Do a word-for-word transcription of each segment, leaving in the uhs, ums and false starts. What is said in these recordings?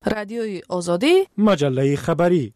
رادیوی آزادی، مجله خبری.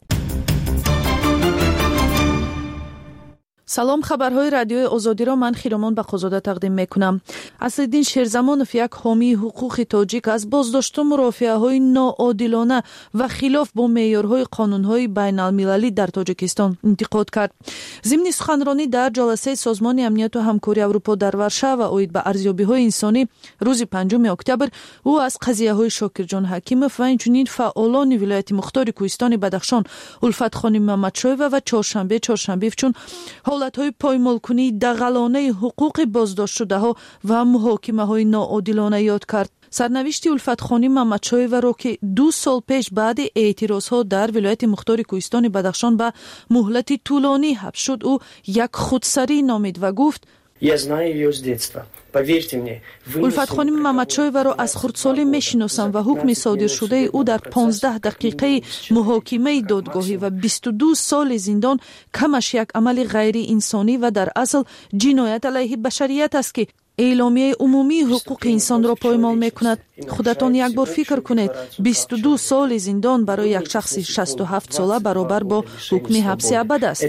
سلام، خبرهای رادیوی آزادی را من خیرمان بخوزاده تقدیم میکنم. اسدالدین شیرزمانов یک حامی حقوق تاجیک از بازداشت مرافعه‌های ناعادلانه و خلاف با معیارهای قانون‌های بین‌المللی در تاجیکستان انتقاد کرد. ضمن سخنرانی در جلسه سازمان امنیت و همکاری اروپا در ورشو و اوید به ارزیابی‌های انسانی روز پنجم اکتبر او از قضیه‌های شاکرجان حکیمов و اینچنین فعالان ولایت مختار کوهستان بدخشان الفت خانم محمدشایوه و چهارشنبه چهارشنبه چون حالتهای پایمالکنی دغلانه حقوق بازداشت شده ها و محاکمه های ناعادلانه یاد کرد. سرنوشت الفت خانم محمدشایوه را که دو سال پیش بعد اعتراض ها در ولایت مختار کوهستان بدخشان به مهلت طولانی حبس شد، او یک خودسری نامید و گفت: Я знаю ее с детства. Поверьте мне. الفت خانم محمدشایوه را از خردسالی میشناسم و حکم صادر شده او در پانزده دقیقه محاکمه دادگاهی و بیست و دو سال زندان کمش یک عمل غیر انسانی و در اصل جنایت علیه بشریت است که اعلامیه عمومی حقوق انسان را پایمال میکند. خودتان یک بار فکر کنید، بیست و دو سال زندان برای یک شخص شصت و هفت ساله برابر با حکم حبس ابد است.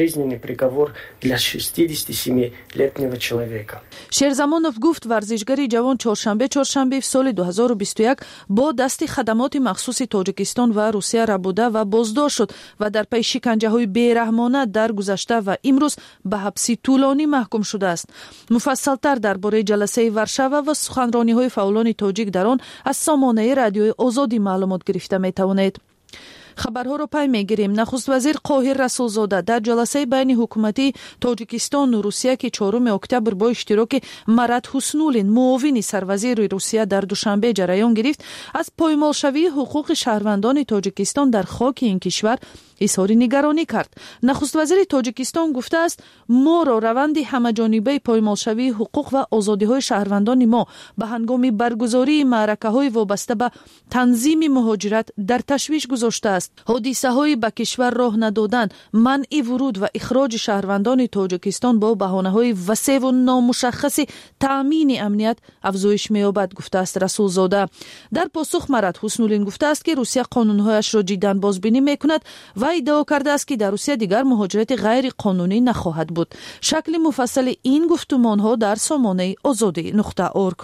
شیرزمانov گفت ورزشگری جوان چهارشنبه چهارشنبه سال دو هزار و بیست و یک با دست خدمات مخصوص تاجیکستان و روسیه را بوده و بازداشت شد و در پی شکنجه های بیرحمانه در گذشته و امروز به حبس طولانی محکوم شده است. مفصلتر درباره جلسه ورشو و سخنرانی های فعالان تاجیک در آن از سامانه رادیوی آزادی معلومات گرفته می توانید. خبرها را پی میگیریم. نخست وزیر قاهر رسولزاده در جلسه بین حکومتی تاجیکستان و روسیه که چهارم اکتبر با اشتراک مراد حسنولین معاون سروزیر روسیه در دوشنبه جریان گرفت، از پایمالشوی حقوق شهروندان تاجیکستان در خاک این کشور اظهار نگرانی کرد. نخست وزیر تاجیکستان گفته است: ما را روند همه‌جانبه پایمالشوی حقوق و آزادی‌های شهروندان ما به هنگام برگزاری معرکه‌های وابسته به تنظیم مهاجرت در تشویش گذاشته است. حادثه‌های به کشور راه ندادن، منع ورود و اخراج شهروندان تاجیکستان با بهانه‌های وسیع و نامشخص تأمین امنیت افزایش می‌یابد، گفته است رسولزاده. در پاسخ مراد حسنولین گفته است که روسیه قانون‌هایش را جداً بازبینی می‌کند و ادعا کرده است که در روسیه دیگر مهاجرت غیر قانونی نخواهد بود. شکل مفصل این گفتمان‌ها در سامانه آزادی نقطه اورگ.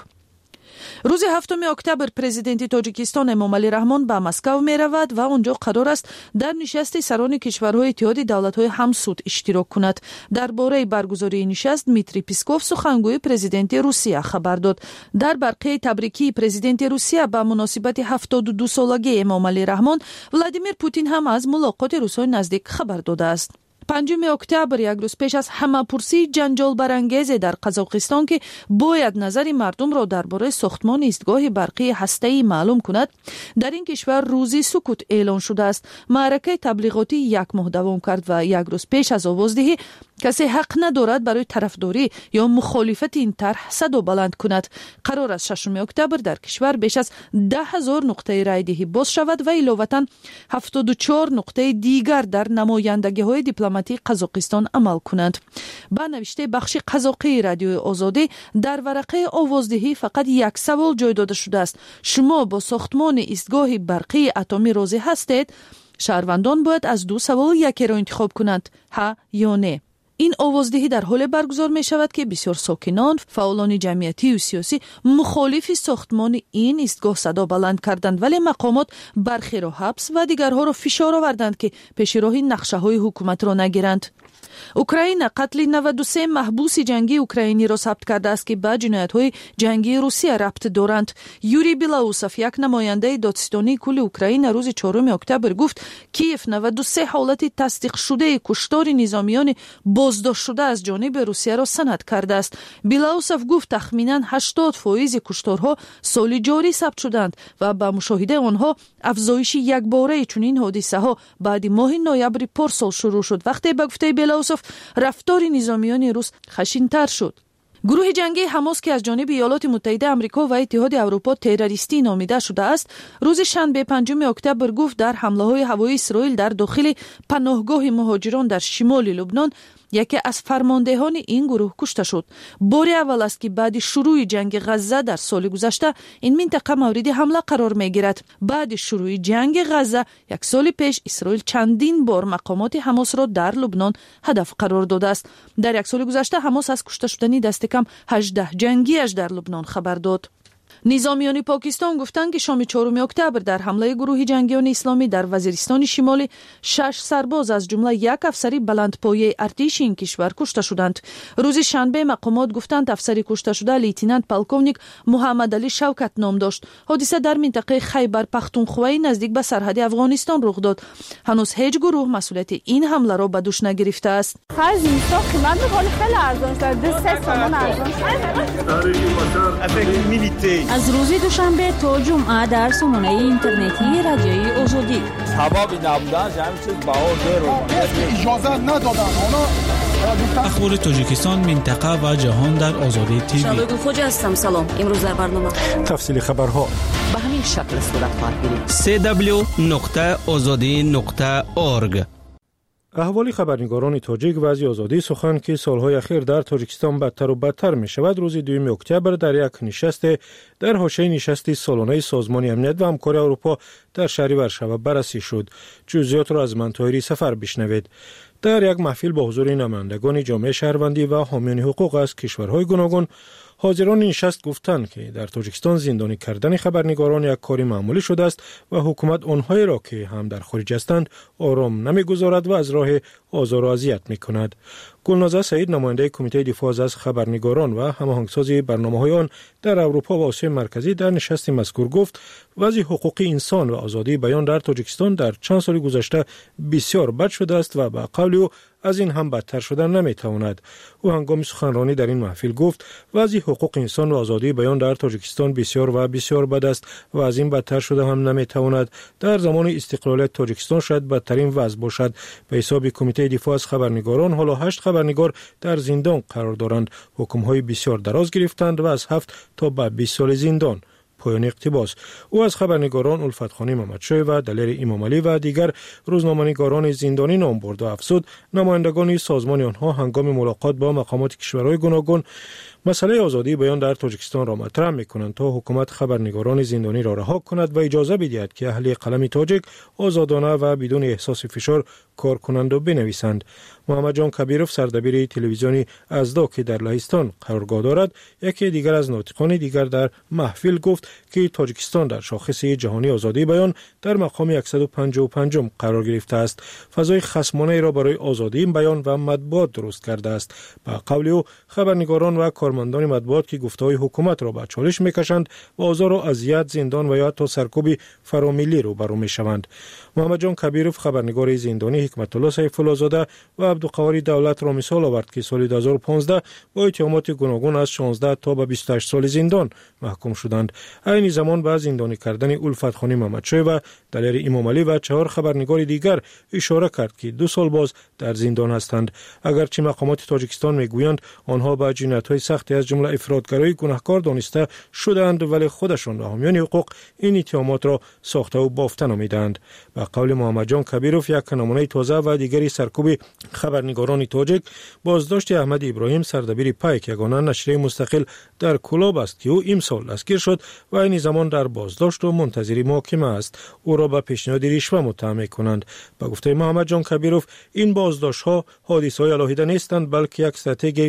روز هفتم اکتبر پرزیدنت تاجیکستان امامعلی رحمان به مسکو می رود و آنجا قرار است در نشست سران کشورهای اتحاد دولت‌های همسود اشتراک کند. درباره برگزاری نشست دمیتری پیسکوف سخنگوی پرزیدنت روسیه خبر داد. در برقه تبریکی پرزیدنت روسیه به مناسبت هفتاد و دو سالگی امامعلی رحمان، ولادیمیر پوتین هم از ملاقات روس‌های نزدیک خبر داده است. پنجم اکتبر یک روز پیش از همه‌پرسی جنجال برانگیز در قزاقستان که باید نظر مردم را درباره ساختمان ایستگاه برقی هسته‌ای معلوم کند، در این کشور روزی سکوت اعلان شده است. معرکه تبلیغاتی یک ماه دوام کرد و یک روز پیش از آوازدهی کسی حق ندارد برای طرفداری یا مخالفت این طرح صدا بلند کند. قرار است ششم اکتبر در کشور بیش از ده هزار نقطه رای دهی باز شود و علاوه هفتاد و چهار نقطه دیگر در نمایندگی‌های دیپلماتیک قزاقستان عمل کنند. با نوشته بخش قزاقی رادیوی آزادی در ورقه آوازدهی فقط یک سوال جای داده شده است: شما با ساختمان ایستگاه برقی اتمی راضی هستید؟ شهروندان باید از دو سوال یکی را انتخاب کنند: ها یا نه. این آوازدهی در حال برگزار می شود که بسیار ساکنان، فعالان جمعیتی و سیاسی مخالف ساختمان این ایستگاه صدا بلند کردند، ولی مقامات برخی را حبس و دیگرها را فشار آوردند که پیش راه نقشه های حکومت را نگیرند. اوکراین قتل نود و سه محبوس جنگی اوکراینی را ثبت کرده است که به جنایت‌های جنگی روسیه ربط دارند. یوری بیلاوسوف، یک نماینده دادستانی کل اوکراین، روز چهارم اکتبر گفت کیف نود و سه حالت تصدیق شده کشتار نظامیان بازداشت شده از جانب روسیه را سند کرده است. بیلاوسوف گفت تخمیناً هشتاد درصد کشتارها سال جاری ثبت شدند و با مشاهده آنها افزایش یکباره چنین حادثه‌ها بعد ماه نوامبر پارسال شروع شد. وقتی به گفته بیلاوسوف رفتار نظامیان روس خشن‌تر شد. گروه جنگی حماس که از جانب ایالات متحده آمریکا و اتحاد اروپا تروریستی نامیده شده است، روز شنبه پنجم اکتبر گفت در حمله‌های هوایی اسرائیل در داخل پناهگاه مهاجران در شمال لبنان یکی از فرماندهان این گروه کشته شد. بار اول است که بعد شروع جنگ غزه در سال گذشته این منطقه مورد حمله قرار میگیرد. بعد شروع جنگ غزه یک سال پیش اسرائیل چندین بار مقامات حماس را در لبنان هدف قرار داده است. در یک سال گذشته حماس از کشته شدن دست کم هجده جنگیش در لبنان خبر داد. نظامیان پاکستان گفتند که شام چهارم اکتبر در حمله گروه جنگیان اسلامی در وزیرستان شمالی شش سرباز از جمله یک افسر بلندپایه ارتش این کشور کشته شدند. روز شنبه مقامات گفتند افسر کشته شده لیتنانت پالکونیک محمد علی شوکت نام داشت. حادثه در منطقه خیبر پختونخوا نزدیک به سرحد افغانستان رخ داد. هنوز هیچ گروه مسئولیت این حمله را به دوش نگرفته است. خرج میسا قیمت به خیلی ارزان شده. دو سه تومان ارزان شده. از روز دوشنبه تا جمعه در سامانه اینترنتی رادیوی آزادی سبب نبودن همین چیز بهار داره اجازه ندادن. اخبار تاجیکستان، منطقه و جهان در آزادی تیوی. شباب خوجا هستم. سلام. امروز در برنامه تفصیل خبرها به همین شکل صورت خواهد گرفت. سی دبلیو نقطه آزادی نقطه اورگ. احوال خبرنگاران تاجیک و از آزادی سخن که سالهای اخیر در تاجیکستان بدتر و بدتر می شود، روز دوم اکتبر در یک نشست در حاشیه نشست سالانه سازمان امنیت و همکاری اروپا در شهر ورشوا بررسی شد. جزئیات را از من طاهری سفر بشنوید. در یک محفل با حضور نمایندگان جامعه شهروندی و حامیان حقوق از کشورهای گوناگون، حاضران نشست گفتند که در تاجیکستان زندانی کردن خبرنگاران یک کاری معمولی شده است و حکومت آنهایی را که هم در خارج هستند آرام نمیگذارد و از راه آزار و اذیت میکند. گلنازه سعید، نماینده کمیته دفاع از خبرنگاران و هماهنگساز برنامه‌های آن در اروپا و آسیای مرکزی، در نشست مذکور گفت وضع حقوق انسان و آزادی بیان در تاجیکستان در چند سال گذشته بسیار بد شده است و به قول او از این هم بدتر شدن نمیتواند. او هنگام سخنرانی در این محفل گفت وضع حقوق انسان و آزادی بیان در تاجیکستان بسیار و بسیار بد است و از این بدتر شده هم نمیتواند. در زمان استقلالیت تاجیکستان شاید بدترین وضع باشد. به حساب کمیته دفاع از خبرنگاران حالا هشت خبرنگار در زندان قرار دارند. حکم‌های بسیار دراز گرفتند و از هفت تا به بیست سال زندان. پایان اقتباس. او از خبرنگاران الفت خانی محمدشاه و دلیر امام علی و دیگر روزنامه‌نگاران زندانی نام برد و افزود نمایندگان سازمان آنها هنگام ملاقات با مقامات کشورهای گوناگون مسئله آزادی بیان در تاجیکستان را مطرح می‌کنند تا حکومت خبرنگاران زندانی را رها کند و اجازه بدهد که اهل قلم تاجیک آزادانه و بدون احساس فشار کار کنند و بنویسند. محمد جان کبیروف، سردبیر تلویزیونی ازدا که در لهستان قرارگاه دارد، یکی دیگر از ناطقان دیگر در محفل گفت که تاجیکستان در شاخص جهانی آزادی بیان در مقام صد و پنجاه و پنج قرار گرفته است. فضای خصمانه را برای آزادی بیان و مطبوعات درست کرده است. به قول او خبرنگاران و کارمندان مطبوعات که گفته‌های حکومت را به چالش می‌کشند و آزار و اذیت، زندان و یا حتی سرکوب فراملی رو برو می‌شوند. محمد جان کبیروف، خبرنگار زندانی حکمت الله سیف الله زاده و عبدالقواری دولت را مثال آورد که سال دو هزار و پانزده با اتهامات گوناگون از شانزده تا به بیست و هشت سال زندان محکوم شدند. این زمان به زندانی کردن الفت خانی محمدشاه و دلیر امام علی و چهار خبرنگار دیگر اشاره کرد که دو سال باز در زندان هستند. اگرچه مقامات تاجیکستان میگویند آنها به جنایت‌های سختی از جمله افراطگرایی گناهکار دانسته شدند، ولی خودشان و حامیان حقوق این اتهامات را ساخته و بافته نامیدند. به قول محمد جان کبیروف، یک نمونه تازه و دیگری سرکوب خبرنگاران تاجیک بازداشت احمد ابراهیم، سردبیر پایک، یگانه نشریه مستقل در کلاب است که او امسال دستگیر شد و این زمان در بازداشت و منتظر محاکمه است. او را به پیشنهاد رشوه متهم می‌کنند. به گفته محمد جان کبیروف، این بازداشت‌ها حادثه‌های علاهیده نیستند، بلکه یک استراتژی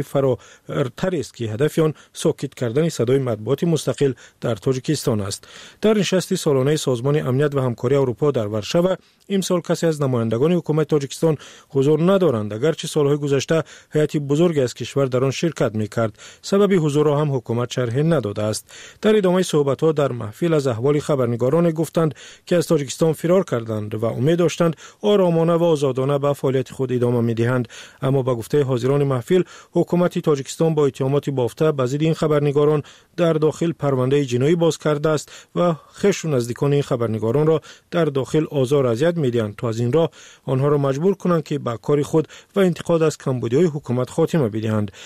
فراتر است که هدف آن ساکت کردن صدای مطبوعات مستقل در تاجیکستان است. در نشست سالانه سازمان امنیت و همکاری اروپا در ورشوا امسال کسی از نمایندگان حکومت تاجیکستان حضور ندارند، اگرچه سالهای گذشته هیئت بزرگی از کشور در آن شرکت می‌کرد. سبب حضور را هم حکومت شرح نداده است. در ادامه صحبت‌ها در محفل از احوال خبرنگاران گفتند که از تاجیکستان فرار کردند و امید داشتند آرامانه و آزادانه به فعالیت خود ادامه می‌دهند، اما به گفته حاضران محفل حکومت تاجیکستان با اتهامات بافته به ضد این خبرنگاران در داخل پرونده جنایی باز کرده است و خویش و نزدیکان این خبرنگاران را در داخل آزار و اذیت می‌دهند تا از این راه آنها را مجبور کنند که به کار خود و انتقاد از کمبودی‌های حکومت خاتمه بدهند.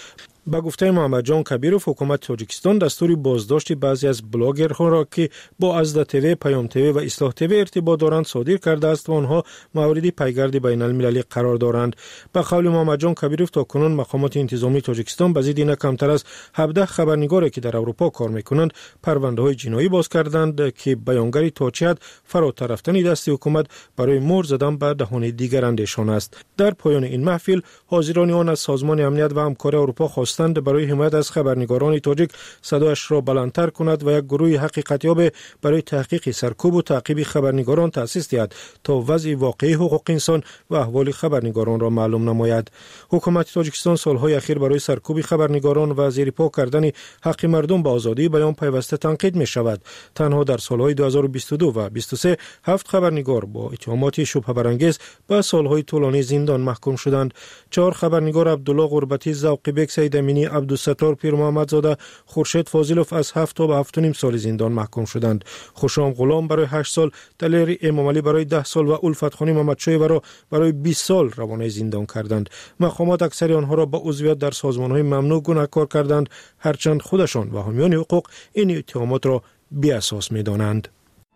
با گفته محمد جان کبیروف، حکومت تاجیکستان دستور بازداشت بعضی از بلاگرها را که با ازدا تیوی، پیام تیوی و اصلاح تیوی ارتباط دارند صادر کرده است و آنها موارد پیگرد بین المللی قرار دارند. به قول محمد جان کبیروف، تاکنون مقامات انتظامی تاجیکستان به ضد کمتر از هفده خبرنگاری که در اروپا کار میکنند پرونده‌های جنایی باز کردند که بیانگر تا چه حد فراتر رفتن دست حکومت برای مهر زدن به دهان دیگرانشان است. در پایان این محفل حاضران آن از سازمان امنیت و همکاری اروپا خواستند برای حمایت از خبرنگاران تاجیک صدایش را بلندتر کند و یک گروه حقیقتیاب برای تحقیق سرکوب و تعقیب خبرنگاران تأسیس دهد تا وضع واقعی حقوق انسان و احوال خبرنگاران را معلوم نماید. حکومت تاجیکستان سالهای اخیر برای سرکوب خبرنگاران و زیرپا کردن حق مردم به آزادی بیان پیوسته تنقید می شود. تنها در سالهای دو هزار و بیست و دو و بیست و سه هفت خبرنگار با اتهامات شبهه برانگیز به سالهای طولانی زندان محکوم شدند. چهار خبرنگار عبدالله غربتی، ذوق بک سید امینی، عبدالستار پیر محمد زاده، خورشید فاضلوف از هفت تا به هفت و نیم سال زندان محکوم شدند. خوشام غلام برای هشت سال، دلیری امام علی برای ده سال و الفت خانی محمد شوی را برای بیست سال روانه زندان کردند. مقامات اکثر آنها را با عضویت در سازمان‌های ممنوع گناهکار کردند، هرچند خودشان و حامیان حقوق این اتهامات را بی اساس می‌دانند.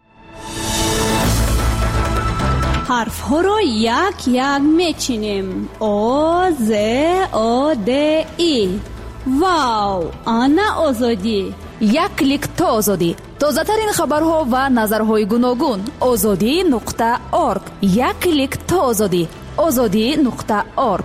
حرف ها را یک یک میچینیم. او ز او د ای. واو، آنا آزادی. یک کلیک تا آزادی. تازه ترین خبرها و نظرهای گوناگون. آزادی نقطه اورگ. یک کلیک تا آزادی. آزادی نقطه اورگ.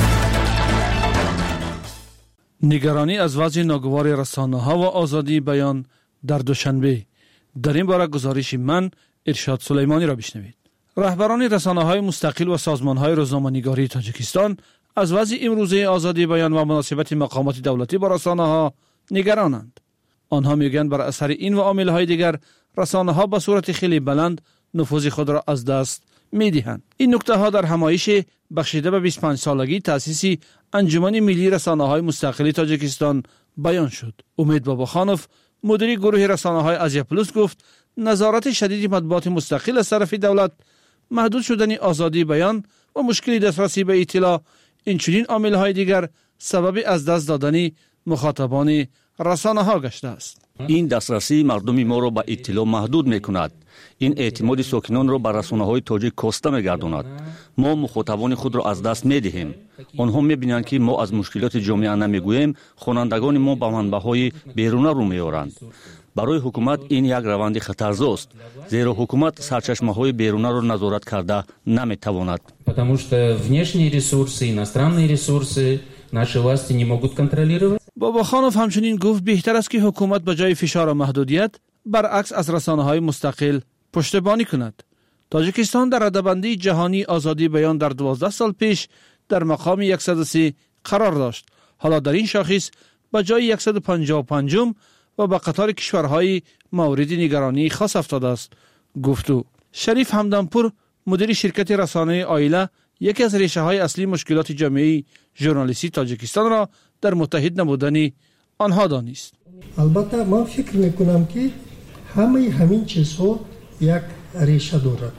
نگرانی از وضع ناگوار رسانه‌ها و آزادی بیان در دوشنبه. در این باره گزارش من ارشاد سلیمانی را بشنوید. رهبران رسانه‌های مستقل و سازمان‌های روزنامه‌نگاری تاجیکستان از وضع امروزه آزادی بیان و مناسبت مقامات دولتی با رسانه‌ها نگرانند. آنها میگویند بر اثر این و عامل‌های دیگر رسانه‌ها به صورت خیلی بلند نفوذ خود را از دست می‌دهند. این نکته‌ها در همایش بخشیده به بیست و پنج سالگی تأسیس انجمن ملی رسانه‌های مستقل تاجیکستان بیان شد. امید باباخانوف، مدیر گروه رسانه‌های آسیا پلوس، گفت نظارت شدید مطبوعات مستقل از طرف دولت، محدود شدن آزادی بیان و مشکل دسترسی به اطلاع، این چنین عامل‌های دیگر سبب از دست دادن مخاطبان رسانه‌ها گشته است. این دسترسی مردم ما را به اطلاع محدود می‌کند. این اعتماد ساکنان را به رسانه‌های تاجیک کاسته می‌گرداند. ما مخاطبان خود را از دست می‌دهیم. آنها می‌بینند که ما از مشکلات جامعه نمی‌گوییم، خوانندگان ما به منبع‌های بیرونی رو می‌آورند. برای حکومت این یک روند خطرزاست، زیرا حکومت سرچشمه‌های بیرونی را نظارت کرده نمی‌تواند. Потому что внешние ресурсы, иностранные ресурсы наши власти не могут контролировать. باباخانوف همچنین گفت بهتر است که حکومت به جای فشار و محدودیت برعکس از رسانه‌های مستقل پشتیبانی کند. تاجیکستان در رده‌بندی جهانی آزادی بیان در دوازده سال پیش در مقام صد و سه قرار داشت. حالا در این شاخص به جای صد و پنجاه و پنج و به قطار کشورهای مورد نگرانی خاص افتاده است. گفتو شریف همدانپور، مدیر شرکت رسانه آیله، یکی از ریشه‌های اصلی مشکلات جامعه ژورنالیستی تاجیکستان را در متحد نبودن آنها دانست. البته من فکر میکنم که همه همین چیزها یک ریشه دارد.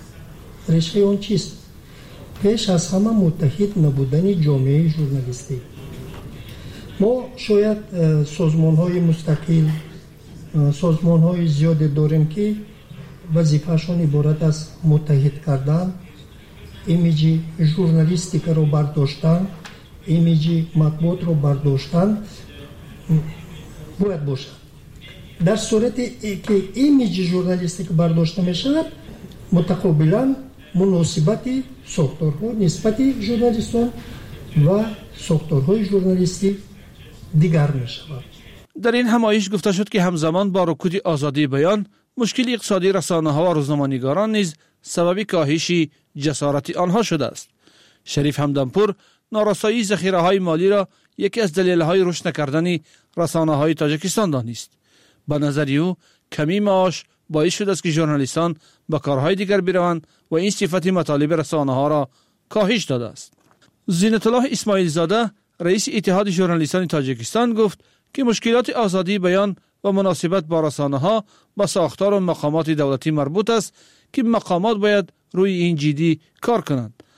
ریشه اون چیست؟ پیش از همه متحد نبودن جامعه ژورنالیستی. ما شاید سازمان‌های مستقل، سازمان‌های زیادی داریم که وظیفه‌شان عبارت از متحد کردن، ایمیج ژورنالیستیک رو برداشتن، ایمیج مطبوعات رو برداشتن باید باشد. در صورتی که ایمیج ژورنالیستیک برداشته میشود، متقابلا مناسبت ساختارها نسبت ژورنالیستان و ساختارهای ژورنالیستی دیگر می شود. در این همایش گفته شد که همزمان با رکود آزادی بیان، مشکل اقتصادی رسانه‌ها و روزنامه‌نگاران نیز سبب کاهش جسارت آنها شده است. شریف همدانپور نارسایی ذخیره‌های مالی را یکی از دلایل رشد نکردن رسانه‌های تاجیکستان دانست. به نظر او کمی معاش باعث شده است که ژورنالیستان به کارهای دیگر بروند و این صفت مطالب رسانه‌ها را کاهش داده است. زینت الله اسماعیل زاده، رئیس اتحاد ژورنالیستان تاجیکستان، گفت که مشکلات آزادی بیان و مناسبت با رسانه‌ها با ساختار و مقامات دولتی مربوط است که مقامات باید روی این جدی کار کنند.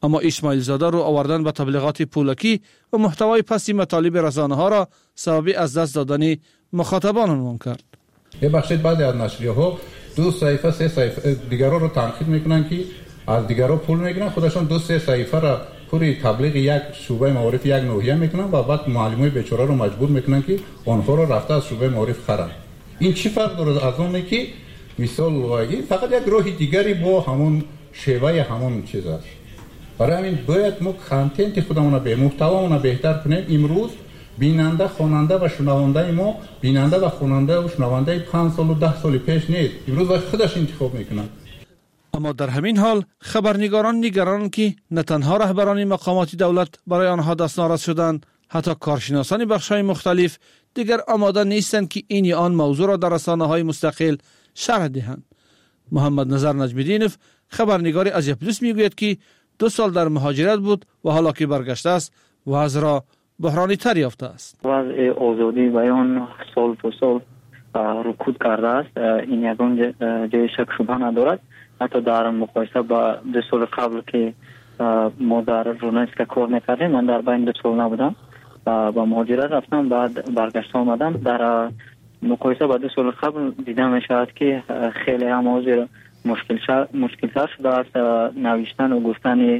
اما اسماعیل زاده رو آوردن به تبلیغات پولکی و محتوای پستی مطالب رسانه ها را سبب از دست دادن مخاطبان عنوان کرد. یه بخشی بعضی از نشریه‌ها دو صفحه سه صفحه دیگران رو تنقید میکنن که از دیگران پول میگیرن، خودشون دو سه صفحه را پوری تبلیغ یک شعبه معارف یک ناحیه میکنن و بعد معلمای بیچاره رو مجبور میکنن که آنها رو رفته از شعبه معارف خرن. این چی فرق داره از اون که مثال این فقط یک راه دیگری با همون شیوه همون چیز است. برای همین باید ما کانتنت خودمون به محتوامون بهتر کنیم. امروز بیننده خواننده و شنونده ما بیننده و خواننده و شنونده پنج سال و ده سال پیش نیست، امروز خودش انتخاب میکنن. اما در همین حال خبرنگاران نگرانند که نه تنها رهبران مقامات دولت برای آنها دستاورد شدند، حتی کارشناسان بخش‌های مختلف دیگر آماده نیستند که این یا آن موضوع را در رسانه‌های مستقل شرح دهند. محمد نظر نجم‌الدینов خبرنگار از پلوس میگوید که دو سال در مهاجرت بود و حالا که برگشته است وضع را بحرانی تر یافته است. وضع آزادی بیان سال به سال رکود کرده است. این یگان جای شک شبه ندارد. حتی در مقایسه با دو سال قبل که ما در ژورنالیستیک کار میکردیم، من در بین دو سال نبودم و با مهاجرت رفتم، بعد برگشته آمدم. در مقایسه با دو سال قبل دیده میشود که خیلی هم موضوع مشکل مشکل‌تر شده است. نوشتن و گفتن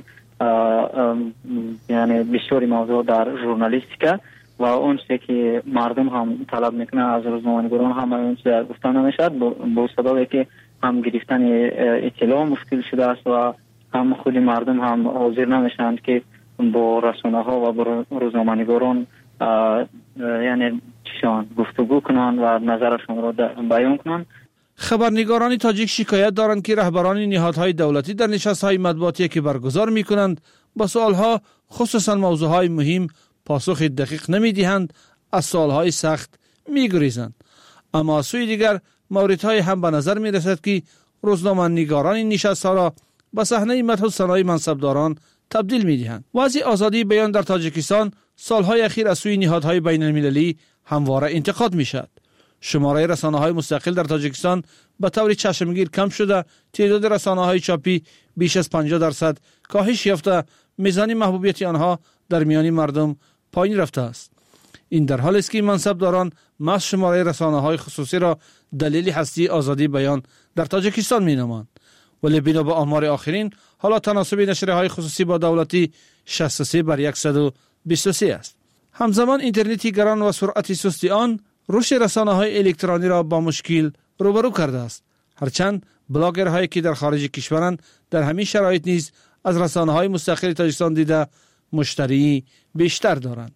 یعنی بسیاری موضوع در ژورنالیستیک و اون چیزی که مردم هم طلب میکنه از روزنامه‌نگاران هم اون چیز گفتن نمیشد، به سببی که هم گرفتن اطلاع مشکل شده است و هم خود مردم هم حاضر نمیشند که با رسانه ها و با روزنامه‌نگاران یعنی چیشان گفتگو کنند و نظرشون را بیان کنند. خبرنگاران تاجیک شکایت دارند که رهبران نهادهای دولتی در نشست‌های مطبوعاتی که برگزار می‌کنند با سوال‌ها خصوصا موضوعهای مهم پاسخ دقیق نمی‌دهند، از سوال‌های سخت می‌گریزند. اما از سوی دیگر موردهای هم به نظر می‌رسد که روزنامه‌نگاران نشست‌ها را به صحنه مدح و ثنای منصبداران تبدیل می‌دهند. وضع آزادی بیان در تاجیکستان سال‌های اخیر از سوی نهادهای بین‌المللی همواره انتقاد می‌شود. شماره رسانه‌های مستقل در تاجیکستان به طور چشمگیر کم شده، تعداد رسانه‌های چاپی بیش از پنجاه درصد کاهش یافته، میزان محبوبیت آنها در میان مردم پایین رفته است. این در حالی است که منصبداران محض شماره رسانه‌های خصوصی را دلیل هستی آزادی بیان در تاجیکستان می‌نامند، ولی بنا به آمار آخرین حالا تناسب نشریه‌های خصوصی با دولتی شصت و سه بر صد و بیست و سه است. همزمان اینترنتی گران و سرعت سستی آن رشد رسانه‌های الکترونی را با مشکل روبرو کرده است، هرچند بلاگرهایی که در خارج کشورند در همین شرایط نیز از رسانه‌های مستقل تاجیکستان دیده مشتری بیشتر دارند.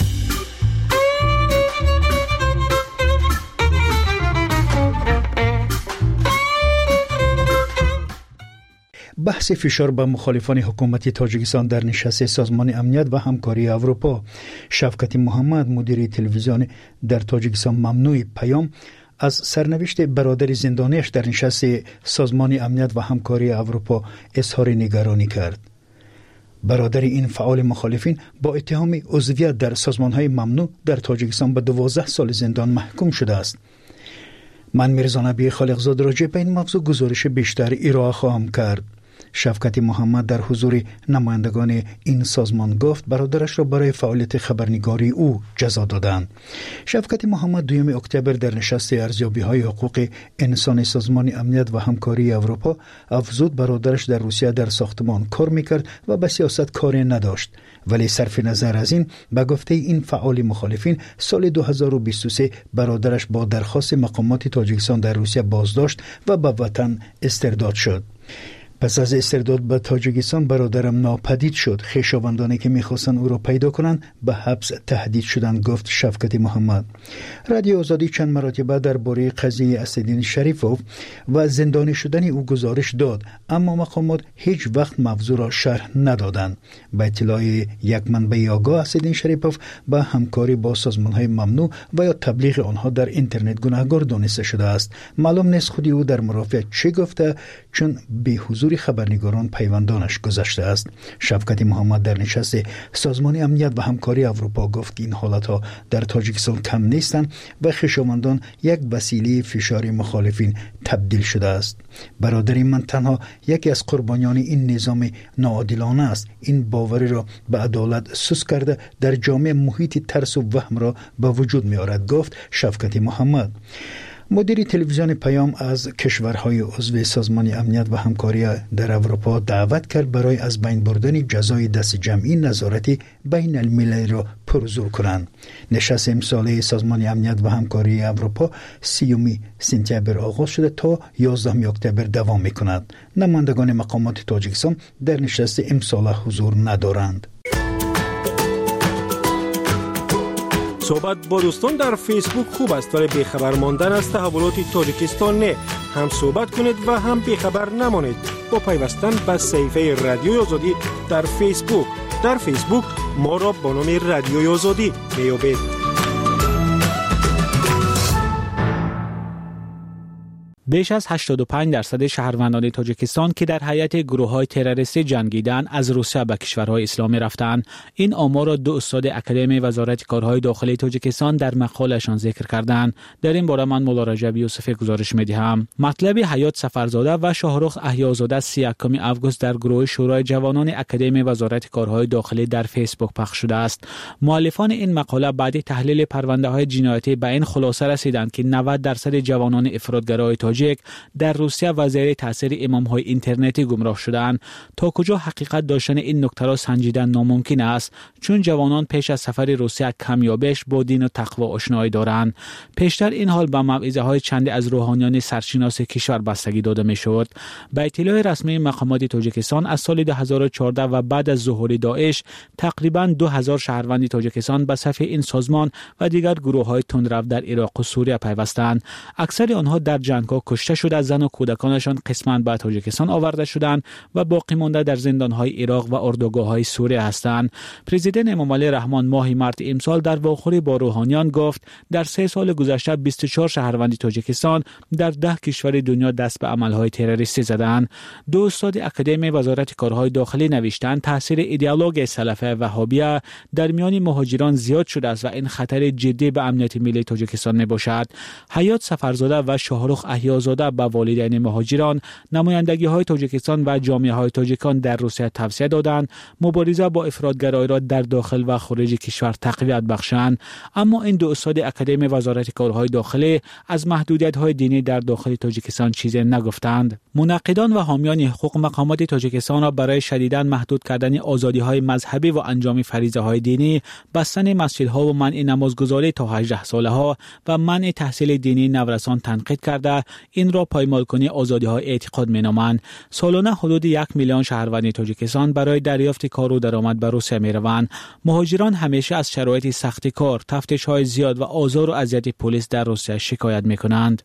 بحث فشار به مخالفان حکومت تاجیکستان در نشست سازمان امنیت و همکاری اروپا. شفقت محمد مدیر تلویزیون در تاجیکستان ممنوع پیام از سرنوشت برادر زندانیش در نشست سازمان امنیت و همکاری اروپا اظهار نگرانی کرد. برادر این فعال مخالفین با اتهام عضویت در سازمان‌های ممنوع در تاجیکستان به دوازده سال زندان محکوم شده است. من میرزا نبی خالقزاد راجع به این موضوع گزارش بیشتر ارائه خواهم کرد. شفقت محمد در حضور نمایندگان این سازمان گفت برادرش را برای فعالیت خبرنگاری او جزا دادند. شفقت محمد دوم اکتبر در نشست ارزیابی‌های حقوق انسان سازمان امنیت و همکاری اروپا افزود برادرش در روسیه در ساختمان کار میکرد و به سیاست کاری نداشت، ولی صرف نظر از این به گفته این فعال مخالفین سال دو هزار و بیست و سه برادرش با درخواست مقامات تاجیکستان در روسیه بازداشت و به وطن استرداد شد. پس از استرداد به تاجیکستان برادرم ناپدید شد. خویشاوندانی که میخواستند او را پیدا کنند به حبس تهدید شدند، گفت شفقت محمد. رادیو آزادی چند مرتبه درباره قضیه اسدالدین شریفوف و زندانی شدن او گزارش داد، اما مقامات هیچ وقت موضوع را شرح ندادند. به اطلاع یک منبع آگاه، اسدالدین شریفوف به همکاری با سازمان‌های ممنوع و یا تبلیغ آنها در اینترنت گناهکار دانسته شده است. معلوم نیست خودی او در مرافعه چه گفته، چون به حضور حضور خبرنگاران پیوندانش گذشته است. شفقت محمد در نشست سازمان امنیت و همکاری اروپا گفت این حالتها در تاجیکستان کم نیستند و خویشاوندان یک وسیله فشار مخالفین تبدیل شده است. برادر من تنها یکی از قربانیان این نظام ناعادلانه است. این باوری را به عدالت سوس کرده در جامعه محیط ترس و وهم را به وجود می آورد، گفت شفقت محمد. مدیر تلویزیون پیام از کشورهای عضو سازمان امنیت و همکاری در اروپا دعوت کرد برای از بین بردن جزای دست جمعی نظارت بین المللی را پرزور کنند. نشست امساله سازمان امنیت و همکاری اروپا سیومی سپتامبر آغاز شده تا یازدهم اکتبر دوام می‌کند. نمایندگان مقامات تاجیکستان در نشست امساله حضور ندارند. صحبت با دوستان در فیسبوک خوب است، ولی بیخبر ماندن از تحولات تاجیکستان نه. هم صحبت کنید و هم بیخبر نمانید با پیوستن به صفحه رادیوی آزادی در فیسبوک. در فیسبوک ما را با نام رادیوی آزادی میابید. بیش از هشتاد و پنج درصد شهروندان تاجیکستان که در حیات گروه‌های تروریستی جنگیدن از روسیه به کشورهای اسلامی رفتند. این آمار را دو استاد اکادمی وزارت کارهای داخلی تاجیکستان در مقاله‌شان ذکر کردند. در این باره من مولا رجب یوسفی گزارش می‌دهم. مطلب حیات سفرزاده و شاهرخ احیازاده سی و یکم آگوست در گروه شورای جوانان اکادمی وزارت کارهای داخلی در فیسبوک پخش شده است. مؤلفان این مقاله بعد تحلیل پرونده‌های جنایتی به این خلاصه رسیدند که نود درصد جوانان افراطگرای تاجیک در روسیه و زیر تاثیر امام‌های اینترنتی گمراه شدند. تا کجا حقیقت داشتن این نکته را سنجیدن ناممکن است، چون جوانان پیش از سفر روسیه کمیابش با دین و تقوا آشنایی دارند. پیشتر این حال به موعظه‌های چندی از روحانیان سرشناس کشور بستگی داده می‌شد. به اطلاع رسمی مقامات تاجیکستان از سال دو هزار و چهارده و بعد از ظهور داعش تقریباً دو هزار شهروند تاجیکستان به صف این سازمان و دیگر گروه‌های تندرو در عراق و سوریه پیوستند. اکثر آنها در جنگ‌ها کشته شده، زن و کودکانشان قسماً به تاجیکستان آورده شدند و باقی مانده در زندان‌های عراق و اردوگاه‌های سوریه هستند. پرزیدنت امامعلی رحمان ماه مارس امسال در واخوری با روحانیان گفت در سه سال گذشته بیست و چهار شهروند تاجیکستان در ده کشور دنیا دست به عمل‌های تروریستی زدند. دو استاد اکادمی وزارت کارهای داخلی نوشتند تاثیر ایدئولوژی سلفی وهابیه در میان مهاجران زیاد شده است و این خطر جدی به امنیت ملی تاجیکستان میباشد. حیات سفرزاده و شاهرخ احیازاده به والدین مهاجران، نمایندگی های تاجیکستان و جامعه های تاجیکان در روسیه توصیه دادند مبارزه با افراطگرایی را در داخل و خارج کشور تقویت بخشند. اما این دو استاد اکادمی وزارت کارهای داخلی از محدودیت های دینی در داخل تاجیکستان چیزی نگفتند. منقدان و حامیان حقوق مقامات تاجیکستان را برای شدیداً محدود کردن آزادی های مذهبی و انجام فریضه های دینی، بستن مسجدها و منع نمازگزاری تا هجده ساله ها و منع تحصیل دینی نورسان تنقید کرده این را پایمال کنی آزادی های اعتقاد مینامند. سالانه حدود یک میلیون شهروند تاجیکستان برای دریافت کار و درآمد به روسیه میروند. مهاجران همیشه از شرایط سخت کار، تفتیش های زیاد و آزار و اذیت پلیس در روسیه شکایت میکنند.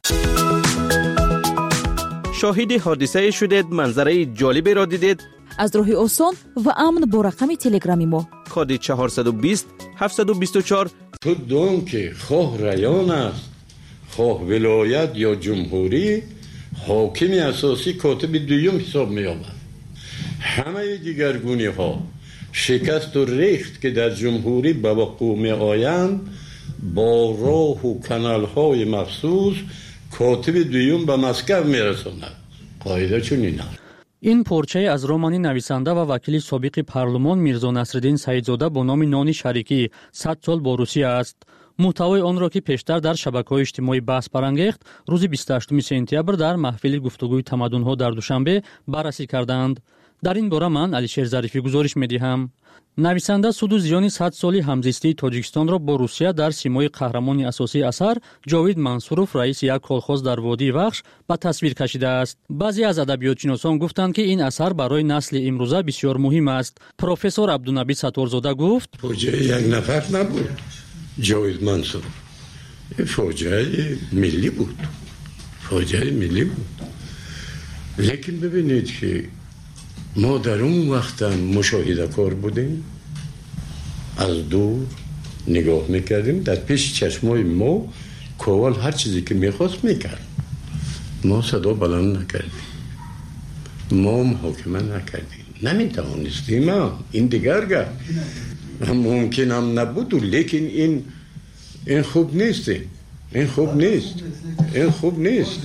شاهد حادثه شدید، منظره جالبی را دیدید؟ از راه آسان و امن با رقم تلگرامی ما کد چهارصد و بیست هفتصد و بیست و چهار. تو دون که خواه ریان است، خواه ولایت یا جمهوری، حاکم اساسی کاتب دویم حساب می آمد. همه دیگرگونی ها شکست و ریخت که در جمهوری به وقوع می آیند با راه و کانال های مخصوص کاتب دویم به مسکو می رساند. قاعده چنین است. این پرچه از رومانی نویسنده و وکیل سابق پارلمان میرزا نصرالدین سعیدزاده با نام نانی شریکی صد سال با روسیه است. محتوای آن را که پیشتر در شبکه‌های اجتماعی بحث برانگیخت، روز بیست و هشتم سپتامبر در محفل گفتگوی تمدن‌ها در دوشنبه بررسی کردند. در این باره من علیشیر ظریفی گزارش می‌دهم. نویسنده سود و زیان صد سالی همزیستی تاجیکستان را با روسیه در سیمای قهرمان اساسی اثر جاوید منصوروف رئیس یک کلخوز در وادی وخش به تصویر کشیده است. بعضی از ادبیاتشناسان گفتند که این اثر برای نسل امروزه بسیار مهم است. پروفسور عبدالنبی ستارزاده گفت: فوجه یک نفر نبود. جاوید منصوروف فوجه ملی بود. فوجه ملی بود. لیکن ببینید که ما در اون وقت مشاهده کار بودیم، از دور نگاه میکردیم، در پیش چشمای ما کوال هر چیزی که میخواست میکرد، ما صدا بلند نکردیم. ما محاکمه نکردیم، نمیتوانستیم. این دیگر گفت ممکن هم نبود، لیکن این این خوب نیست، این خوب نیست، این خوب نیست.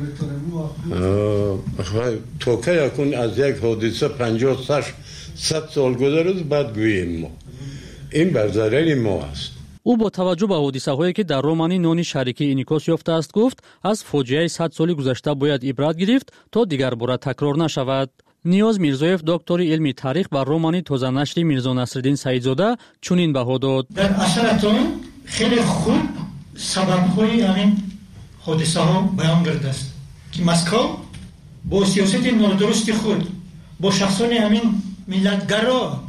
تو که یکون از یک حادثه پنجاه سش صد سال گذشته بعد گوییم ما این بر ضرر ما است. او با توجه به حادثه‌هایی که در رومانی نانی شریکی انعکاس یافته است گفت از فاجعه صد سالی گذشته باید عبرت گرفت تا دیگر بار تکرار نشود. نیاز میرزایف دکتر علمی تاریخ و رومانی تازه نشری میرزا نصرالدین سعیدزاده چنین بها داد: در اثراتون خیلی خوب سبب‌های همین حادثه‌ها بیان کرده است که مسکو با سیاست نادرست خود با شخصان همین ملتگرا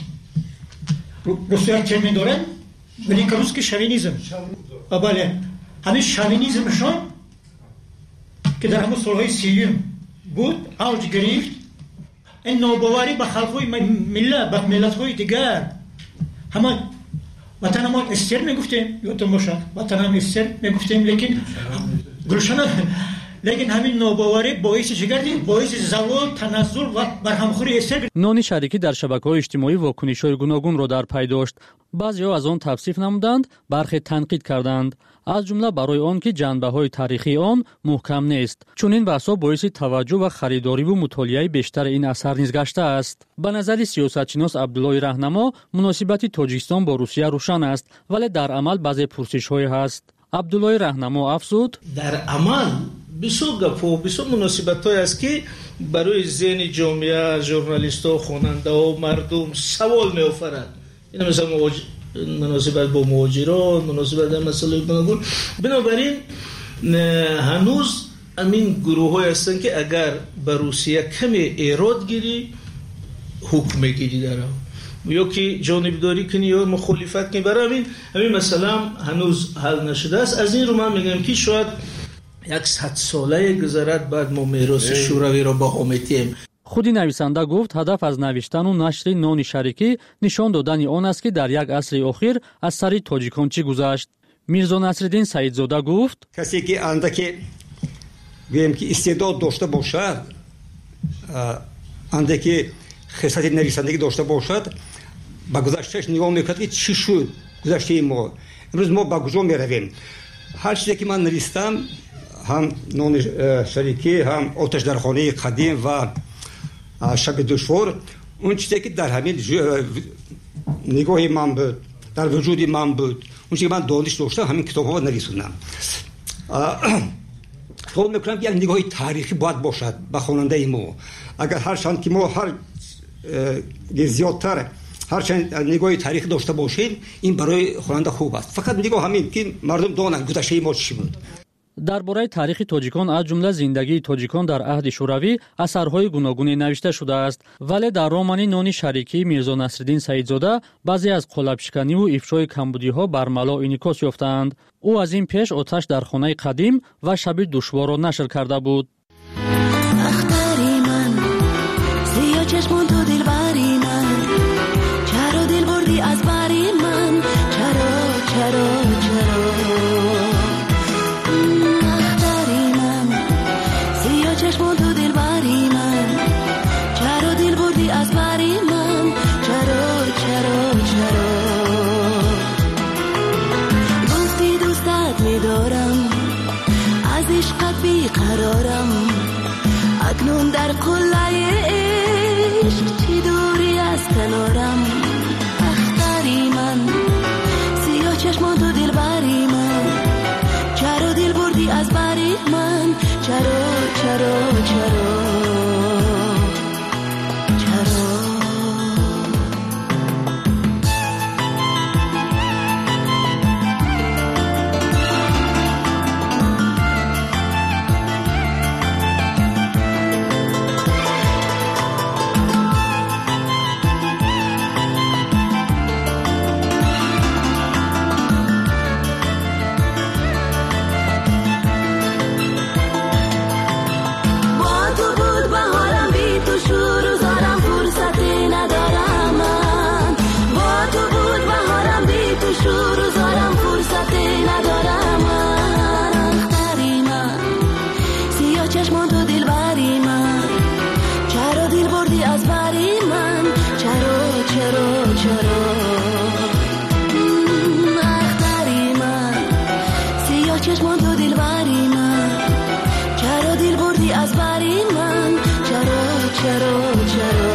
رسویت چه می‌دارند، ولی که روز که شوینیزم بله همین شوینیزمشان که در همون سالهای سیوم بود اوج گرفت، این ناباوری به خلقهای ملت به ملت‌های دیگر. همه وطن ما استر میگفتیم، یادتون باشد وطن هم استر میگفتیم، لیکن گلشن لیکن همین ناباوری باعث چه گردید؟ باعث زوال، تنزل و برهمخوری استر. نانی شریکی در شبکه‌های اجتماعی واکنش‌های گوناگون را در پی داشت. بعضی‌ها از آن توصیف نمودند، برخی تنقید کردند، از جمله برای آن که جنبه‌های تاریخی آن محکم نیست. چون این بحث‌ها باعث توجه و خریداری و مطالعه بیشتر این اثر نیز گشته است. به نظر سیاستشناس عبدالله رهنما مناسبت تاجیکستان با روسیه روشن است، ولی در عمل بعضی پرسش‌های هست. عبدالله رهنما افزود: در عمل بسیار گپ‌ها و بسیار مناسبت‌هایی است که برای ذهن جامعه، ژورنالیست‌ها، خواننده‌ها، مردم سوال می‌آفرد. این مثلا مناسبت با مهاجران، مناسبت با مسائل گوناگون. بنابراین هنوز همین گروه‌های هستند که اگر به روسیه کمی ایراد گیری حکم میگیری داره یا که جانبداری کنی یا مخالفت کنی، برای همین همین مثلا هنوز حل نشده است. از این رو من میگم که شاید یک صد ساله گذرد بعد ما میراث شوروی را با حامیتیم. خودی نویسنده گفت هدف از نوشتن و نشر نانی شریکی نشان دادن آن است که در یک عصر اخیر از سر تاجیکان چی گذشت. میرزا نصرالدین سعیدزاده گفت: کسی که اندکی گویم که استعداد داشته باشد، اندکی خصلت نویسندگی داشته باشد، با گذشتهش نگاه میکند که چی شد گذشته ما. امروز ما با کجا میرویم؟ هر چیزی که من نوشتم، هم نان شریکی، هم آتش در خانه قدیم و شب دشوار، اون چیزی که در همین نگاه من بود، در وجود من بود، اون چیزی که من دانش داشتم، همین کتاب ها نویسوندم. خیال میکنم یک نگاه تاریخی باید باشد به خواننده ما. اگر هر چند که ما هر زیادتر هر چند نگاه تاریخی داشته باشیم، این برای خواننده خوب است. فقط نگاه همین که مردم دانند گذشته ما چی بود. درباره تاریخ تاجیکان از جمله زندگی تاجیکان در عهد شوروی اثرهای گوناگونی نوشته شده است، ولی در رمان نانی شریکی میرزا نصرالدین سعیدزاده بعضی از قالب‌شکنی و افشای کمبودی‌ها برملا انعکاس یافتند. او از این پیش آتش در خانه قدیم و شب دشوار را نشر کرده بود. اکنون در قلعه عشق چی دوری از کنارم، اختری من سیاه چشمان تو دل بری من، چرا دل بردی از بری من، چرا چرا چرا از بری من چرا چرا چرا اختری من سیاه چشمان تو دل بری من چرا دل بردی از بری من چرا چرا چرا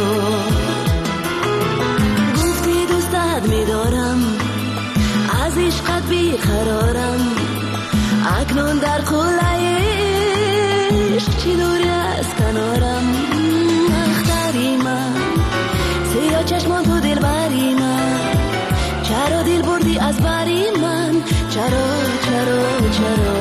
گفتی دوستت میدارم از عشقت بیقرارم اکنون در قلعه عشق چی دوری از کنارم اختری من سیاه چشمان تو دل بری من چرا دل بردی از بری من چرا چرا چرا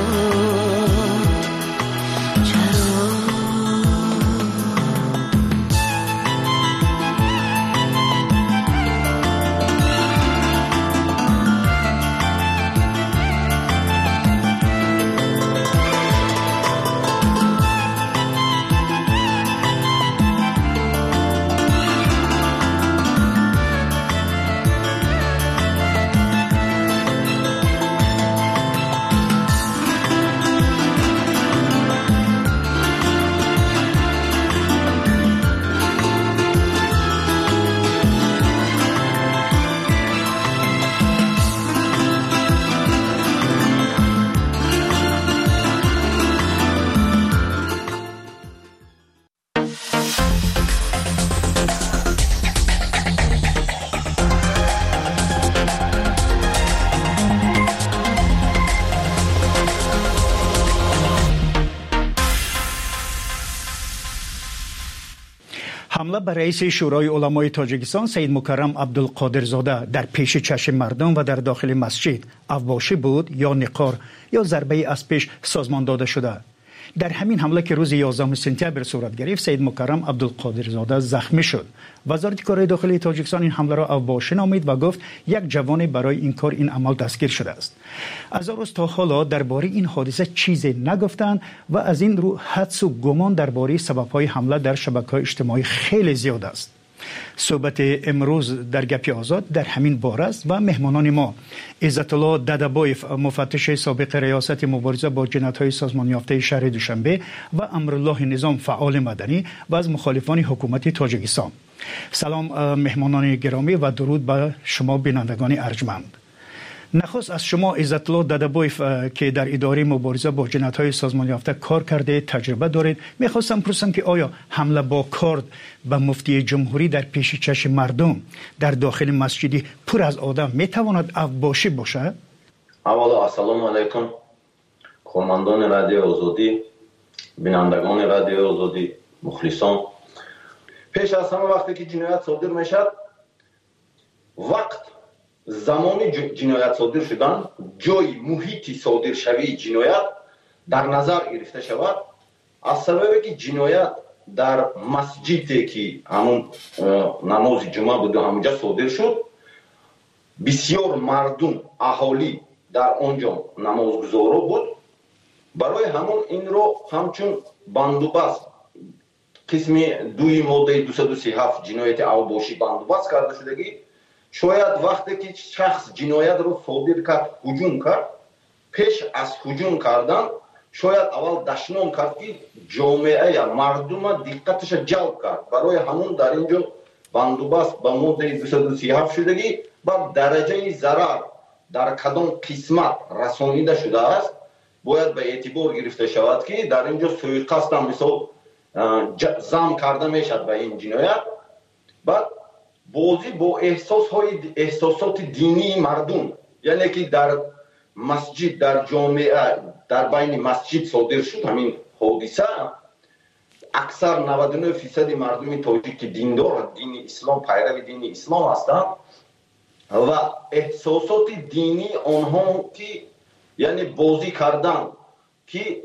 حمله به رئیس شورای علمای تاجیکستان سید مکرم عبدالقادرزاده در پیش چشم مردم و در داخل مسجد اوباشی بود یا نقار یا ضربه از پیش سازمان داده شده. در همین حمله که روز یازدهم سپتامبر صورت گرفت سید مکرم عبدالقادرزاده زخمی شد. وزارت کارهای داخلی تاجیکستان این حمله را اوباشی نامید و گفت یک جوان برای این کار این عمل دستگیر شده است. از روز تا حالا درباره این حادثه چیزی نگفتند و از این رو حدس و گمان درباره سبب‌های حمله در شبکه‌های اجتماعی خیلی زیاد است. صحبت امروز در گپی آزاد در همین باره است و مهمانان ما عزت الله ددبایف مفتش سابق ریاست مبارزه با جنایت‌های سازمان یافته شهر دوشنبه و امرالله نظام فعال مدنی و از مخالفان حکومت تاجیکستان. سلام مهمانان گرامی و درود به شما بینندگان ارجمند. نخست از شما عزت الله ددبایف که در اداره مبارزه با جنایت‌های سازمان یافته کار کرده تجربه دارید، می‌خواستم پرسم که آیا حمله با کارد به مفتی جمهوری در پیش چشم مردم در داخل مسجدی پر از آدم میتواند اوباشی باشد؟ اولا السلام علیکم کارمندان رادیو آزادی، بینندگان رادیو آزادی، مخلصان. پیش از همه وقتی که جنایت صادر میشد، وقت زمان جنایت صادر شدن، جای محیطی صادر شوی جنایت در نظر گرفته شود. از سببی که جنایت در مسجدی که همون نماز جمعه بود و همونجا صادر شد، بسیار مردم اهالی در آنجا نمازگزارا بود. برای همون این رو همچون بندوبست قسم دوی ماده دویست و سی و هفت جنایت اوباشی بندوبست کرده شدگی، شاید وقتی که شخص جنایت رو صادر کرد هجوم کرد، پیش از هجوم کردن شاید اول دشنام کرد که جامعه یا مردم دقتش جلب کرد. برای همون در اینجا بندوبست با ماده دویست و سی و هفت شدگی بر درجه ضرر در کدام قسمت رسانیده شده است باید به اعتبار گرفته شود که در اینجا سوءقصد هم مثال زم کرده میشد به این جنایت. بعد بازی با احساس های احساسات دینی مردم، یعنی که در مسجد در جامعه در بین مسجد صادر شد همین حادثه، اکثر نود و نه درصد مردم تاجیک دیندار دین اسلام پیرو دین اسلام هستند و احساسات دینی آنها که یعنی بازی کردن که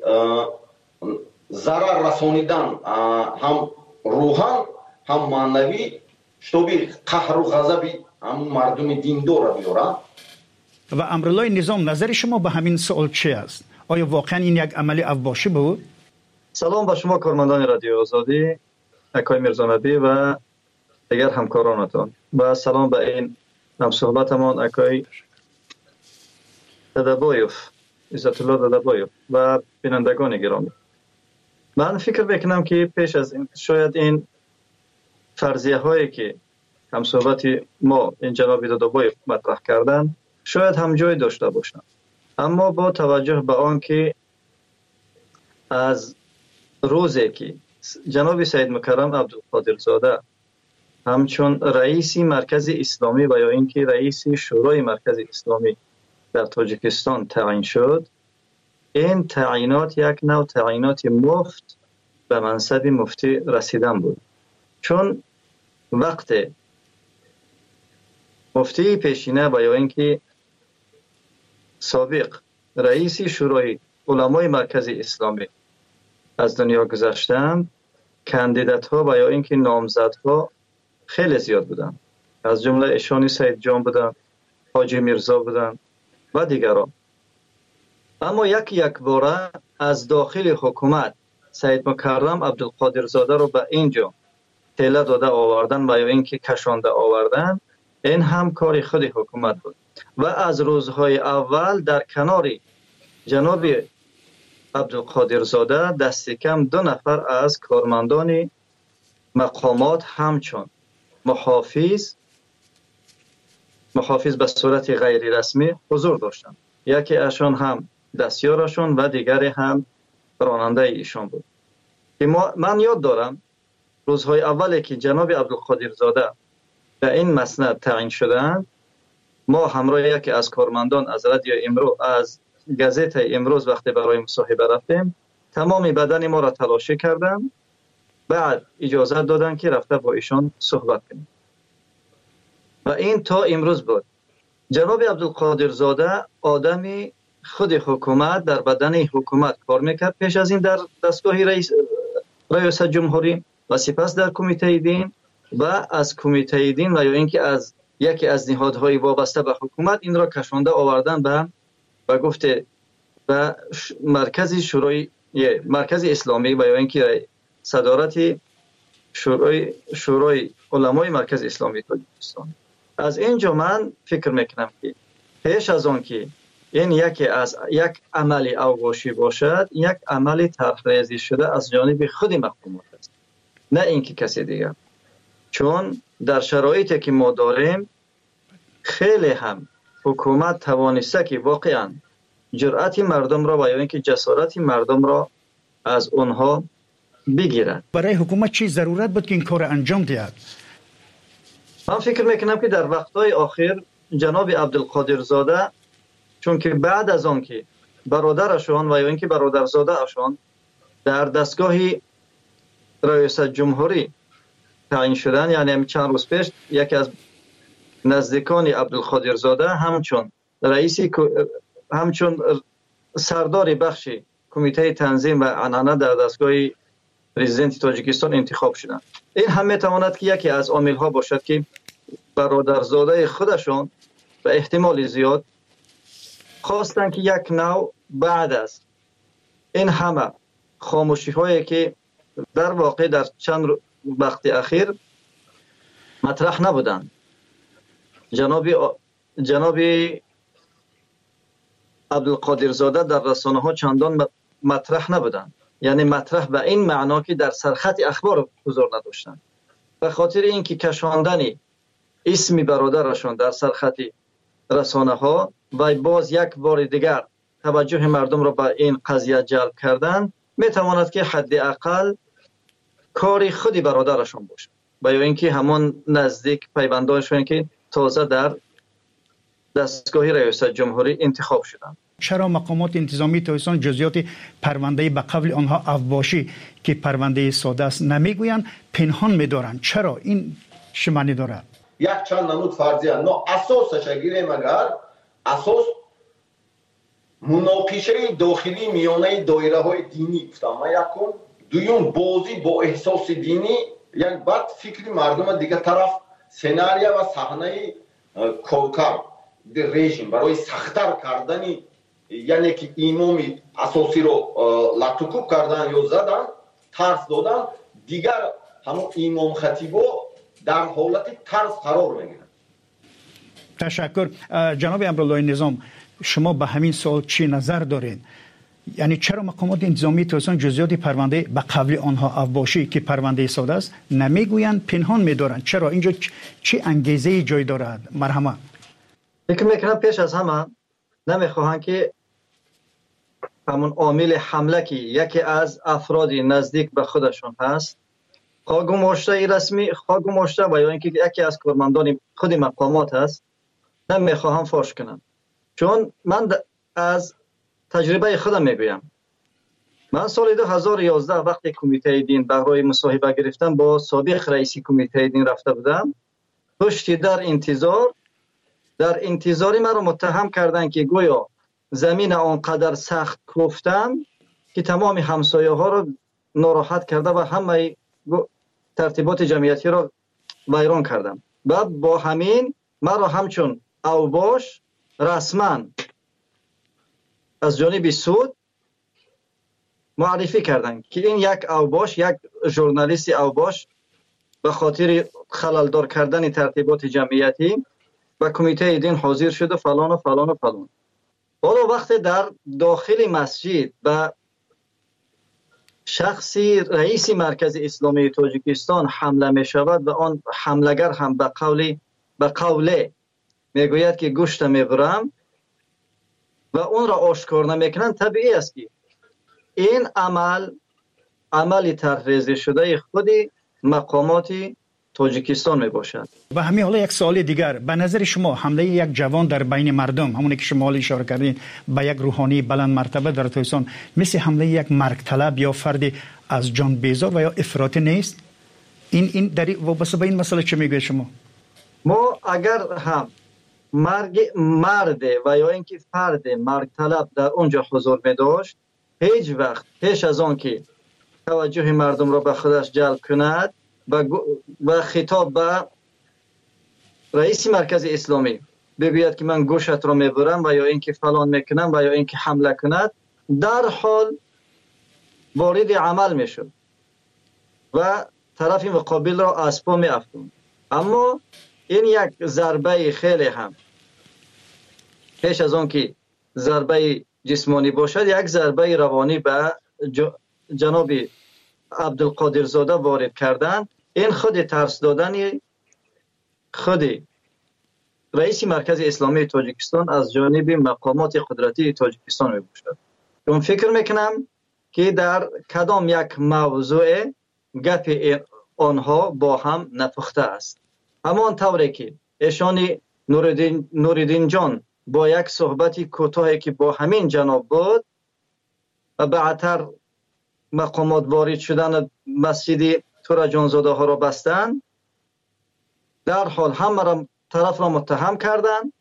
ضرر رسانیدن هم روحان هم معنوی شتوبی قهر و غضب هم مردم دیندار را بیارن. و امرالله نظام نظر شما به همین سوال چی است؟ آیا واقعا این یک عمل اوباشی بود؟ سلام به شما کارمندان رادیو آزادی، اکای میرزانبی و دیگر همکارانتان و سلام به این هم صحبتمان اکای ددبایف عزت الله ددبایف و بینندگان گرامی. من فکر میکنم که پیش از این شاید این فرضیه هایی که هم صحبت ما این جناب دادابای مطرح کردن شاید هم جای داشته باشند، اما با توجه به آن که از روزی که جناب سید مکرم عبدالقادر زاده همچون رئیس مرکز اسلامی و یا اینکه رئیس شورای مرکز اسلامی در تاجیکستان تعیین شد، این تعیینات یک نوع تعیینات مفت به منصب مفتی رسیدن بود. چون وقت مفتی پیشینه و یا اینکه سابق رئیس شورای علمای مرکز اسلامی از دنیا گذشتند، کاندیدات ها و یا اینکه نامزدها خیلی زیاد بودند، از جمله اشانی سید جان بودند، حاجی میرزا بودند و دیگران. اما یک یک باره از داخل حکومت سید مکرم عبدالقادر زاده رو به اینجا تله داده آوردن و یا اینکه کشانده آوردن، این هم کار خود حکومت بود و از روزهای اول در کنار جناب عبدالقادر زاده دست کم دو نفر از کارمندان مقامات همچون محافظ محافظ به صورت غیر رسمی حضور داشتند. یکی اشان هم دستیارشون و دیگری هم راننده ایشان بود. من یاد دارم روزهای اولی که جناب عبدالقادر زاده به این مسند تعیین شدند، ما همراه یکی از کارمندان از رادیو امروز از گازت امروز وقتی برای مصاحبه رفتیم، تمام بدن ما را تلاشی کردند، بعد اجازه دادن که رفته با ایشان صحبت کنیم و این تا امروز بود. جناب عبدالقادر زاده آدمی خود حکومت در بدن حکومت کار میکرد، پیش از این در دستگاه رئیس ریاست جمهوری و سپس در کمیته دین و از کمیته دین و یا اینکه از یکی از نهادهای وابسته به حکومت این را کشانده آوردن به و گفته به مرکز شورای مرکز اسلامی و یا اینکه صدارت شورای شورای علمای مرکز اسلامی تاجیکستان. از اینجا من فکر میکنم که پیش از آن که این یکی از یک عمل اوغاشی باشد، یک عمل طرحریزی شده از جانب خود مقامات است، نه اینکه کسی دیگر. چون در شرایطی که ما داریم خیلی هم حکومت توانسته که واقعا جرأت مردم را و یا اینکه جسارت مردم را از اونها بگیرد. برای حکومت چی ضرورت بود که این کار انجام دهد؟ من فکر میکنم که در وقتهای آخر جناب عبدالقادر زاده، چون که بعد از آن که برادرشان و یا اینکه برادرزاده اشان در دستگاه ریاست جمهوری تعیین شدن، یعنی چند روز پیش یکی از نزدیکان عبدالقادر زاده همچون رئیس همچون سردار بخش کمیته تنظیم و عنعنه در دستگاه پرزیدنت تاجیکستان انتخاب شدند. این هم میتواند که یکی از عامل ها باشد که برادرزاده خودشان به احتمال زیاد خواستن که یک نوع بعد از این همه خاموشی هایی که در واقع در چند وقت اخیر مطرح نبودند، جناب جناب عبدالقادر زاده در رسانه ها چندان مطرح نبودند، یعنی مطرح به این معنا که در سرخط اخبار حضور نداشتند. به خاطر اینکه کشاندن اسم برادرشان در سرخط رسانه ها و باز یک بار دیگر توجه مردم را به این قضیه جلب کردن، میتواند که حداقل کار خودی برادرشان باشه و یا اینکه همون نزدیک پیوندانشون که تازه در دستگاه ریاست جمهوری انتخاب شدند. چرا مقامات انتظامی تاجیکستان جزئیات پرونده به قبل آنها اوباشی که پرونده ساده است نمیگویند، پنهان می‌دارند؟ چرا این چه معنی دارد؟ یک چند نمود فرضیه نو اساسش گیریم اگر اساس مناقشه داخلی میانه دایره های دینی گفتم من یکم، دویم بازی با احساس دینی، یک بعد فکری مردم دیگه طرف سناریو و صحنه کوکب رژیم برای سخت‌تر کردن، یعنی که امامی اساسی رو لطوکوب کردن یا زدن، ترس دادن، دیگر همون امام خطیبو در حالت ترس قرار میگیرن. تشکر. جناب امرالله نظام، شما به همین سوال چی نظر دارین؟ یعنی چرا مقامات انتظامی تاجیکستان جزئیات پرونده به قبل آنها افباشی که پرونده ساده است نمیگویند، پنهان می‌دارند؟ چرا اینجا چه انگیزه جای دارد؟ مرحمت. فکر میکنم پیش از همه نمیخواهند که همون عامل حمله که یکی از افرادی نزدیک به خودشون هست خواه گماشته رسمی خواه گماشته و یا اینکه یکی از کارمندان خود مقامات هست نمیخواهم فاش کنم. چون من از تجربه خودم میگویم، من سال دو هزار و یازده وقتی کمیته دین برای مصاحبه گرفتم با سابق رئیس کمیته دین رفته بودم، پشتی در انتظار در انتظاری من رو متهم کردن که گویا زمین آنقدر سخت کوفتم که تمام همسایه ها رو ناراحت کرده و همه ترتیبات جمعیتی رو ویران کردم و با همین من رو همچون اوباش رسما از جانب سود معرفی کردن که این یک اوباش، یک ژورنالیست اوباش به خاطر خللدار کردن ترتیبات جمعیتی و کمیته دین حاضر شده فلان و فلان و فلان. حالا وقتی در داخل مسجد و شخصی رئیس مرکز اسلامی تاجیکستان حمله می شود و آن حملگر هم به قولی به قوله میگوید که گوشت میبرم و اون را آشکار نمیکنن، طبیعی است که این عمل عملی طرحریزی شده خود مقامات تاجیکستان می باشد. و همین حالا یک سوال دیگر، به نظر شما حمله یک جوان در بین مردم، همونی که شما اشاره کردین به یک روحانی بلند مرتبه در تاجیکستان، مثل حمله یک مرگ طلب یا فرد از جان بیزار و یا افراط نیست؟ این این در وابسته به این مسئله چه میگوید شما؟ ما اگر هم مرگ مرد و یا اینکه فرد مرگ طلب در اونجا حضور می داشت، هیچ وقت پیش از آن که توجه مردم را به خودش جلب کند و خطاب به رئیس مرکز اسلامی بگوید که من گوشت را میبرم و یا اینکه فلان میکنم و یا اینکه حمله کند، در حال وارد عمل میشد و طرف مقابل را از پا میافتوند. اما این یک ضربه خیلی هم پیش از آن که ضربه جسمانی باشد، یک ضربه روانی به جناب عبدالقادر زاده وارد کردن. این خود ترس دادن خود رئیس مرکز اسلامی تاجیکستان از جانب مقامات قدرتی تاجیکستان می باشد. من فکر میکنم که در کدام یک موضوع گپ آنها با هم نپخته است. همان طوری که ایشان نوردین, نوردین جان با یک صحبتی کوتاهی که با همین جناب بود و بعدتر مقامات وارد شدن مسجد تورا جانزاده ها را بستند، در حال همه را طرف را متهم کردند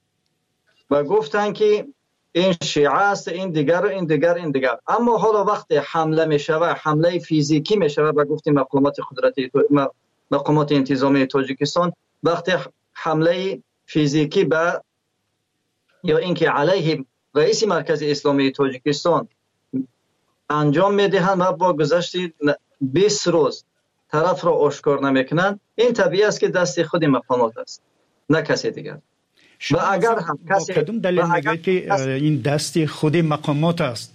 و گفتند که این شیعه است، این دیگر و این دیگر این دیگر. اما حالا وقتی حمله می شود، حمله فیزیکی می شود و گفتیم مقامات قدرتی مقامات انتظامی تاجیکستان وقتی حمله فیزیکی به یا اینکه علیه رئیس مرکز اسلامی تاجیکستان انجام میدهند و با گذشت بیست روز طرف را آشکار نمیکنند، این طبیعی است که دست خود مقامات است، نه کسی دیگر. و اگر هم کسی کدوم دلیل میگه که این دست خود مقامات است؟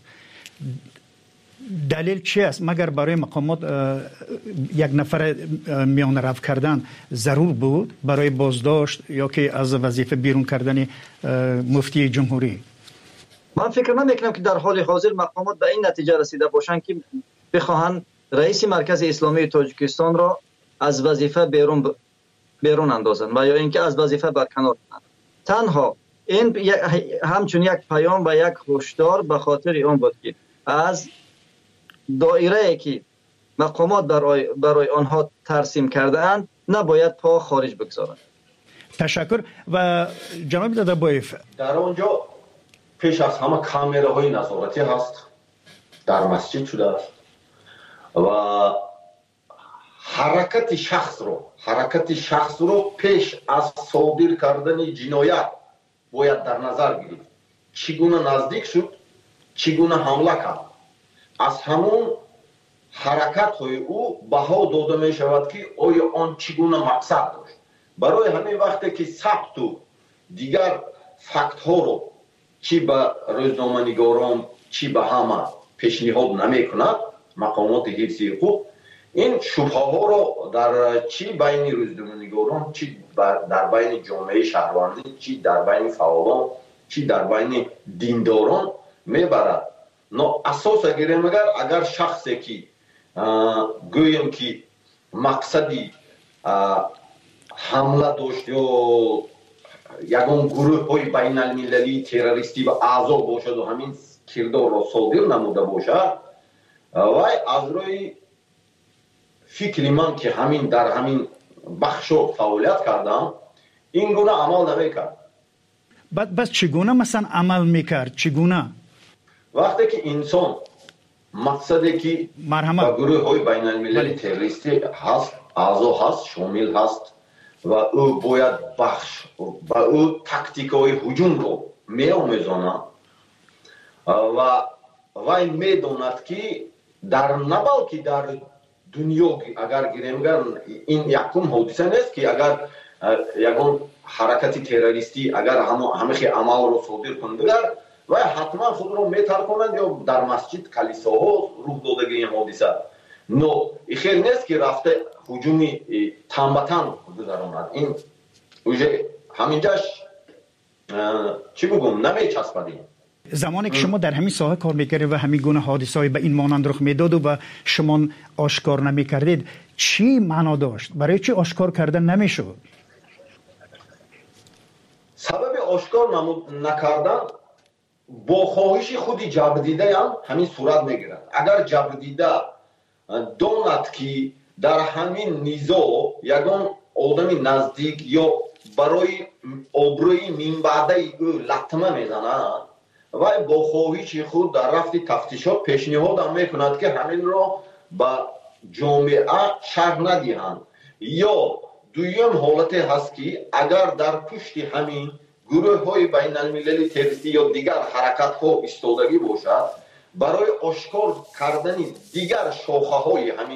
دلیل چی است؟ مگر برای مقامات یک نفر میان رفت کردن ضرور بود برای بازداشت یا که از وظیفه بیرون کردن مفتی جمهوری؟ من فکر نمیکنم که در حال حاضر مقامات به این نتیجه رسیده باشند که بخواهند رئیس مرکز اسلامی تاجیکستان را از وظیفه بیرون ب... بیرون اندازند و یا اینکه از وظیفه برکنار کنند. تنها این همچون یک پیام و یک هشدار به خاطر اون بود که از دایره که مقامات برای برای آنها ترسیم کرده اند نباید پا خارج بگذارند. تشکر. و جناب دادابایف، در آنجا پیش از همه کامراهای نظارتی هست، در مسجد شده است و حرکت شخص رو حرکت شخص رو پیش از صادر کردن جنایت باید در نظر گیرید. چگونه نزدیک شد، چگونه حمله کرد، از همون حرکت های او بها داده می شود که آیا آن چگونه مقصد داشت. برای همین وقتی که ثبت و دیگر فکت ها رو چی به روزنامه نگاران چی به همه پیشنهاد نمیکند مقامات حفظی حقوق، این شبهه ها رو در چی بین روزنامه‌نگاران، چی در بین جامعه شهروندی، چی در بین فعالان، چی در بین دینداران میبرد. نه اساس گیریم اگر اگر شخصی که گویم که مقصدی حمله داشت یا یگان گروه های بین المللی تروریستی و اعضا باشد و همین کردار را صادر نموده باشد، وای از روی فکر من که همین در همین بخشو فعالیت کردم این گونه عمل نمیکرد. بعد بس چگونه مثلا عمل میکرد؟ چگونه؟ وقتی که انسان مقصدی که با گروه های بین المللی تروریستی هست، اعضا هست، شامل هست و او باید بخش و او تاکتیک های هجوم رو می آموزاند و وای میداند که در نبال که در دنیا اگر گیریم این یکم حادثه نیست که اگر یکم حرکت تروریستی اگر همه خی عمل رو صادر کنند و حتما خود رو میترکند یا در مسجد کلیساها روح دادگی این حادثه. نو این خیلی نیست که رفته هجومی تنبتن گذراند. این اوجه همینجاش چی بگم نمیچسبدیم. زمانی که شما در همین ساحه کار میکردید و همین گونه حادثه‌ای به این مانند رخ میداد و شما آشکار نمیکردید، چی معنا داشت؟ برای چی آشکار کردن نمیشد؟ سبب آشکار نکردن با خواهش خودی جبردیده هم همین صورت میگیرد. اگر جبردیده داند که در همین نیزا یگان آدم نزدیک یا برای آبروی منبعده او لطمه میزند و با خواهش خود در رفت تفتیشات پیشنهاد هم میکند که همین را به جامعه شرح ندهند. یا دویم حالت هست که اگر در پشت همین گروه های بین المللی تروریستی یا دیگر حرکت ها ایستادگی باشد، برای آشکار کردن دیگر شاخه های همین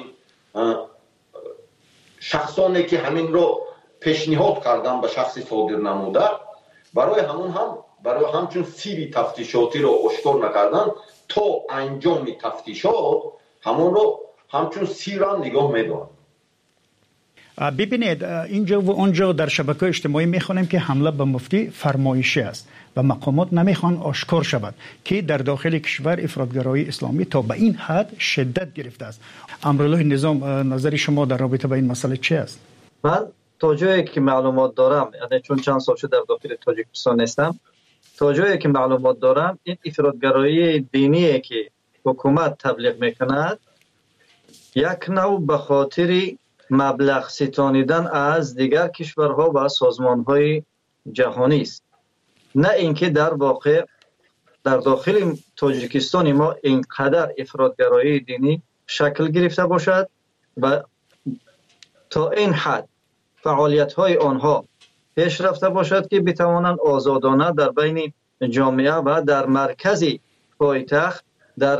شخصانی که همین را پیشنهاد کردن به شخص صادر نموده، برای همون هم برای همچون سیری تفتیشاتی رو آشکار نکردن تا انجام تفتیشات همون رو همچون سیران نگاه میدارن. ببینید اینجا و اونجا در شبکه اجتماعی میخوانیم که حمله به مفتی فرمایشی است و مقامات نمیخوان آشکار شود که در داخل کشور افراطگرایی اسلامی تا به این حد شدت گرفته است. امرالله نظام، نظر شما در رابطه با این مسئله چی است؟ من تا جایی که معلومات دارم، یعنی چون چند سال شد در داخل تاجیکستان نیستم، تا جایی که معلومات دارم این افراطگرایی دینی که حکومت تبلیغ میکند یک نوع به خاطر مبلغ ستانیدن از دیگر کشورها و سازمانهای جهانی است، نه اینکه در واقع در داخل تاجیکستان ما اینقدر افراطگرایی دینی شکل گرفته باشد و تا این حد فعالیت های آنها پیش رفته باشد که بتوانند آزادانه در بین جامعه و در مرکز پایتخت در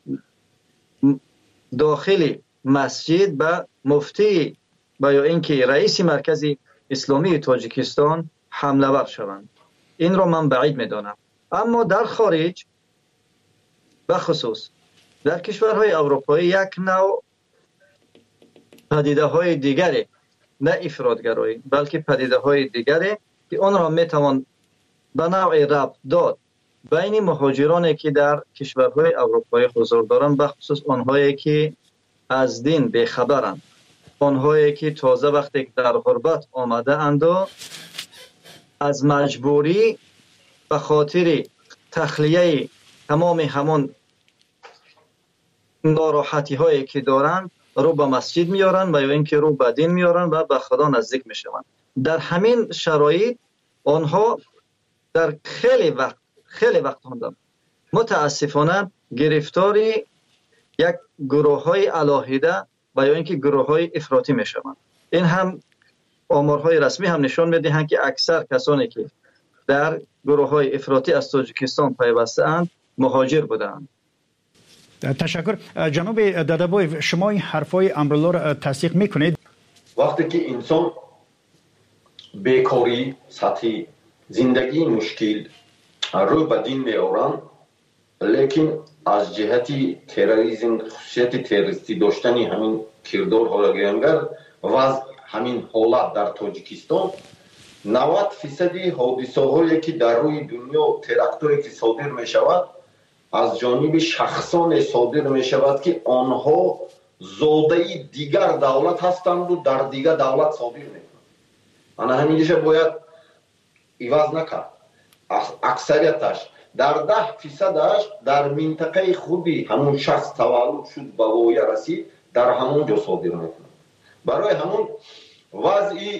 داخل مسجد به مفتی و یا اینکه رئیس مرکز اسلامی تاجیکستان حمله ور شوند. این را من بعید میدانم. اما در خارج بخصوص در کشورهای اروپایی یک نوع پدیده های دیگری، نه افراطگرایی بلکه پدیده های دیگری که آن را میتوان به نوع ربط داد بین مهاجرانی که در کشورهای اروپایی حضور دارند، بخصوص آنهایی که از دین بیخبرند، آنهایی که تازه وقتی در غربت آمده اند و از مجبوری به خاطر تخلیه تمام همان ناراحتی هایی که دارند رو به مسجد میارن و یا اینکه رو به دین میارن و به خدا نزدیک میشوند. در همین شرایط آنها در خیلی وقت خیلی وقت هستند متاسفانه گرفتاری یک گروه های علاهیده و یا اینکه گروه های افراطی میشوند. این هم آمارهای رسمی هم نشان میدهند که اکثر کسانی که در گروه های افراطی از تاجیکستان پیوسته اند مهاجر بودند. تشکر. جناب دادابوی، شما این حرفای امرالله را تصدیق میکنید؟ وقتی که انسان بیکاری، سطحی زندگی مشکل رو به دین میارن، لیکن از جهتی تروریسم خصوصیت تروریستی داشتنی همین کردارها را گیرنگر و همین حالت در تاجیکستان نود فیصدی حادثه‌هایی که در روی دنیا تراکتوری که صادر می شود از جانب شخصان صادر می شود که آنها زاده دیگر دولت هستند و در دیگر دولت صادر می کنند. آن همیشه باید ایواز نکرد. اکثریتش در ده فیصدش در منطقه خودی همون شخص تولد شد به وایه رسید در همون جا صادر می کنند. برای همون وضعی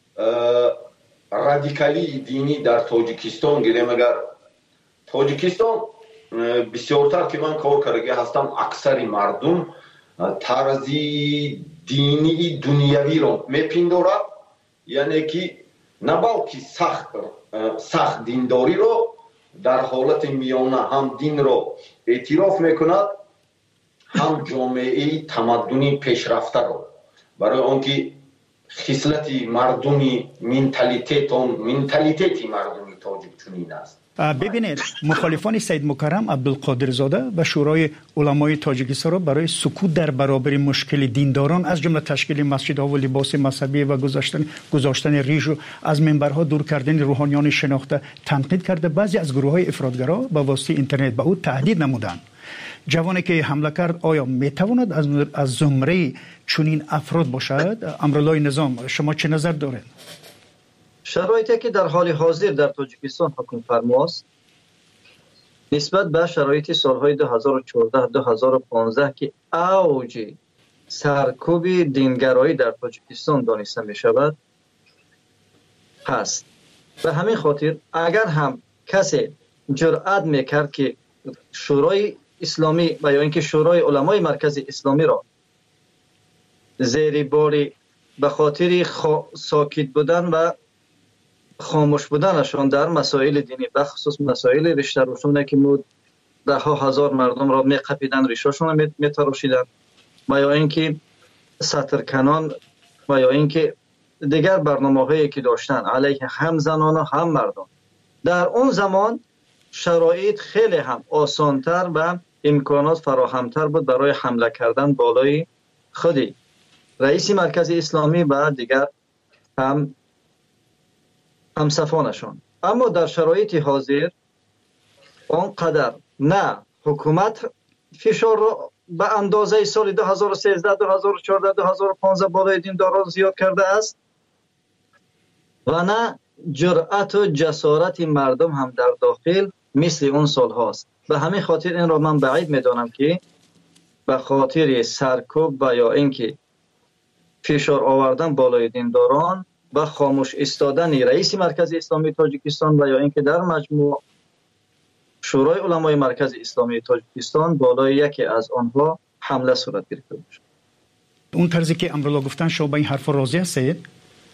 رادیکالی دینی در تاجیکستان گیریم. اگر تاجیکستان بسیارتر که من کار کرده هستم اکثر مردم طرزی دینی دنیوی رو میپندارد، یعنی که نه بلکه سخت سخت دینداری رو در حالت میانه هم دین رو اعتراف میکند هم جامعه تمدنی پیشرفته رو، برای آنکه خصلت مردمی منتالیتیت و منتالیتیت مردمی تاجیک چنین است. ببینید مخالفان سید مکرم عبدالقادر زاده و شورای علمای تاجیکستان را برای سکوت در برابر مشکل دینداران از جمله تشکیل مسجدها و لباس مذهبی و گذاشتن گذاشتن ریش و از منبرها دور کردن روحانیان شناخته تنقید کرده. بعضی از گروه‌های افراطگرا با واسطه اینترنت به او تهدید نمودند. جوانی که حمله کرد آیا میتواند از از زمره چنین افراد باشد؟ امرالله نظام، شما چه نظر دارید؟ شرایطی که در حال حاضر در تاجیکستان حکم فرماست نسبت به شرایط سالهای دو هزار و چهارده دو هزار و پانزده که اوج سرکوب دینگرایی در تاجیکستان دانسته می شود هست. به همین خاطر اگر هم کسی جرأت میکرد که شورای اسلامی و یا اینکه شورای علمای مرکز اسلامی را زیر باری به خاطر خا... ساکت بودن و خاموش بودنشان در مسائل دینی به خصوص مسائل ریشه روشونه که مود ده ها هزار مردم را میقپیدن، ریشاشون را میتراشیدن و یا اینکه سطرکنان و یا اینکه دیگر برنامه هایی که داشتن علیه هم زنان و هم مردم، در اون زمان شرایط خیلی هم آسانتر و امکانات فراهمتر بود برای حمله کردن بالای خودی رئیس مرکز اسلامی و دیگر هم همصفانشان. اما در شرایط حاضر آنقدر نه حکومت فشار را به اندازه سال دو هزار و سیزده دو هزار و چهارده دو هزار و پانزده بالای دینداران زیاد کرده است و نه جرأت و جسارت مردم هم در داخل مثل اون سال هاست. به همین خاطر این را من بعید میدانم که به خاطر سرکوب و یا اینکه فشار آوردن بالای دینداران و خاموش ایستادن رئیس مرکز اسلامی تاجیکستان و یا اینکه در مجموع شورای علمای مرکز اسلامی تاجیکستان بالای یکی از آنها حمله صورت گرفته باشد. اون طرزی که امرالله گفتن شما با این حرف راضی هستید؟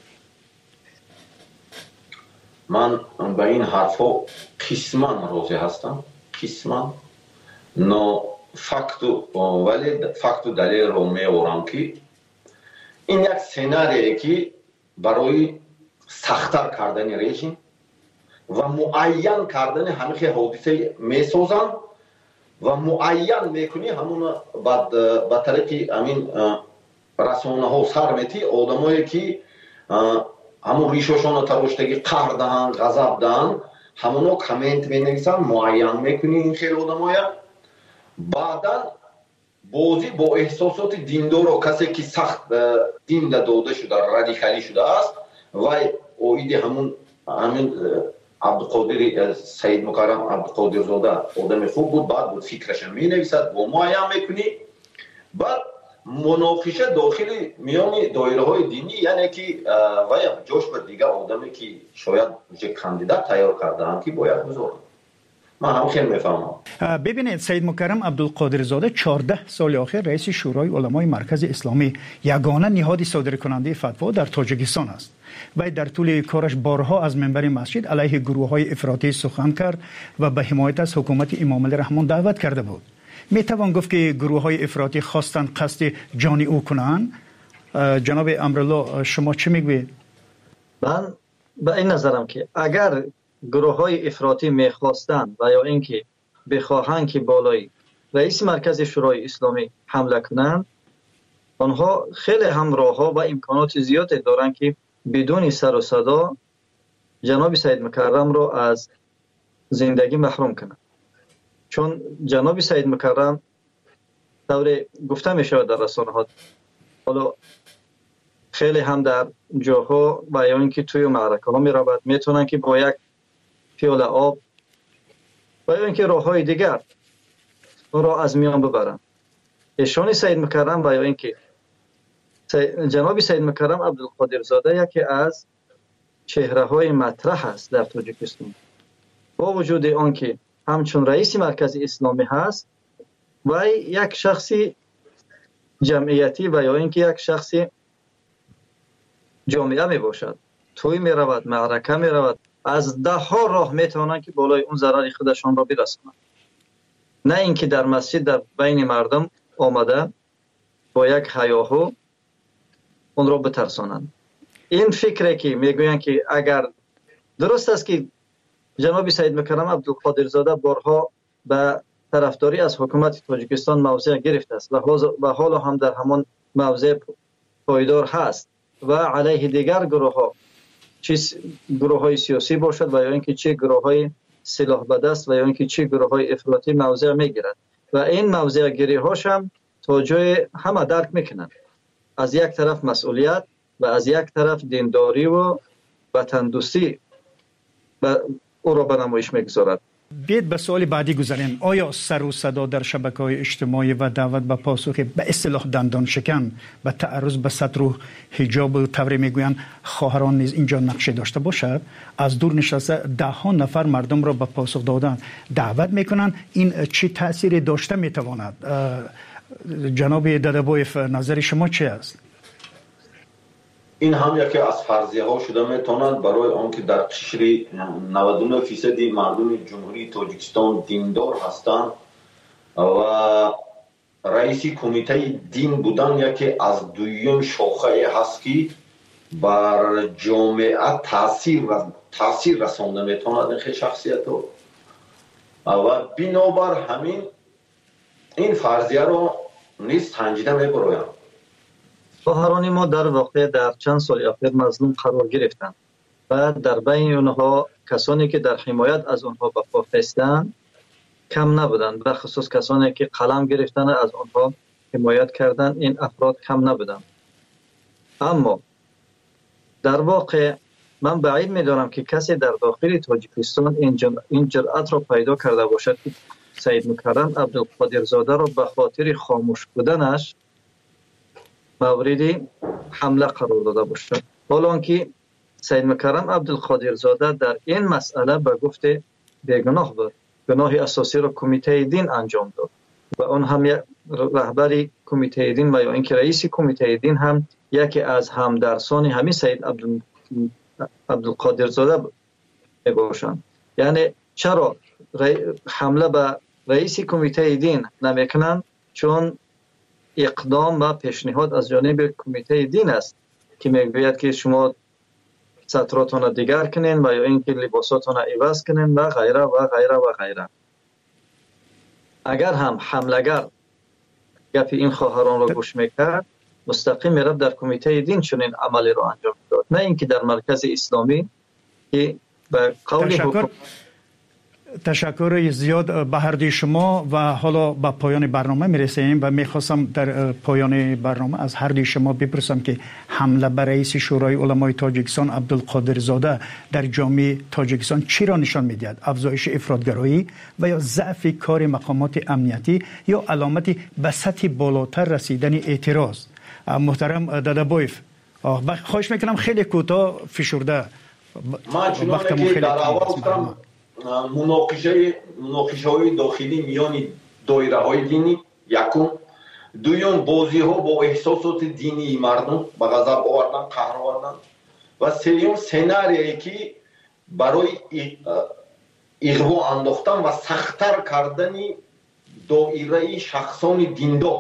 من به این حرفا قسما راضی هستم، قسما نه فقط ولی فقط دلیل رو میارم که این یک سناریه که برای سخت‌تر کردن رژیم و معین کردن همه حادثه میسازن و معین میکنی همون بعد به طریق همین رسانه ها سر میتی آدمایی که همون ریششون تراشتگی قهر دهن غضب دهن همونو کامنت مینویسن معین میکنی این خیلی آدمایی بعدا بازی با احساسات دیندار و کسی که سخت دین داده شده رادیکالی شده است و اوید همون همین عبدالقادر سید مکرم عبدالقادر زاده آدم خوب بود، بعد بود فکرش می نویسد با معین میکنی بعد مناقشه داخل میان دایره های دینی، یعنی که و جوش بر دیگه آدمی که شاید یک کاندیدات تیار کردن که باید بذارن. من هم خیلی میفهمم. ببینید سید مکرم عبدالقادر زاده چهارده سال آخر رئیس شورای علمای مرکز اسلامی یگانه نهاد صادر کننده فتوا در تاجیکستان است و در طول کارش بارها از منبر مسجد علیه گروه های افراطی سخن کرد و به حمایت از حکومت امام علی رحمان دعوت کرده بود. می توان گفت که گروه های افراطی خواستند قصد جان او کنند. جناب امرالله شما چه میگوید؟ من به این نظرم که اگر گروه های افراطی میخواستند و یا اینکه بخواهند که بالای رئیس مرکز شورای اسلامی حمله کنند، آنها خیلی هم راه‌ها و امکانات زیادی دارند که بدون سر و صدا جناب سید مکرم را از زندگی محروم کنند. چون جناب سید مکرم طور گفته می شود در رسانه ها، حالا خیلی هم در جاها و یا اینکه توی معرکه ها می رود، میتونن که با یک پیاله آب و یا اینکه راه های دیگر را از میان ببرن. ایشان سید مکرم و یا اینکه جناب سید مکرم عبدالقادر زاده یکی از چهره های مطرح است در تاجیکستان، با وجود آنکه همچون رئیس مرکز اسلامی هست و یک شخصی جمعیتی و یا اینکه یک شخصی جامعه می باشد، توی می رود، معرکه می رود، از ده ها راه می توانند که بالای اون ضرر خودشان را برسانند، نه اینکه در مسجد در بین مردم آمده با یک هیاهو اون را بترسانند. این فکره که میگویند که اگر درست است که جناب سید مکرم عبدالقادر زاده بارها به طرفداری از حکومت تاجیکستان موضع گرفته است و حالا هم در همان موضع پایدار هست و علیه دیگر گروه ها، چه گروه های سیاسی باشد و یا اینکه چه گروه های سلاح به دست و یا اینکه چه گروه های افراطی موضع میگیرند و این موضع گیری هاش هم تا جای همه درک میکنند. از یک طرف مسئولیت و از یک طرف دینداری و وطن دوستی او را به نمایش میگذارد. بیاید به سوال بعدی گذاریم. آیا سر و صدا در شبکه‌های اجتماعی و دعوت به پاسخ به اصطلاح دندان شکن و تعرض به سطر و حجاب و طوری میگویند خواهران نیز اینجا نقشه داشته باشد؟ از دور نشسته ده ها نفر مردم را به پاسخ دادن دعوت میکنند. این چه تأثیری داشته میتواند؟ جناب دادابویف، نظر شما چی است؟ این هم یکی از فرضیه ها شده میتواند برای آنکه در قشر نود و نه درصد مردم جمهوری تاجیکستان دیندار هستند و رئیس کمیته دین بودن یکی از دویم شاخه هست که بر جامعه تاثیر تاثیر رسانده میتواند این شخصیت رو و بنابر همین این فرضیه رو نیز تنجیده میبرایم. خواهران ما در واقع در چند سال اخیر مظلوم قرار گرفتند و در بین اونها کسانی که در حمایت از اونها به پا خستند کم نبودند، به خصوص کسانی که قلم گرفتن از اونها حمایت کردند این افراد کم نبودند. اما در واقع من بعید می‌دارم که کسی در داخل تاجیکستان این جرأت را پیدا کرده باشد که سید مکرم عبدالقادر زاده را به خاطر خاموش بودنش موردی حمله قرار داده باشد، حالا که سید مکرم عبدالقادر زاده در این مسئله به گفت بیگناه بود. گناه اساسی را کمیته دین انجام داد و اون هم رهبر کمیته دین و یا اینکه رئیس کمیته دین هم یکی از همدرسان همین سید عبدال عبدالقادر زاده باشند. یعنی چرا حمله به رئیس کمیته دین نمیکنند؟ چون اقدام و پیشنهاد از جانب کمیته دین است که میگوید که شما سطراتون دیگر کنین و یا اینکه لباساتون عوض کنین و غیره و غیره و غیره. اگر هم حملگر گپ این خواهران را گوش میکرد مستقیم میرفت در کمیته دین چنین عملی را انجام داد، نه اینکه در مرکز اسلامی که به قول حکومت. تشکر زیاد به هر دوی شما و حالا به پایان برنامه میرسیم و میخواستم در پایان برنامه از هر دوی شما بپرسم که حمله بر رئیس شورای علمای تاجیکستان عبدالقادر زاده در جامعه تاجیکستان چی را نشان میدهد؟ افزایش افراطگرایی و یا ضعف کار مقامات امنیتی یا علامتی به سطح بالاتر رسیدن اعتراض؟ محترم دادابویف، خواهش میکنم خیلی کوتاه فشرده. ما چنانه که در اول گفتم مناقشه مناقشه های داخلی میان دایره های دینی یکم، دوم بازی ها با احساسات دینی مردم به غضب آوردن، قهر آوردن و سوم سناریویی که برای اغوا انداختن و سخت‌تر کردن دایره شخصان دیندار.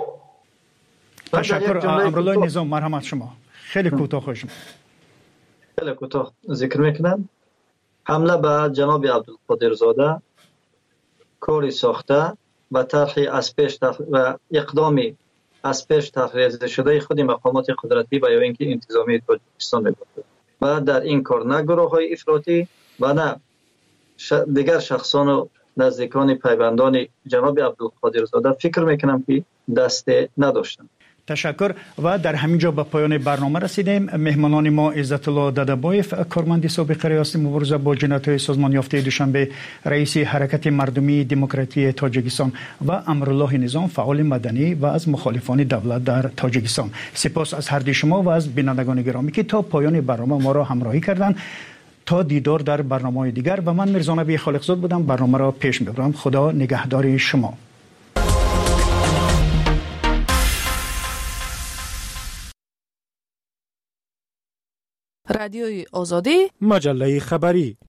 تشکر. امرالله نظام، مرحمت شما. خیلی کوتاه خوشم. خیلی کوتاه ذکر میکنم. حمله به جناب عبدالقادر زاده کاری ساخته و طرحی از پیش و اقدامی از پیش تفریض شده خود مقامات قدرتی و یا اینکه انتظامی تاجیکستان می‌باشد و در این کار نه گروه‌های افراطی و نه ش... دیگر شخصان و نزدیکان پیوندان جناب عبدالقادر زاده فکر میکنم که دست نداشتند. تشکر. و در همین جا به پایان برنامه رسیدیم. مهمانان ما عزت الله ددبایف، کارمند سابق ریاست مبارزه با جنایت‌های سازمان یافته دوشنبه، رئیس حرکت مردمی دموکراتی تاجیکستان و امرالله نظام، فعال مدنی و از مخالفان دولت در تاجیکستان. سپاس از هر دوی شما و از بینندگان گرامی که تا پایان برنامه ما را همراهی کردند. تا دیدار در برنامه‌های دیگر و من میرزا نبی خالقزاد بودم. برنامه را پیش می‌برم. خدا نگهدار شما. رادیوی آزادی، مجله خبری.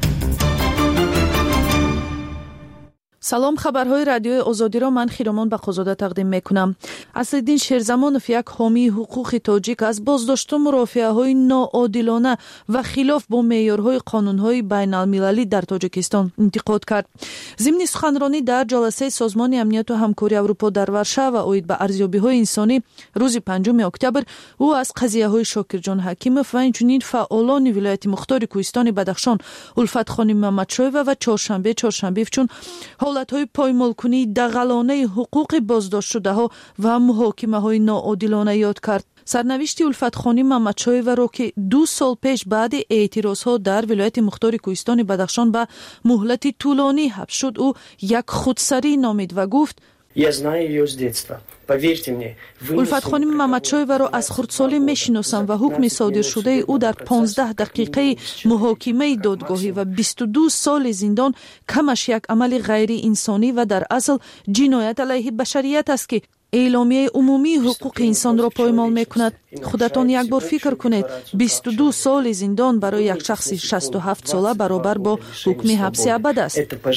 سلام، خبرهای رادیوی آزادی را من خیرمان بخوزاده تقدیم میکنم. اصلالدین شیرزمانов یک حامی حقوق تاجیک از بازداشت مرافعه‌های ناعادلانه و خلاف با معیارهای قانون‌های بین‌المللی در تاجیکستان انتقاد کرد. ضمن سخنرانی در جلسه سازمان امنیت و همکاری اروپا در ورشو و اوید به ارزیابی‌های انسانی روز پنجم اکتبر، او از قضیه‌های شاکرجان حکیمов و اینچنین فعالان ولایت مختار کوهستان بدخشان، الفت خانم محمدشایوه و چهارشنبه چهارشنبه چون حالت‌های پایمال‌کنی دغلانه حقوق بازداشت شده‌ها و محاکمه‌های ناعادلانه یاد کرد. سرنوشت الفت خانم محمدشایوه را که دو سال پیش بعد اعتراض‌ها در ولایت مختار کوهستان بدخشان به مهلت طولانی حبس شد، او یک خودسری نامید و گفت: Я знаю ее с детства. Поверьте мне. الفت خانم محمدشایوه را از خردسالی میشناسم و حکم صادر شده او در پانزده دقیقه محاکمه دادگاهی و بیست و دو سال زندان کمش یک عمل غیر انسانی و در اصل جنایت علیه بشریت است که اعلامیه عمومی حقوق انسان را پایمال میکند. خودتان یک بار فکر کنید، بیست و دو سال زندان برای یک شخص شصت و هفت ساله برابر با حکم حبس ابد است.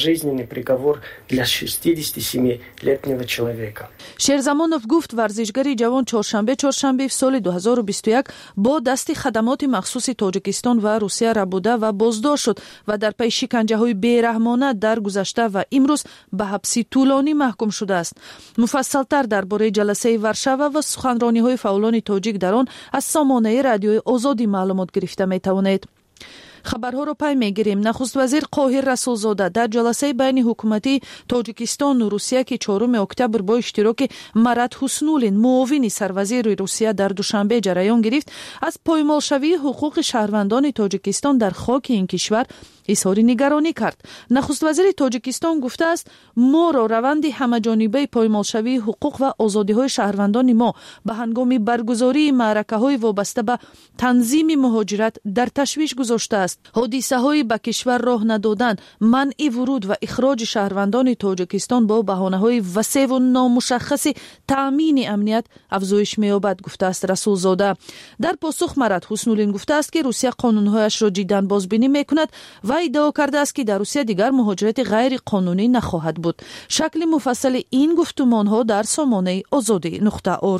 شیرزمانов گفت ورزشگری جوان چهارشنبه چهارشنبه سال دو هزار و بیست و یک با دست خدمات مخصوص تاجیکستان و روسیه را بوده و بازداشت شد و در پی شکنجه‌های بی‌رحمانه در گذشته و امروز به حبس طولانی محکوم شده است. مفصل‌تر درباره جلسه ورشو و سخنرانی‌های فعالان تاجیک در آن از سامانه رادیوی آزادی معلومات گرفته می‌توانید. خبرها را پی میگیریم. نخست وزیر قاهر رسولزاده در جلسه بین حکومتی تاجیکستان و روسیه که چهارم اکتبر با اشتراک مراد حسنولین معاون سروزیر روسیه در دوشنبه جریان گرفت، از پایمالشوی حقوق شهروندان تاجیکستان در خاک این کشور اظهار نگرانی کرد. نخست وزیر تاجیکستان گفته است: ما را روند همه‌جانبه پایمالشوی حقوق و آزادی‌های شهروندان ما به هنگام برگزاری معرکه‌های وابسته به تنظیم مهاجرت در تشویش گذاشته است. حادثه‌های به کشور راه ندادن، منع ورود و اخراج شهروندان تاجیکستان با بهانه‌های وسیع و نامشخص تأمین امنیت افزایش می‌یابد، گفته است رسولزاده. در پاسخ مراد حسنولین گفته است که روسیه قانون‌هایش را جداً بازبینی می‌کند و ادعا کرده است که در روسیه دیگر مهاجرت غیر قانونی نخواهد بود. شکل مفصل این گفتمان‌ها در سامانه آزادی نقطه اورگ.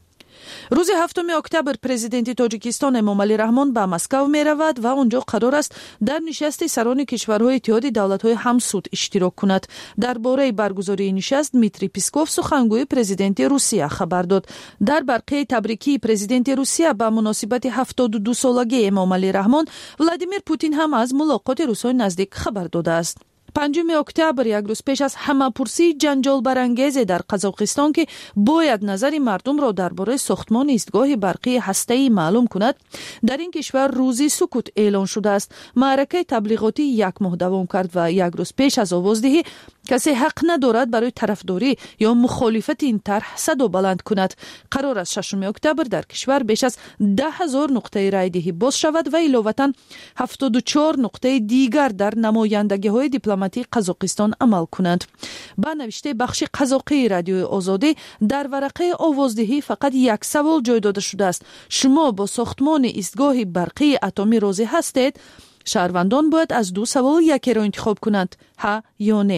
روز هفتم اکتبر پرزیدنت تاجیکستان امامعلی رحمان به مسکو می رود و آنجا قرار است در نشست سران کشورهای اتحاد دولت‌های همسود اشتراک کند. درباره برگزاری نشست دمیتری پسکوف سخنگوی پرزیدنت روسیه خبر داد. در برقه تبریکی پرزیدنت روسیه به مناسبت هفتاد و دو سالگی امامعلی رحمان، ولادیمیر پوتین هم از ملاقات روس‌های نزدیک خبر داده است. پنجم اکتبر یک روز پیش از همه‌پرسی جنجال برانگیز در قزاقستان که باید نظر مردم را درباره ساختمان ایستگاه برقی هسته‌ای معلوم کند، در این کشور روزی سکوت اعلان شده است. معرکه تبلیغاتی یک ماه دوام کرد و یک روز پیش از آوازدهی کسی حق ندارد برای طرفداری یا مخالفت این طرح صدا بلند کند. قرار است ششم اکتبر در کشور بیش از ده هزار نقطه رای دهی باز شود و علاوه هفتاد و چهار نقطه دیگر در نمایندگی‌های دیپلماتیک قزاقستان عمل کنند. با نوشته بخش قزاقی رادیوی آزادی در ورقه آوازدهی فقط یک سوال جای داده شده است: شما با ساختمان ایستگاه برقی اتمی راضی هستید؟ شهروندان باید از دو سوال یکی را انتخاب کنند: ها یا نه.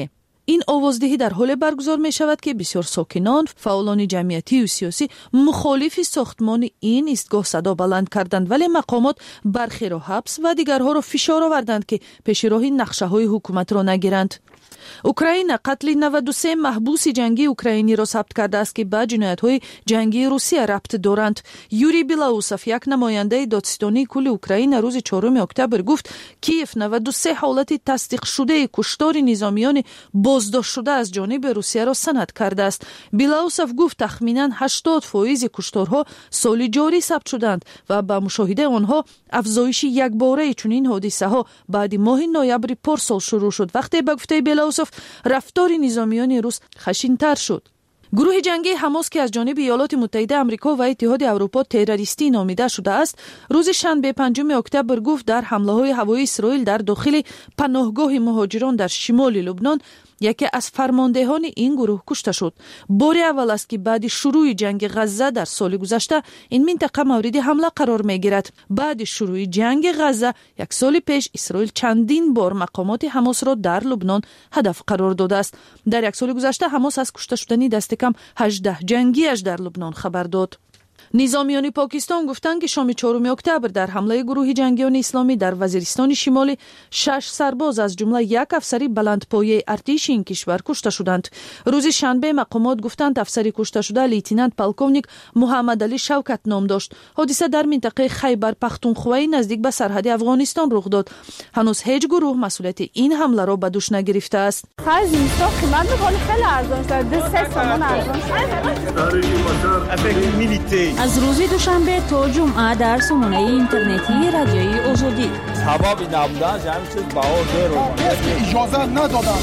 این آوازدهی در حال برگزار می شود که بسیار ساکنان، فعالان جمعیتی و سیاسی مخالف ساختمان این ایستگاه صدا بلند کردند، ولی مقامات برخی را حبس و دیگرها را فشار آوردند که پیش راه نقشه های حکومت را نگیرند. اوکراین قتل نود و سه محبوس جنگی اوکراینی را ثبت کرده است که به جنایت‌های جنگی روسیه ربط دارند. یوری بیلاوسوف، یک نماینده دادستانی کل اوکراین، روز چهارم اکتبر گفت کیف نود و سه حالت تصدیق شده کشتار نظامیان بازداشت شده از جانب روسیه را سند کرده است. بیلاوسوف گفت تخمیناً هشتاد درصد کشتارها سال جاری ثبت شدند و با مشاهده آنها افزایش یکباره چنین حادثه ها بعد ماه نوامبر پارسال شروع شد، وقتی به گفته بیلاوسوف رفتار نظامیان روس خشن‌تر شد. گروه جنگی حماس که از جانب ایالات متحده آمریکا و اتحاد اروپا تروریستی نامیده شده است، روز شنبه پنجم اکتبر گفت در حمله‌های هوایی اسرائیل در داخل پناهگاه مهاجران در شمال لبنان یکی از فرماندهان این گروه کشته شد. بار اول است که بعد شروع جنگ غزه در سال گذشته این منطقه مورد حمله قرار می‌گیرد. بعد شروع جنگ غزه یک سال پیش اسرائیل چندین بار مقامات حماس را در لبنان هدف قرار داده است. در یک سال گذشته حماس از کشته شدن دست کم هجده جنگیش در لبنان خبر داد. نظامیان پاکستان گفتند که شام چهارم اکتبر در حمله گروه جنگیان اسلامی در وزیرستان شمالی شش سرباز از جمله یک افسر بلندپایه ارتش این کشور کشته شدند. روز شنبه مقامات گفتند افسر کشته شده لیتنانت پالکوونیک محمد علی شوکت نام داشت. حادثه در منطقه خیبر پختونخوا نزدیک به سرحد افغانستان رخ داد. هنوز هیچ گروه مسئولیت این حمله را به دوش نگرفته است. از روز دوشنبه تا جمعه در سامانه اینترنتی رادیوی آزادی سبب نبودن همین چیز بهار رو اجازه ندادن.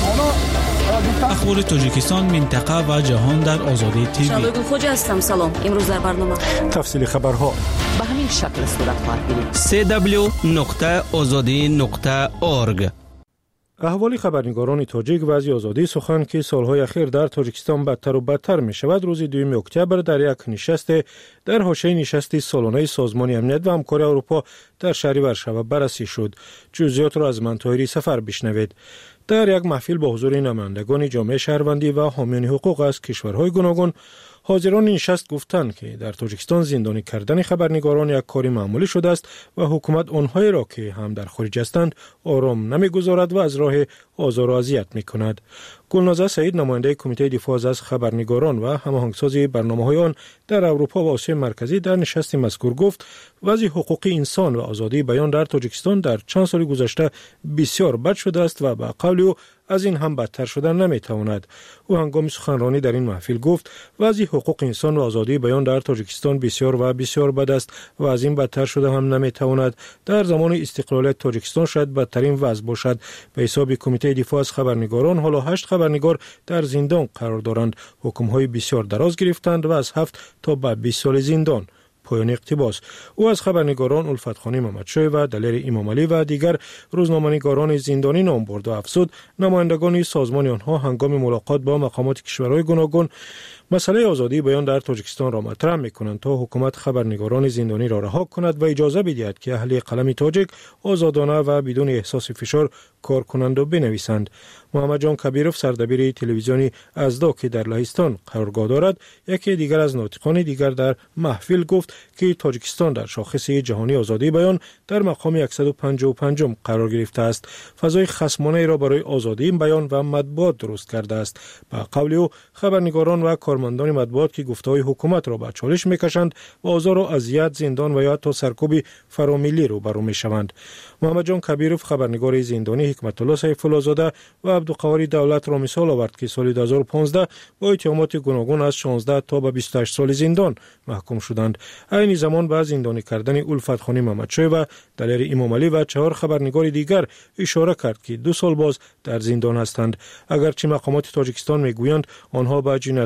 اخبار تاجیکستان، منطقه و جهان در آزادی تیوی. شبگون خوجا هستم. سلام. امروز در برنامه تفصیل خبرها به همین شکل صورت خواهد گرفت. سی دبلیو نقطه آزادی نقطه اورگ. احوال خبرنگاران تاجیک و از آزادی سخن که سالهای اخیر در تاجیکستان بدتر و بدتر می شود، روز دوم اکتبر در یک نشست در حاشیه نشست سالانه سازمان امنیت و همکاری اروپا در شهر ورشوا بررسی شد. جزئیات را از من طاهری سفر بشنوید. در یک محفل با حضور نمایندگان جامعه شهروندی و حامیان حقوق از کشورهای گوناگون، حاضران نشست گفتند که در تاجیکستان زندانی کردن خبرنگاران یک کاری معمولی شده است و حکومت آنهایی را که هم در خارج هستند آرام نمیگذارد و از راه آزار و اذیت میکند. گلنازه سعید، نماینده کمیته دفاع از خبرنگاران و هماهنگساز برنامه‌های آن در اروپا و آسیا مرکزی، در نشست مذکور گفت وضع حقوق انسان و آزادی بیان در تاجیکستان در چند سال گذشته بسیار بد شده است و به قول او از این هم بدتر شدن نمیتواند. او هنگام سخنرانی در این محفل گفت وضع حقوق انسان و آزادی بیان در تاجیکستان بسیار و بسیار بد است و از این بدتر شده هم نمیتواند. در زمان استقلال تاجیکستان شاید بدترین وضع باشد. به حساب کمیته دفاع از خبرنگاران حالا هشت خبرنگار در زندان قرار دارند. حکم‌های بسیار دراز گرفتند و از هفت تا به بیست سال زندان. پایان اقتباس. او از خبرنگاران الفت خانی محمدشاه و دلیر امام علی و دیگر روزنامه‌نگاران زندانی نام برد و افزود نمایندگان سازمان آنها هنگام ملاقات با مقامات کشورهای گوناگون مسئله آزادی بیان در تاجیکستان را مطرح می‌کنند تا حکومت خبرنگاران زندانی را رها کند و اجازه بدهد که اهل قلم تاجیک آزادانه و بدون احساس فشار کار کنند و بنویسند. محمد جان کبیروف، سردبیر تلویزیونی ازدا که در لهستان قرارگاه دارد، یکی دیگر از ناطقان دیگر در محفل گفت که تاجیکستان در شاخص جهانی آزادی بیان در مقام صد و پنجاه و پنج قرار گرفته است. فضای خصمانه را برای آزادی بیان و مطبوعات درست کرده است. به قول او خبرنگاران و کارمندان مطبوعات که گفته‌های حکومت را به چالش می‌کشند و آزار و اذیت، زندان و یا تا سرکوب فراملی رو برو می‌شوند. محمد جان کبیروف، خبرنگار زندانی حکمت الله سیف الله زاده و عبدالقواری دولت را مثال آورد که سال دو هزار و پانزده با اتهامات گوناگون از شانزده تا به بیست و هشت سال زندان محکوم شدند. این زمان به زندانی کردن الفت خانی محمدشاه و دلیر امام علی و چهار خبرنگار دیگر اشاره کرد که دو سال باز در زندان هستند. اگرچه مقامات تاجیکستان میگویند آنها به جنایت‌های سخت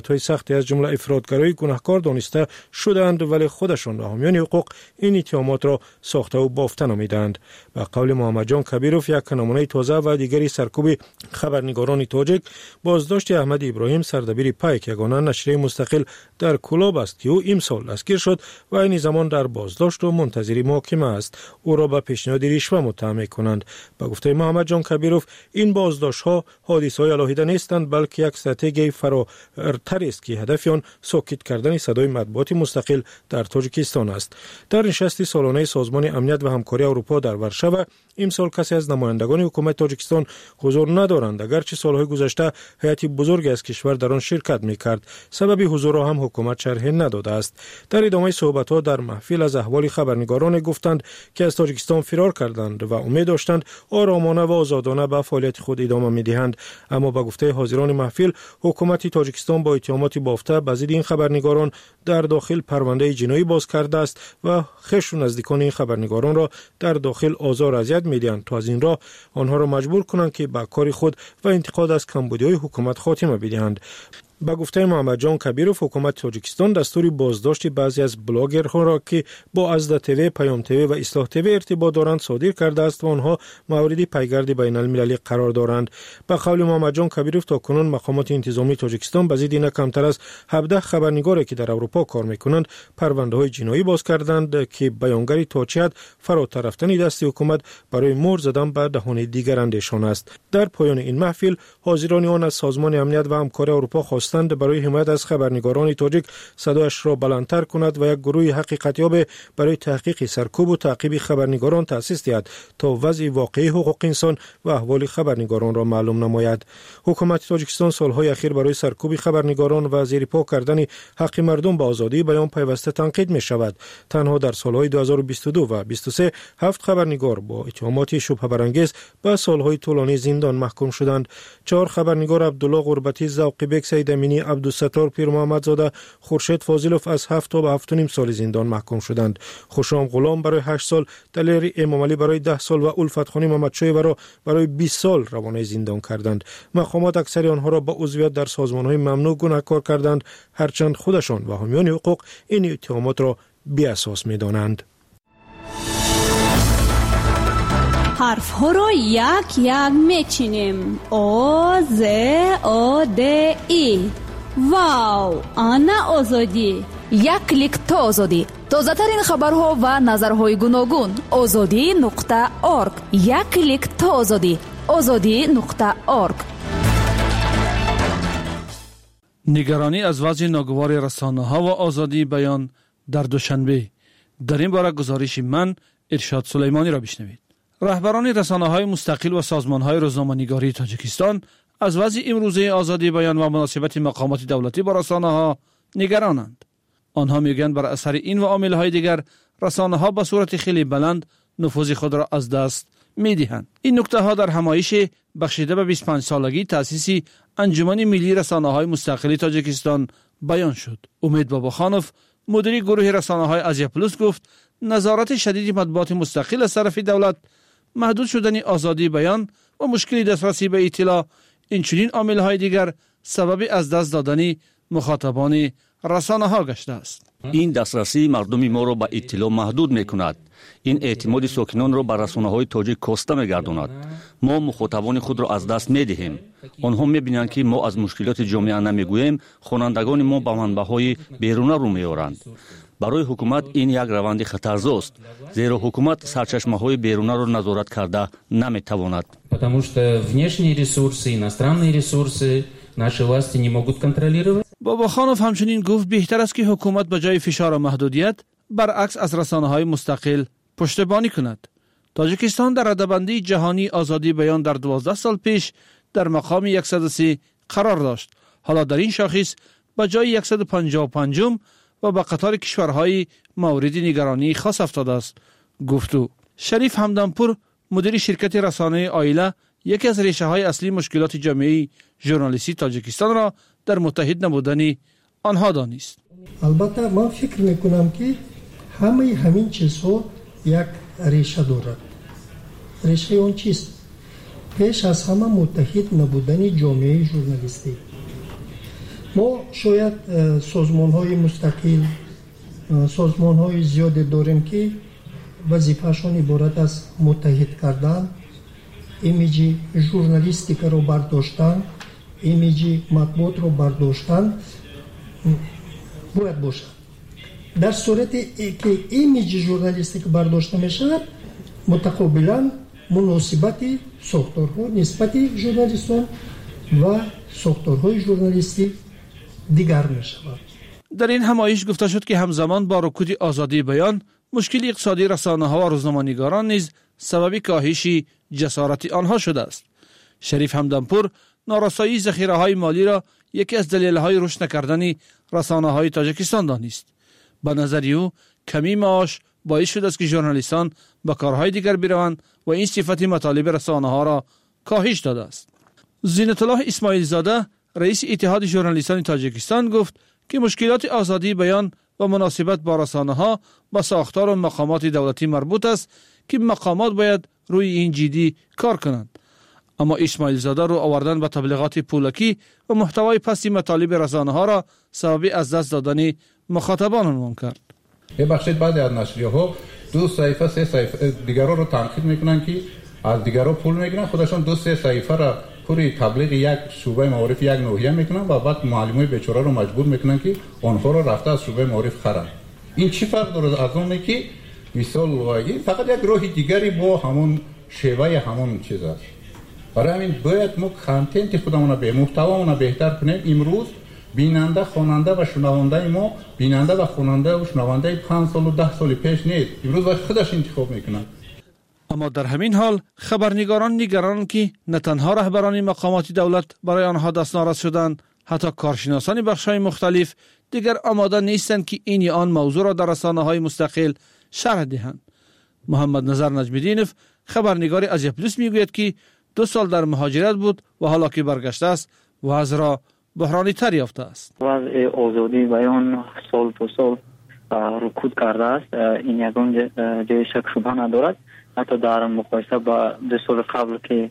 سختی از جمله افراطگرایی گناهکار دانسته شدند، ولی خودشان و حامیان حقوق این اتهامات را ساخته و بافته نامیدند. به قول محمد جان کبیروف، یک نمونه تازه و دیگری سرکوب خبرنگاران تاجیک بازداشت احمد ابراهیم سردبیر پیک، یگانه نشریه مستقل در کلاب است که او امسال دستگیر شد و این زمان در بازداشت و منتظر محاکمه است. او را به پیشنهاد رشوه متهم می‌کنند. به گفته محمد جان کبیروف، این بازداشت‌ها حادثه‌های علاهیده نیستند، بلکه یک استراتژی فراتر است که هدف آن ساکت کردن صدای مطبوعات مستقل در تاجیکستان است. در نشست سالانه سازمان امنیت و همکاری اروپا در ورشو امسال کسی از نمایندگان حکومت تاجیکستان حضور ندارند، اگرچه سالهای گذشته هیئت بزرگی از کشور در آن شرکت می‌کرد. سبب حضور را هم حکومت شرح نداده است. در ادامه صحبت‌ها در محفل از احوال خبرنگاران گفتند که از تاجیکستان فرار کردند و امید داشتند آرامانه و آزادانه به فعالیت خود ادامه می‌دهند، اما به گفته حاضران محفل، حکومت تاجیکستان با اتهامات بافته به ضد این خبرنگاران در داخل پرونده جنایی باز کرده است و خویش و نزدیکان این خبرنگاران را در داخل آزار و اذیت می‌دهند تا از این راه آنها را مجبور کنند که به کار خود و انتقاد از کمبودی‌های حکومت خاتمه بدهند. با گفته محمد جان کبیروف، حکومت تاجیکستان دستور بازداشت بعضی از بلاگرها را که با ازدا تیوی، پیام تیوی و اصلاح تیوی ارتباط دارند صادر کرده است و آنها مورد پیگرد بین المللی قرار دارند. به قول محمد جان کبیروف، تاکنون مقامات انتظامی تاجیکستان به ضد نه کمتر از هفده خبرنگاری که در اروپا کار میکنند پرونده‌های جنایی باز کردند که بیانگر تا چه حد فراتر رفتن دست حکومت برای مهر زدن به دهان دیگران نشان است. در پایان این محفل حاضران آن از سازمان امنیت و همکاری اروپا خواستند برای حمایت از خبرنگاران تاجیک صدایش را بلندتر کند و یک گروه حقیقتیاب برای تحقیق سرکوب و تعقیب خبرنگاران تأسیس دهد تا وضع واقعی حقوق انسان و احوال خبرنگاران را معلوم نماید. حکومت تاجیکستان سالهای اخیر برای سرکوب خبرنگاران و زیرپا کردن حق مردم به آزادی بیان پیوسته تنقید می شود. تنها در سالهای دو هزار و بیست و دو و بیست و سه هفت خبرنگار با اتهامات شبهه برانگیز به سالهای طولانی زندان محکوم شدند. چهار خبرنگار عبدالله غربتی، ذوق بیگ، سید امینی، عبدالستار پیر محمدزاده، خورشید فاضلوف از هفت تا به هفت و نیم سال زندان محکوم شدند. خوشام غلام برای هشت سال، دلیر امام علی برای ده سال و الفت خانی محمدشاه را برای بیست سال روانه زندان کردند. مقامات اکثر آنها را با عضویت در سازمان‌های ممنوع گناهکار کردند، هرچند خودشان و حامیان حقوق این اتهامات را بی اساس می‌دانند. حرف ها را یک یک میچینیم. آ ز آ د ای. واو، آنا آزادی. یک کلیک تا آزادی. تازه ترین خبرها و نظرهای گوناگون. آزادی نقطه ارگ. یک کلیک تا آزادی. آزادی نقطه ارگ. نگرانی از وضع ناگوار رسانه‌ها و آزادی بیان در دوشنبه. در این باره گزارش من ارشاد سلیمانی را بشنوید. رهبران رسانه‌های مستقل و سازمان‌های روزنامه‌نگاری تاجیکستان از وضع امروزه آزادی بیان و مناسبت مقامات دولتی با رسانه‌ها نگرانند. آنها میگویند بر اثر این و عامل‌های دیگر رسانه‌ها به صورت خیلی بلند نفوذ خود را از دست می‌دهند. این نکته‌ها در همایش بخشیده به بیست و پنج سالگی تأسیس انجمن ملی رسانه‌های مستقل تاجیکستان بیان شد. امید باباخانوف، مدیر گروه رسانه‌های آسیا پلوس، گفت نظارت شدید مطبوعات مستقل از طرف دولت، محدود شدن آزادی بیان و مشکلی دسترسی به اطلاع، این چنین عامل‌های دیگر سبب از دست دادن مخاطبان رسانه‌ها گشته است. این دسترسی مردم ما را به اطلاع محدود می‌کند. این اعتماد ساکنان را به رسانه‌های تاجیک کاسته می‌گرداند. ما مخاطبان خود را از دست می‌دهیم. آنها می‌بینند که ما از مشکلات جامعه نمی‌گوییم، خوانندگان ما به منبع‌های بیرون رو می‌آورند. برای حکومت این یک روند خطرزاست، زیرا حکومت سرچشمه‌های بیرون را نظارت کرده نمی‌تواند. потому что внешние ресурсы, иностранные ресурсы наши власти не могут контролировать. باباخانوف همچنین گفت بهتر است که حکومت به جای فشار و محدودیت برعکس از رسانه‌های مستقل پشتیبانی کند. تاجیکستان در رده‌بندی جهانی آزادی بیان در دوازده سال پیش در مقام صد و سه قرار داشت. حالا در این شاخص به جای صد و پنجاه و پنج و به قطار کشورهای مورد نگرانی خاص افتاده است. گفتو شریف همدانپور، مدیر شرکت رسانه آیله، یکی از ریشه‌های اصلی مشکلات جامعه ژورنالیستی تاجیکستان را در متحد نبودن آنها دانست. البته من فکر میکنم که همه همین چیزها یک ریشه دارد. ریشه اون چیست؟ پیش از همه متحد نبودن جامعه ژورنالیستی. ما شاید سازمان های مستقل، سازمان های زیاد داریم که وظیفه‌شان عبارت از متحد کردن، ایمیج ژورنالیستیک رو برداشتن، ایمیج مطبوعات رو برداشتن باید باشد. در صورتی که ایمیج ژورنالیستیک برداشته میشد، متقابلا مناسبت ساختارها نسبت ژورنالیستان و ساختارهای ژورنالیستی دیگر میشود. در این همایش گفته شد که همزمان با رکود آزادی بیان، مشکل اقتصادی رسانه‌ها و روزنامه‌نگاران نیز سبب کاهش جسارت آنها شده است. شریف همدانپور نارسایی ذخیره‌های مالی را یکی از دلایل رشد نکردن رسانه‌های تاجیکستان دانست. به نظر او کمی معاش باعث شده است که ژورنالیستان به کارهای دیگر بروند و این صفت مطالب رسانه‌ها را کاهش داده است. زینت الله اسماعیل زاده رئیس اتحاد ژورنالیستان تاجیکستان گفت که مشکلات آزادی بیان و مناسبت با رسانه‌ها با ساختار و مقامات دولتی مربوط است که مقامات باید روی این جدی کار کنند. اما اسماعیل زاده رو آوردن به تبلیغات پولکی و محتوای پستی مطالب رسانه‌ها را سبب از دست دادن مخاطبان عنوان کرد. ببخشید بعضی از نشریه‌ها دو صفحه سه صفحه دیگران رو تنقید میکنن که از دیگران پول میگیرن، خودشون دو سه صفحه را پوری تبلیغ یک شعبه معارف یک ناحیه میکنن و بعد معلمای بیچاره رو مجبور میکنن که آنها رو رفته از شعبه معارف خرن. این چی فرق داره از اون که مثال واقعی فقط یک راه دیگری با همون شیوه همون چیز است. برای همین باید ما کانتنت خودمون به محتوامون بهتر کنیم. امروز بیننده خواننده و شنونده ما بیننده و خواننده و شنونده پنج سال و ده سال پیش نیست. امروز باید خودش انتخاب میکنن. اما در همین حال خبرنگاران نگران که نه تنها رهبران مقامات دولت برای آنها دست ناراض شدند، حتی کارشناسان بخش‌های مختلف دیگر آماده نیستند که این یا آن موضوع را در رسانه‌های مستقل شرح دهند. محمد نظر نجم‌الدینов خبرنگار ازیا پلوس میگوید که دو سال در مهاجرت بود و حالا که برگشته است وضع را بحرانی تر یافته است. وضع آزادی بیان سال تا سال رکود کرده است. این یگان جای شک شبه ندارد. حتی در مقایسه با دو سال قبل که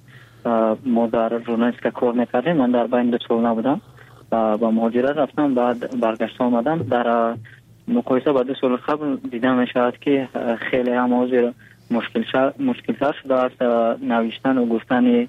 ما در ژورنالیستیک کار میکردیم، من در بین دو سال نبودم و با مهاجرت رفتم، بعد برگشت آمدم. در مقایسه با دو سال قبل دیدم میشود که خیلی هم موضوع مشکل مشکل تر شده است. نوشتن و گفتن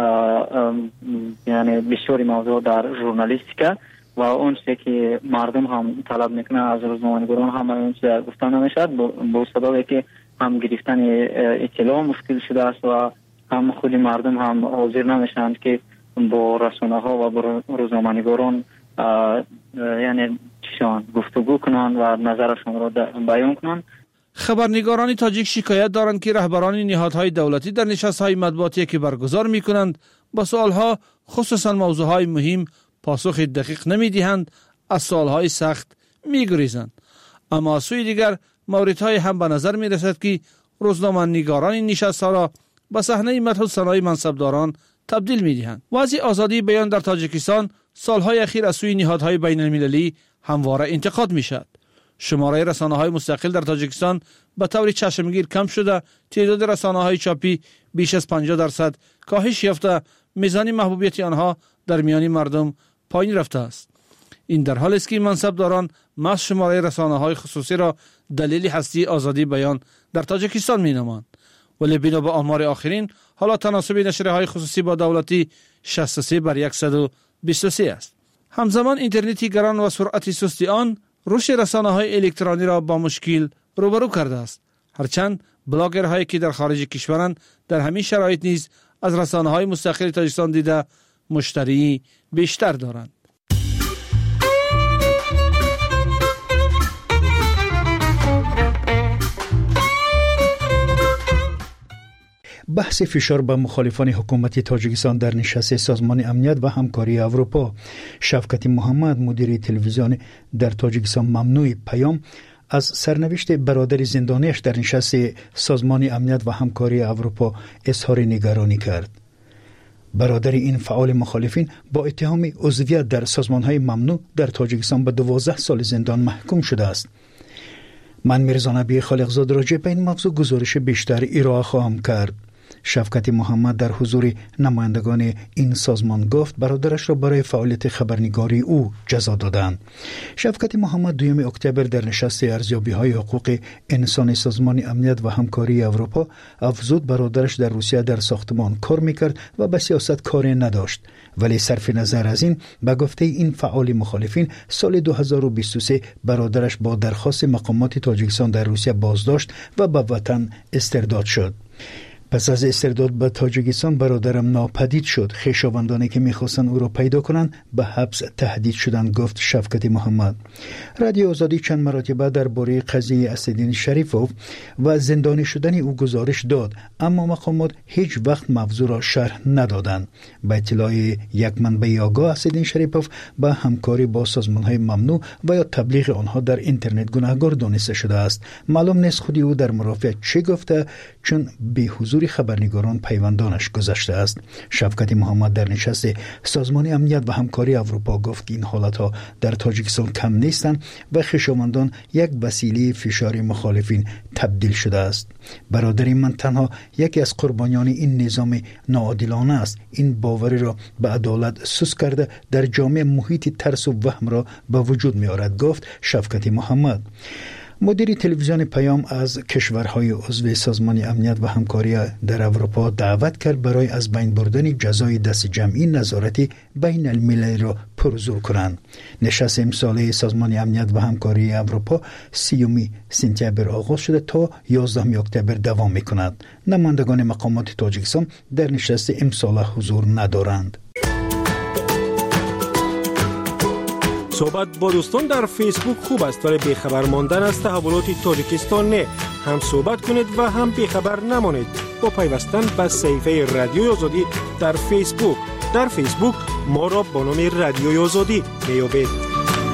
یعنی بسیاری موضوع در ژورنالیستیک و اون چیزی که مردم هم طلب میکنه از روزنامه‌نگاران هم اون چیز گفتن نمیشد، با سببی که هم گرفتن اطلاع مشکل شده است و هم خود مردم هم حاضر نمیشند که با رسانه‌ها و با روزنامه‌نگاران یعنی چشان گفتگو کنند و نظرشون را بیان کنند. خبرنگاران تاجیک شکایت دارند که رهبران نهادهای دولتی در نشست‌های مطبوعاتی که برگزار می‌کنند با سوال‌ها خصوصا موضوعهای مهم پاسخ دقیق نمی‌دهند، از سوال‌های سخت می‌گریزند. اما از سوی دیگر موردهای هم به نظر می‌رسد که روزنامه‌نگاران نشست‌ها را به صحنه مدح و ثنای منصبداران تبدیل می‌دهند. وضع آزادی بیان در تاجیکستان سال‌های اخیر از سوی نهادهای بین‌المللی همواره انتقاد می‌شود. شماره رسانه‌های مستقل در تاجیکستان به طور چشمگیر کم شده، تعداد رسانه‌های چاپی بیش از پنجاه درصد کاهش یافته، میزان محبوبیت آنها در میان مردم پایین رفته است. این در حالی است که منصبداران محض شماره رسانه‌های خصوصی را دلیل هستی آزادی بیان در تاجیکستان می‌نامند، ولی بنا به آمار آخرین حالا تناسب نشریه‌های خصوصی با دولتی شصت و سه بر صد و بیست و سه است. همزمان اینترنتی گران و سرعت سست آن رشد رسانه‌های الکترونی را با مشکل روبرو کرده است. هرچند بلاگرهایی که در خارج کشورند در همین شرایط نیز از رسانه‌های مستقل تاجیکستان دیده مشتری بیشتر دارند. بحث فشار به مخالفان حکومت تاجیکستان در نشست سازمان امنیت و همکاری اروپا. شفقت محمد مدیر تلویزیون در تاجیکستان ممنوع پیام از سرنوشت برادر زندانیش در نشست سازمان امنیت و همکاری اروپا اظهار نگرانی کرد. برادر این فعال مخالفین با اتهام عضویت در سازمان‌های ممنوع در تاجیکستان به دوازده سال زندان محکوم شده است. من میرزا نبی خالقزاد راجع به این موضوع گزارش بیشتر ارائه خواهم کرد. شفقت محمد در حضور نمایندگان این سازمان گفت برادرش را برای فعالیت خبرنگاری او جزا دادند. شفقت محمد دوم اکتبر در نشست ارزیابی‌های حقوق انسان سازمان امنیت و همکاری اروپا افزود برادرش در روسیه در ساختمان کار میکرد و به سیاست کاری نداشت، ولی صرف نظر از این به گفته این فعال مخالفین سال دو هزار و بیست و سه برادرش با درخواست مقامات تاجیکستان در روسیه بازداشت و به وطن استرداد شد. پس از استرداد به تاجیکستان برادرم ناپدید شد. خویشاوندانی که میخواستن او را پیدا کنند به حبس تهدید شدند، گفت شفقت محمد. رادیو آزادی چند مرتبه درباره قضیه اسدالدین شریفوف و زندانی شدن او گزارش داد، اما مقامات هیچ وقت موضوع را شرح ندادند. به اطلاع یک منبع آگاه، اسدالدین شریفوف به همکاری با سازمان‌های ممنوع و یا تبلیغ آنها در اینترنت گناهکار دانسته شده است. معلوم نیست خودی او در مرافعه چه گفته، چون به حضور خبرنگاران پیوندانش گذشته است. شفقت محمد در نشست سازمان امنیت و همکاری اروپا گفت که این حالتها در تاجیکستان کم نیستند و خویشاوندان یک وسیله فشار مخالفین تبدیل شده است. برادر من تنها یکی از قربانیان این نظام ناعادلانه است. این باوری را به عدالت سوس کرده در جامعه محیط ترس و وهم را به وجود می آورد، گفت شفقت محمد. مدیر تلویزیون پیام از کشورهای عضو سازمان امنیت و همکاری در اروپا دعوت کرد برای از بین بردن جزای دست جمعی نظارتی بین المللی را پرزور کنند. نشست امساله سازمان امنیت و همکاری اروپا سیومی سپتامبر آغاز شده تا یازدهم اکتبر دوام می‌کند. نمایندگان مقامات تاجیکستان در نشست امساله حضور ندارند. صحبت با دوستان در فیسبوک خوب است، ولی بیخبر ماندن از تحولات تاجیکستان نه. هم صحبت کنید و هم بیخبر نمانید با پیوستن به صفحه رادیوی آزادی در فیسبوک. در فیسبوک ما را با نام رادیوی آزادی میابید.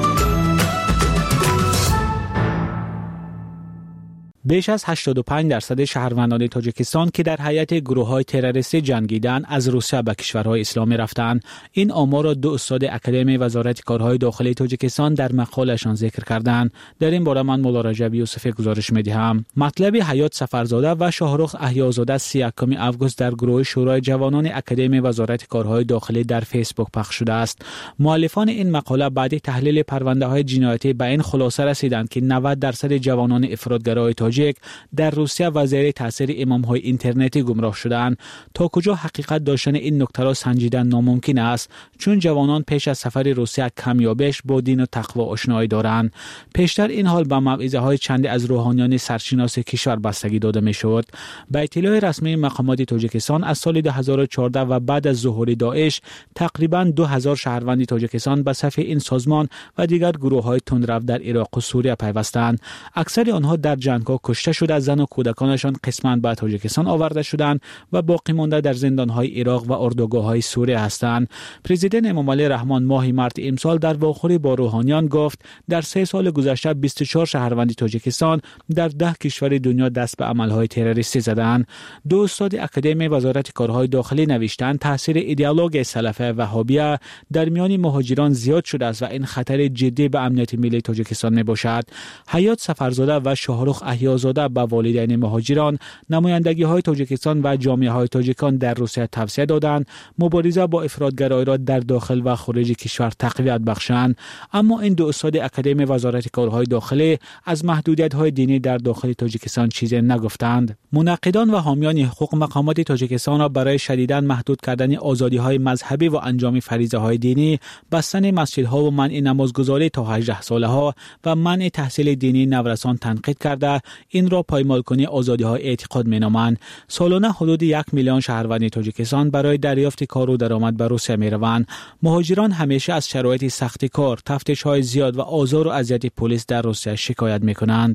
بیش از هشتاد و پنج درصد شهروندان تاجیکستان که در حیات گروه‌های تروریستی جنگیدن از روسیه به کشورهای اسلامی رفتند. این آمار را دو استاد اکادمی وزارت کارهای داخلی تاجیکستان در مقاله‌شان ذکر کردند. در این باره من مولا رجب یوسفی گزارش می‌دهم. مطلب حیات سفرزاده و شاهرخ احیازاده سی و یکم آگوست در گروه شورای جوانان اکادمی وزارت کارهای داخلی در فیسبوک پخش شده است. مؤلفان این مقاله بعد تحلیل پرونده‌های جنایتی به این خلاصه رسیدند که نود درصد جوانان افراطگرای تاجیک در روسیه و زیر تاثیر امام‌های اینترنتی گمراه شدند. تا کجا حقیقت داشتن این نکته را سنجیدن ناممکن است، چون جوانان پیش از سفر روسیه کمیابش با دین و تقوا آشنایی دارند. پیشتر این حال به موعظه‌های چندی از روحانیان سرشناس کشور بستگی داده می‌شد. به اطلاع رسمی مقامات تاجیکستان از سال دو هزار و چهارده و بعد از ظهور داعش تقریباً دو هزار شهروند تاجیکستان به صف این سازمان و دیگر گروه‌های تندرو در عراق و سوریه پیوستند. اکثر آنها در جنگ‌ها کشته شده، زن و کودکانشان قسماً به تاجیکستان آورده شدند و باقی مانده در زندان‌های عراق و اردوگاه‌های سوریه هستند. پرزیدنت امامعلی رحمان ماه مارس امسال در واخوری با روحانیان گفت در سه سال گذشته بیست و چهار شهروند تاجیکستان در ده کشور دنیا دست به عمل‌های تروریستی زدند. دو استاد اکادمی وزارت کارهای داخلی نوشتند تاثیر ایدئولوژی سلفی وهابیه در میان مهاجران زیاد شده است و این خطر جدی به امنیت ملی تاجیکستان میباشد. حیات سفرزاده و شاهرخ احیازاده به والدین مهاجران، نمایندگی های تاجیکستان و جامعه های تاجیکان در روسیه توصیه دادند مبارزه با افراطگرایی را در داخل و خارج کشور تقویت بخشند. اما این دو استاد اکادمی وزارت کارهای داخلی از محدودیت های دینی در داخل تاجیکستان چیزی نگفتند. منقدان و حامیان حقوق مقامات تاجیکستان را برای شدیداً محدود کردن آزادی های مذهبی و انجام فریضه های دینی، بستن مسجدها و منع نمازگزاری تا هجده ساله ها و منع تحصیل دینی نورسان تنقید کرده این را پایمال کنی آزادی های اعتقاد مینامند. سالانه حدود یک میلیون شهروند تاجیکستان برای دریافت کار و درآمد به روسیه میروند. مهاجران همیشه از شرایط سخت کار، تفتیش های زیاد و آزار و اذیت پلیس در روسیه شکایت میکنند.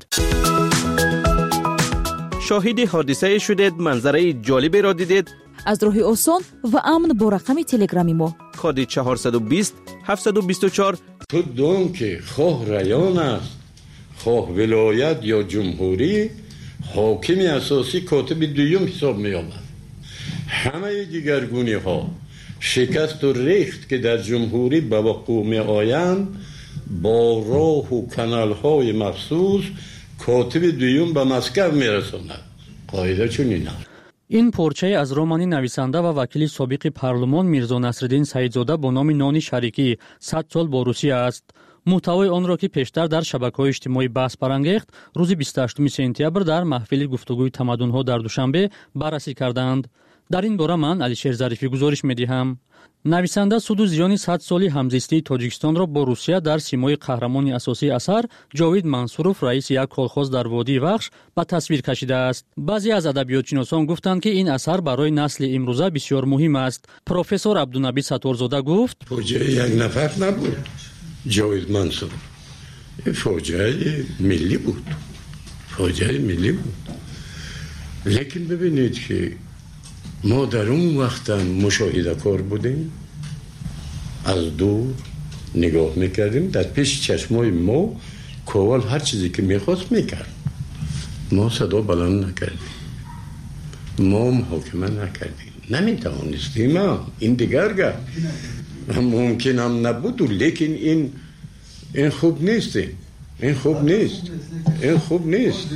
شاهد حادثه شدید، منظره جالبی را دیدید؟ از راه آسان و امن با رقم تلگرامی ما کد چهارصد و بیست هفتصد و بیست و چهار. تو دون که خواه ریان است، خواه ولایت یا جمهوری، حاکم اساسی کاتب دویم حساب می آمد. همه دیگرگونی ها شکست و ریخت که در جمهوری به وقوع می آیند با راه و کانال های مخصوص کاتب دویم به مسکو می رساند. قاعده چون این است. این پارچه از رمانی نویسنده و وکیل سابق پارلمان میرزا نصرالدین سعیدزاده با نام نانی شریکی صد سال با روسیه است. محتوای آن را که پیشتر در شبکه‌های اجتماعی بحث برانگیخت، روز بیست و هشتم سپتامبر در محفل گفتگوی تمدن‌ها در دوشنبه بررسی کردند. در این باره من علیشیر ظریفی گزارش می‌دهم. نویسنده سود و زیان صد سالی همزیستی تاجیکستان را با روسیه در سیمای قهرمان اساسی اثر جاوید منصورов رئیس یک کالخوز در وادی وخش به تصویر کشیده است. بعضی از ادبیاتشناسان گفتند که این اثر برای نسل امروزه بسیار مهم است. پروفسور عبدالنبی ستارزاده گفت: فوجای یک نفر نبود. جاوید منصور فوجای ملی بود. فوجای ملی بود. لیکن ببینید که ما در اون وقت مشاهده کار بودیم، از دور نگاه میکردیم، در پیش چشمای ما کوال هر چیزی که میخواست میکرد. ما صدا بلند نکردیم، ما محاکمه نکردیم، نمیتوانستیم. این دیگر گفت ممکن هم نبود، لیکن این این خوب نیست. این خوب نیست. این خوب نیست.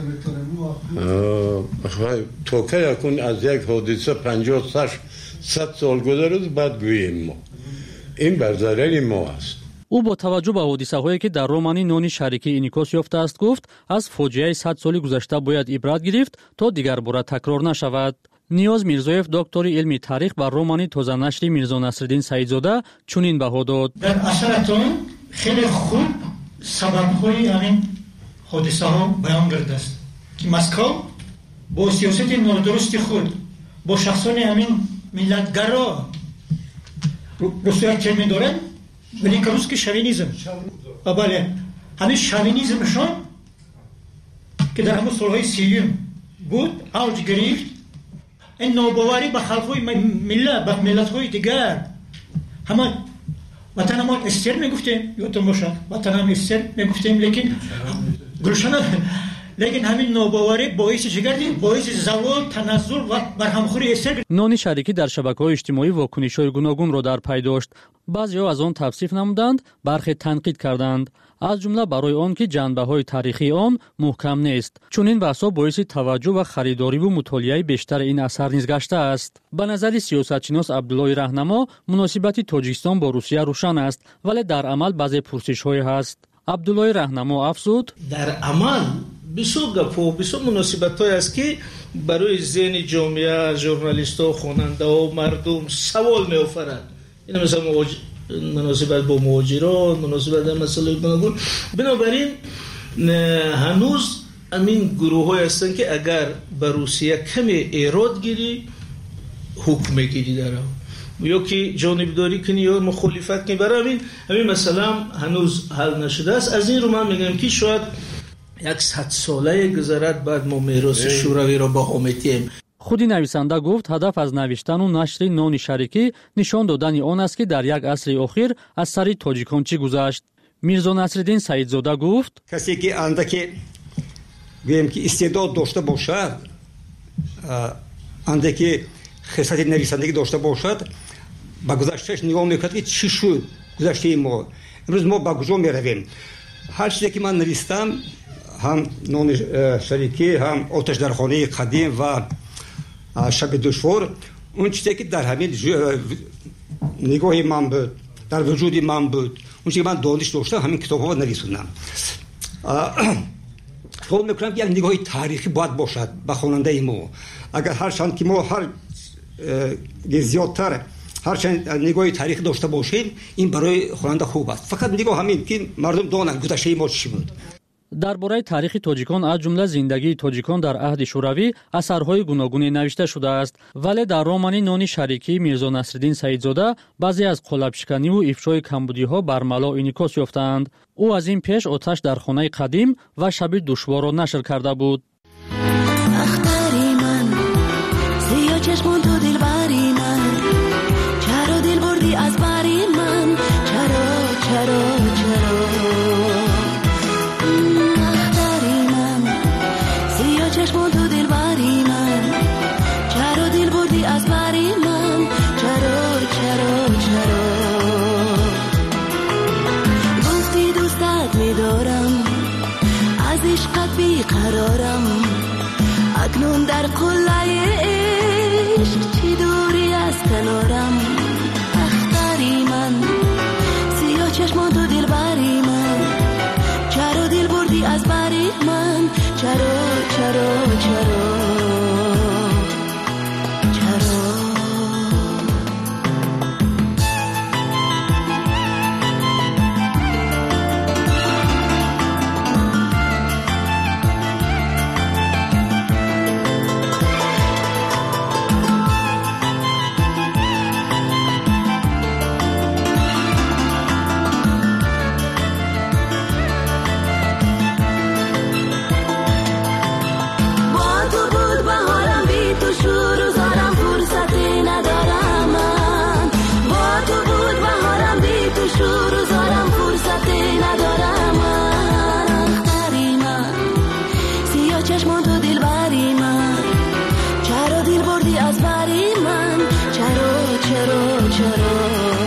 توقع کن از یک حادثه پنجاه صد سال گذشته بعد گوییم ما. این بر ضرر ما است. او با توجه به حادثه هایی که در رمانی نانی شریکی انعکاس یافته است گفت از فاجعه صد سالی گذشته باید عبرت گرفت تا دیگر بار تکرار نشود. نیاز میرزایف دکتر علمی تاریخ بر رمانی تازه نشری میرزا نصرالدین سعیدزاده چنین بها داد: در اثرتون خیلی خوب سبب‌های همین حادثه ها بیان کرده است که مسکو با سیاست نادرست خود با شخصان همین ملتگرا روسیه چه می‌دارن؟ ولی که روز که شوینیزم و بله همین شوینیزمشان که در همون سالهای سیوم بود اوج گرفت، این ناباوری به خلق‌های ملت به ملت‌های دیگر همه وطن ما استر میگفتیم، یادتون باشه وطن هم استر میگفتیم، لیکن گلشن لیکن همین ناباوری باعث چه گردید؟ باعث زوال، تنزل و برهمخوری استر. نانی شریکی در شبکه‌های اجتماعی واکنش‌های گوناگون را در پی داشت. بعضی‌ها از آن توصیف نمودند، برخی تنقید کردند، از جمله برای آن که جنبه‌های تاریخی آن محکم نیست. چون این بحث‌ها باعث توجه و خریداری و مطالعه بیشتر این اثر نیز گشته است. به نظر سیاستشناس عبدالله رهنما مناسبت تاجیکستان با روسیه روشن است، ولی در عمل بعضی پرسش‌های هست. عبدالله رهنما افزود: در عمل بسیار گپ‌ها بسیار مناسبت‌های است که برای ذهن جامعه، ژورنالیست‌ها، خواننده‌ها، مردم سوال می‌آفرد. این مثلا مناسبت با مهاجران، مناسبت با مسائل گوناگون. بنابراین هنوز همین گروه‌های هستند که اگر به روسیه کمی ایراد گیری حکم گیری داره یا که جانبداری کنی یا مخالفت کنی، برای همین همین مثلا هنوز حل نشده است. از این رو من میگم که شاید یک صد ساله گذرد بعد ما میراث شوروی را با آمتیم. خودی نویسنده گفت هدف از نوشتن و نشر نانی شریکی نشان دادن آن است که در یک عصر اخیر از سر تاجیکان چی گذشت. میرزا نصرالدین سعیدزاده گفت: کسی که اندکی گویم که استعداد داشته باشد، اندکی خصلت نویسندگی داشته باشد، با گذشتهش نگاه میکند که چی شد گذشته ما. امروز ما با کجا میرویم؟ هر چیزی که من نوشتم، هم نان شریکی، هم آتش در خانه قدیم و شب دشوار، اون چیزی که در همین نگاه من بود، در وجود من بود، اون چیزی که من دانش داشتم، همین کتاب‌ها نویسوندم. خود میکنم که یک نگاه تاریخی باید باشد به خواننده ما. اگر هر چند که ما هر زیادتر هر چند نگاه تاریخی داشته باشیم، این برای خواننده خوب است. فقط نگاه همین که مردم دانند گذشته ما چی بود. درباره تاریخ تاجیکان از جمله زندگی تاجیکان در عهد شوروی اثرهای گوناگونی نوشته شده است، ولی در رمانی نانی شریکی میرزا نصرالدین سعیدزاده بعضی از قالب‌شکنی و افشای کمبودی‌ها برملا انعکاس یافتند. او از این پیش آتش در خانه قدیم و شب دشوار را نشر کرده بود. اختری من سیاه چشمون تو دلبری من، چرا دل بردی از بری من، چرا چرا چرا چشم تو دل بری من، چرا دل بردی از بری من، چرا چرا چرا گفتی دوستت میدارم، از عشقت بیقرارم، اکنون در قله بری من چرا چرا چرا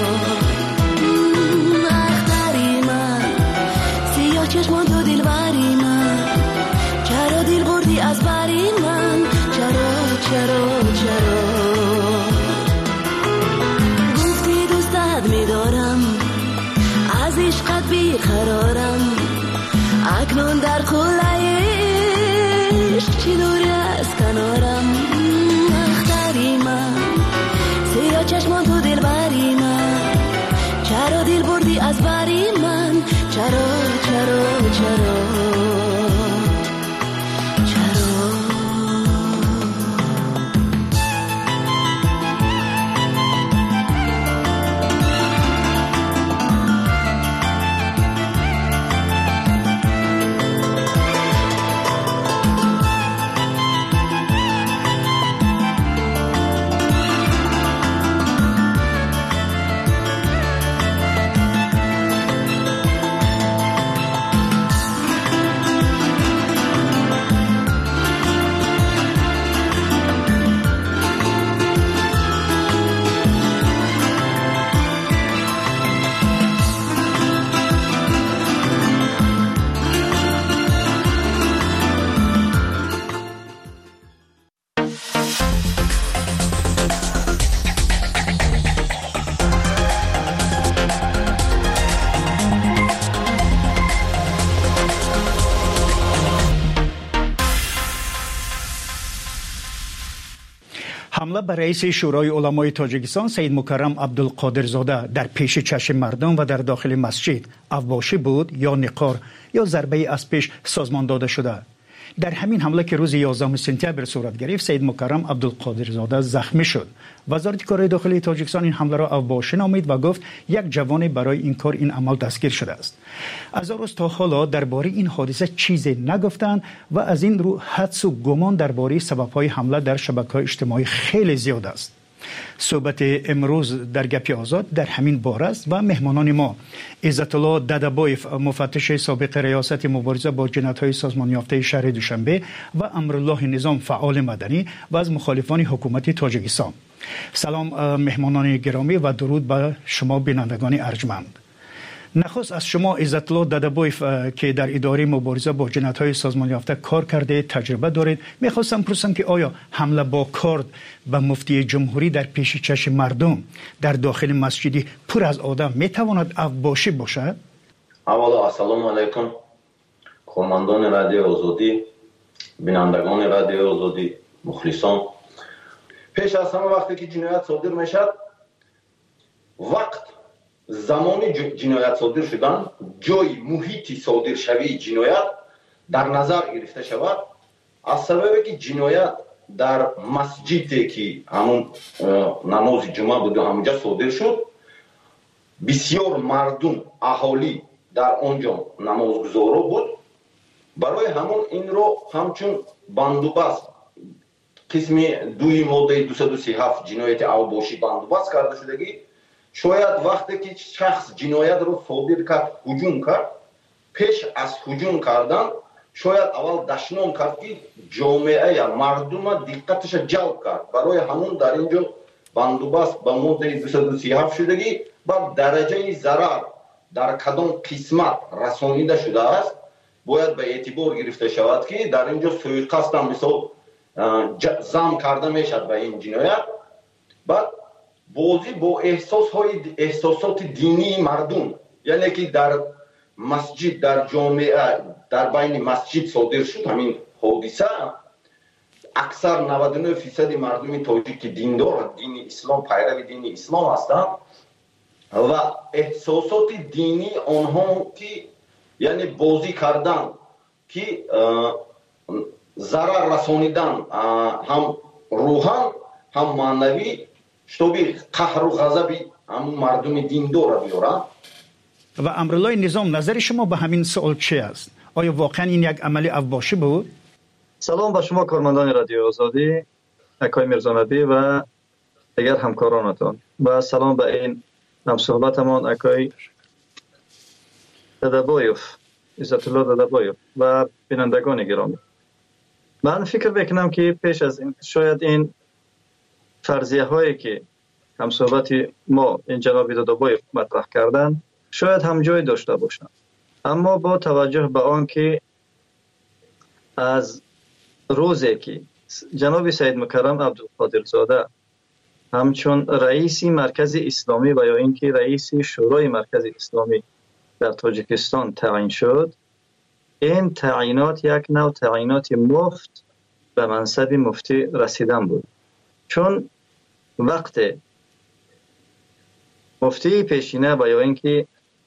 اختری من سیاه چشمان تو دل بری من چرا دل بردی از بری من چرا چرا چرا گفتی دوستت میدارم از عشقت بیقرارم اکنون در قلعه عشق چی دوری از کنارم اختری من سیاه چشمان تو دل بری من چرا دل بردی از بری من چرا چرا چرا حمله به رئیس شورای علمای تاجیکستان سید مکرم عبدالقادرزاده در پیش چشم مردم و در داخل مسجد اوباشی بود یا نقار یا ضربه از پیش سازمان داده شده. در همین حمله که روز یازدهم سپتامبر صورت گرفت سید مکرم عبدالقادرزاده زخمی شد. وزارت کارهای داخلی تاجیکستان این حمله را اوباشی نامید و گفت یک جوان برای این کار این عمل دستگیر شده است. از روز تا حالا درباره این حادثه چیزی نگفتند و از این رو حدس و گمان درباره سبب‌های حمله در شبکه‌های اجتماعی خیلی زیاد است. صحبت امروز در گپی آزاد در همین باره است و مهمانان ما عزت الله ددبایف مفتش سابق ریاست مبارزه با جنایت‌های سازمان یافته شهر دوشنبه و امرالله نظام فعال مدنی و از مخالفان حکومت تاجیکستان. سلام مهمانان گرامی و درود به شما بینندگان ارجمند. نخست از شما عزت الله ددبایف که در اداره مبارزه با جنایت‌های سازمان یافته کار کرده تجربه دارید، می‌خواستم پرسم که آیا حمله با کارد به مفتی جمهوری در پیش چشم مردم در داخل مسجدی پر از آدم میتواند اوباشی باشد؟ اولا السلام علیکم کارمندان رادیو آزادی، بینندگان رادیو آزادی، مخلصان. پیش از همه وقتی که جنایت صادر میشد، وقت زمان جنایت صادر شدن، جای محیطی صادر شوی جنایت در نظر گرفته شود. از سببی که جنایت در مسجدی که همون نماز جمعه بود و همونجا صادر شد، بسیار مردم اهالی در آنجا نمازگزارا بود. برای همون این رو همچون بندوبست قسم دوی ماده دویست و سی و هفت جنایت اوباشی بندوبست کرده شدگی، شاید وقتی که شخص جنایت رو صادر کرد هجوم کرد، پیش از هجوم کردن شاید اول دشنام کرد که جامعه یا مردم دقتش جلب کرد. برای همون در اینجا بندوبست با ماده دویست و سی و هفت شدگی با درجه ضرر در کدام قسمت رسانیده شده است باید به اعتبار گرفته شود که در اینجا سوءقصد هم مثال زم کرده میشد به این جنایت. بعد بازی با احساس های احساسات دینی مردم، یعنی که در مسجد در جامعه در بین مسجد صادر شد همین حادثه، اکثر نود و نه درصد مردم تاجیک دیندار دین اسلام پیرو دین اسلام هستند و احساسات دینی آنها که یعنی بازی کردن که ضرر رسانیدن هم روحان هم معنوی شتوبی قهر و غضب هم مردم دیندار را بیارن. و امرالله نظام نظر شما به همین سوال چی است؟ آیا واقعا این یک عمل اوباشی بود؟ سلام به شما کارمندان رادیو آزادی، اکای میرزانبی و دیگر همکارانتان و سلام به این هم صحبتمان اکای ددبایف عزت الله ددبایف و بینندگان گرامی. من فکر میکنم که پیش از این شاید این فرضیه هایی که هم صحبت ما این جناب دادابای مطرح کردن شاید هم جای داشته باشند، اما با توجه به آن که از روزی که جناب سید مکرم عبدالقادر زاده همچون رئیس مرکز اسلامی و یا اینکه رئیس شورای مرکز اسلامی در تاجیکستان تعیین شد، این تعیینات یک نوع تعیینات مفت به منصب مفتی رسیدن بود. چون وقت مفتی پیشینه و یا اینکه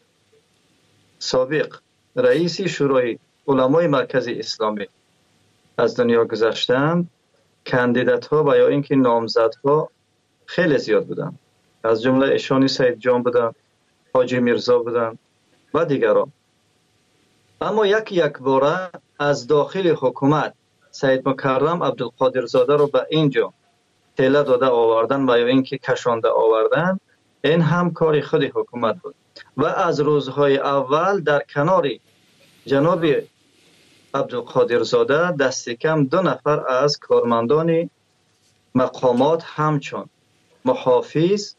سابق رئیس شورای علمای مرکز اسلامی از دنیا گذشتند، کاندیدات ها و یا اینکه نامزدها خیلی زیاد بودند، از جمله ایشانی سید جان بودند، حاجی میرزا بودند و دیگران. اما یک یک باره از داخل حکومت سید مکرم عبدالقادر زاده رو به اینجا تله داده آوردن و یا اینکه کشانده آوردن، این هم کار خود حکومت بود و از روزهای اول در کنار جناب عبدالقادر زاده دست کم دو نفر از کارمندان مقامات همچون محافظ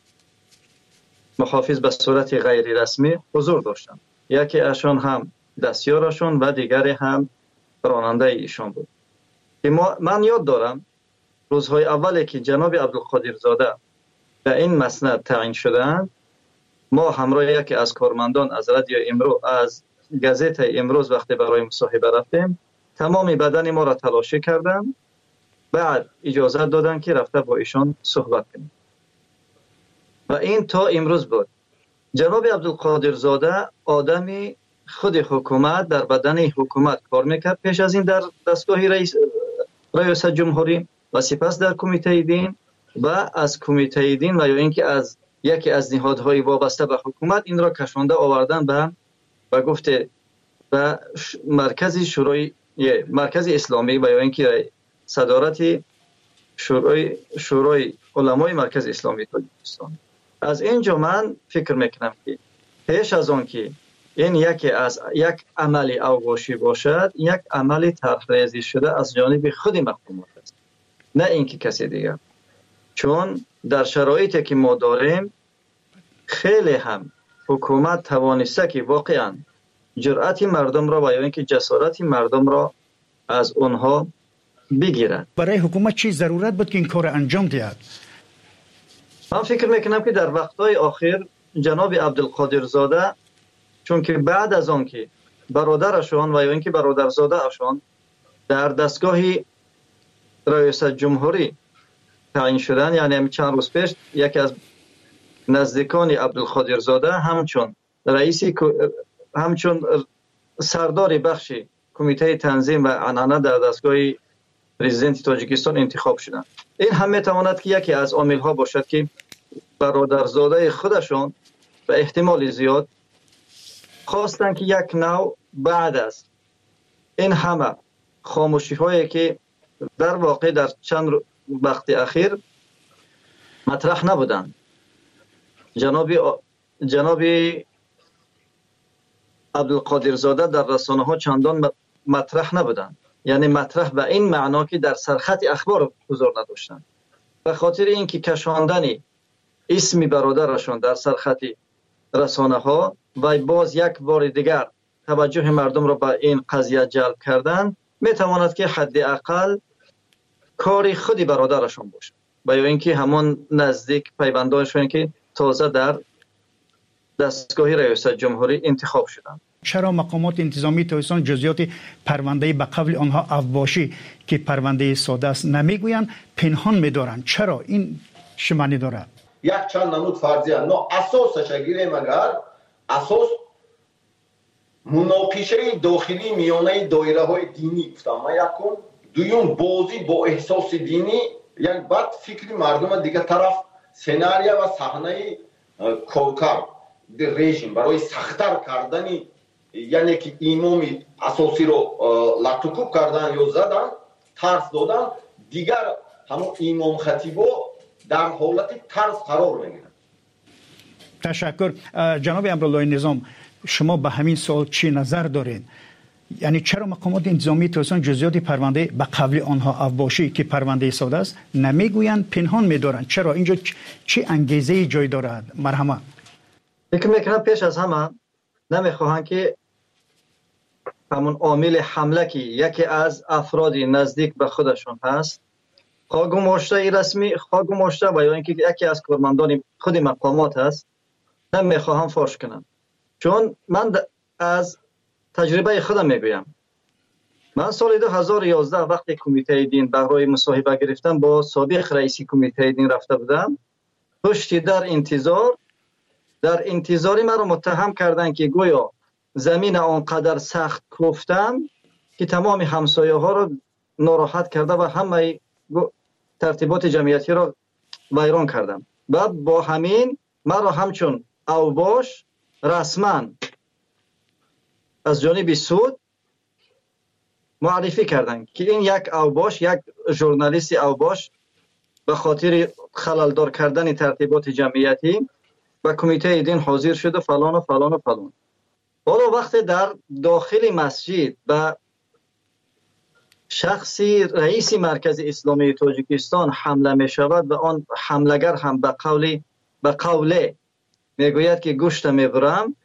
محافظ به صورت غیر رسمی حضور داشتند. یکی اشان هم دستیارشون و دیگری هم راننده ایشان بود. من یاد دارم روزهای اولی که جناب عبدالقادر زاده به این مسند تعیین شدند، ما همراه یکی از کارمندان از رادیو امروز از گازت امروز وقتی برای مصاحبه رفتیم، تمام بدن ما را تلاشی کردند، بعد اجازه دادند که رفته با ایشان صحبت کنیم و این تا امروز بود. جناب عبدالقادر زاده آدمی خود حکومت در بدن حکومت کار میکرد، پیش از این در دستگاه رئیس ریاست جمهوری و سپس در کمیته دین و از کمیته دین و یا اینکه از یکی از نهادهای وابسته به حکومت این را کشانده آوردن به و گفته به مرکز شورای مرکز اسلامی و یا اینکه صدارت شورای شورای علمای مرکز اسلامی تاجیکستان. از اینجا من فکر میکنم که پیش از آن که این یکی از یک عمل اواشی باشد، یک عمل طرحریزی شده از جانب خود مقامات است، نه اینکه کسی دیگر. چون در شرایطی که ما داریم خیلی هم حکومت توانسته که واقعا جرأت مردم را و یا اینکه جسارت مردم را از اونها بگیرد. برای حکومت چی ضرورت بود که این کار انجام دهد؟ من فکر میکنم که در وقتهای آخر جناب عبدالقادر زاده، چون که بعد از آن که برادرشان و یا اینکه برادرزاده اشان در دستگاه ریاست جمهوری تعیین شدن، یعنی چند روز پیش یکی از نزدیکان عبدالقادر زاده همچون رئیس همچون سردار بخش کمیته تنظیم و عنعنه در دستگاه پرزیدنت تاجیکستان انتخاب شدند. این هم میتواند که یکی از عامل ها باشد که برادرزاده خودشان به احتمال زیاد خواستن که یک نوع بعد از این همه خاموشی هایی که در واقع در چند وقت اخیر مطرح نبودند، جناب جناب عبدالقادر زاده در رسانه ها چندان مطرح نبودند، یعنی مطرح به این معنا که در سرخط اخبار حضور نداشتند. به خاطر اینکه کشاندن اسم برادرشان در سرخط رسانه ها و باز یک بار دیگر توجه مردم را به این قضیه جلب کردن، میتواند که حداقل کاری خودی برادرشان باشه و یا اینکه همون نزدیک پیوندانشون که تازه در دستگاه ریاست جمهوری انتخاب شدند. چرا مقامات انتظامی تاجیکستان جزئیات پرونده به قبل آنها اوباشی که پرونده ساده است نمیگویند، پنهان می‌دارند؟ چرا این چه معنی دارد؟ یک چند نمود فرضیه نه اساسش گیریم اگر اساس مناقشه داخلی میانه دایره های دینی گفتم یکم، دوم بازی با احساس دینی، یک بعد فکری مردم دیگه طرف سناریو و صحنه کوکب رژیم برای سخت‌تر کردن، یعنی که امام اساسی رو لطکوب کردن یا زدن، ترس دادن، دیگر همون امام خطیبو در حالت ترس قرار میگیرن. تشکر. جناب امرالله نظام، شما به همین سوال چی نظر دارین؟ یعنی چرا مقامات انتظامی تاجیکستان جزئیات پرونده به قبل آنها اوباشی که پرونده ساده است نمیگویند، پنهان می‌دارند؟ چرا اینجا چه انگیزه جای دارد؟ مرحمت. فکر میکنم پیش از همه نمیخواهند که همون عامل حمله که یکی از افراد نزدیک به خودشون هست خواه گماشته رسمی خواه گماشته و یا اینکه یکی از کارمندان خود مقامات هست نمیخواهم فاش کنم. چون من از تجربه خودم میگویم، من سال دو هزار و یازده وقتی کمیته دین برای مصاحبه گرفتم با سابق رئیس کمیته دین رفته بودم، پشتی در انتظار در انتظاری من رو متهم کردن که گویا زمین آنقدر سخت کوفتم که تمام همسایه ها رو ناراحت کرده و همه ترتیبات جمعیتی را ویران کردم و با همین من را همچون اوباش رسما از جانب سود معرفی کردند که این یک اوباش، یک ژورنالیست اوباش به خاطر خللدار کردن ترتیبات جمعیتی و کمیته دین حاضر شد و فلان و فلان و فلان. حالا وقتی در داخل مسجد به شخصی رئیس مرکز اسلامی تاجیکستان حمله می شود و آن حملگر هم به قول به قوله میگوید که گوشت میبرم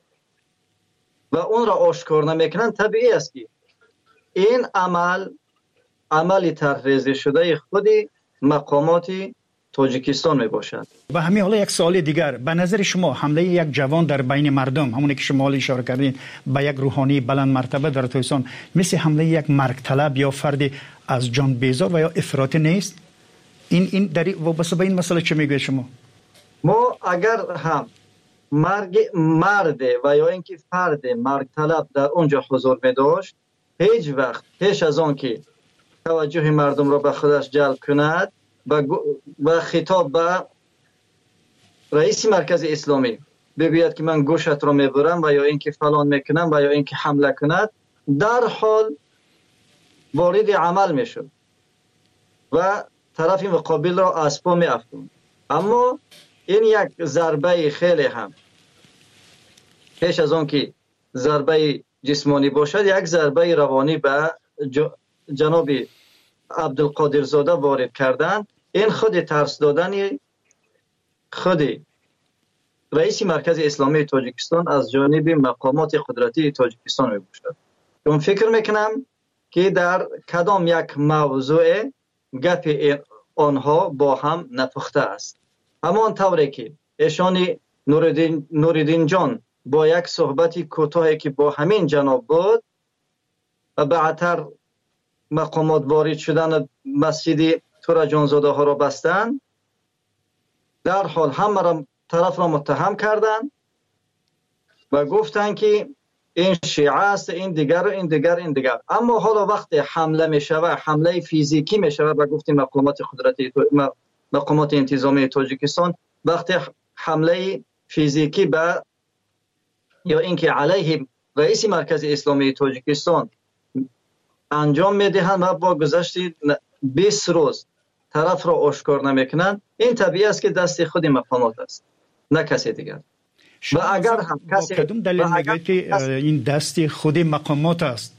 و اون را آشکار نمیکنن، طبیعی است که این عمل عملی طرحریزی شده خود مقامات تاجیکستان می باشد. و همین حالا یک سوال دیگر، به نظر شما حمله یک جوان در بین مردم، همونی که شما اشاره کردین به یک روحانی بلند مرتبه در تاجیکستان، مثل حمله یک مرگ طلب یا فرد از جان بیزار و یا افراطی نیست؟ این این در وابسته به این مسئله چه میگوید شما؟ ما اگر هم مرگ مرد و یا اینکه فرد مرگ طلب در اونجا حضور می داشت، هیچ وقت پیش از آن که توجه مردم را به خودش جلب کند و خطاب به رئیس مرکز اسلامی بگوید که من گوشت را میبرم و یا اینکه فلان میکنم و یا اینکه حمله کند، در حال وارد عمل میشد و طرف مقابل را از پا میافتوند. اما این یک ضربه خیلی هم پیش از آن که ضربه جسمانی باشد، یک ضربه روانی به جناب عبدالقادر زاده وارد کردن. این خود ترس دادن خود رئیس مرکز اسلامی تاجیکستان از جانب مقامات قدرتی تاجیکستان می باشد. چون فکر میکنم که در کدام یک موضوع گپ آنها با هم نپخته است. همان طوری که ایشان نوردین, نوردین جان با یک صحبت کوتاهی که با همین جناب بود و بعدتر مقامات وارد شدن مسجد تورا جانزاده ها را بستن، در حال همه را طرف را متهم کردند و گفتند که این شیعه است، این دیگر این دیگر این دیگر. اما حالا وقتی حمله می شود، حمله فیزیکی می شود و گفتیم مقامات قدرتی مقامات انتظامی تاجیکستان وقتی حمله فیزیکی به یا اینکه علیه رئیس مرکز اسلامی تاجیکستان انجام میدهند و با گذشت بیست روز طرف را آشکار نمیکنند، این طبیعی است که دست خود مقامات است، نه کسی دیگر. و اگر هم کسی کدوم دلیل میگوید که این دست خود مقامات است؟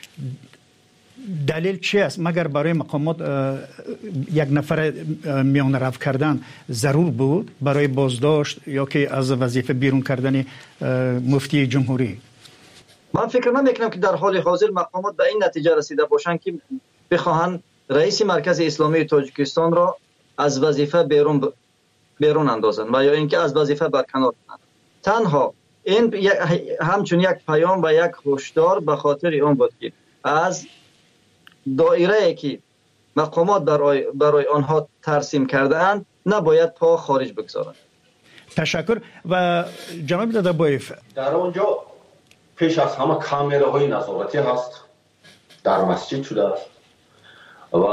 دلیل چی است؟ مگر برای مقامات یک نفر میان رفت کردن ضرور بود برای بازداشت یا که از وظیفه بیرون کردن مفتی جمهوری؟ من فکر نمیکنم که در حال حاضر مقامات به این نتیجه رسیده باشند که بخواهند رئیس مرکز اسلامی تاجیکستان را از وظیفه بیرون ب... بیرون اندازند و یا اینکه از وظیفه برکنار کنند. تنها این همچون یک پیام و یک هشدار به خاطر اون بود که از دایره که مقامات برای برای آنها ترسیم کرده اند نباید پا خارج بگذارند. تشکر. و جناب دادابایف، در آنجا پیش از همه کامراهای نظارتی هست، در مسجد شده است و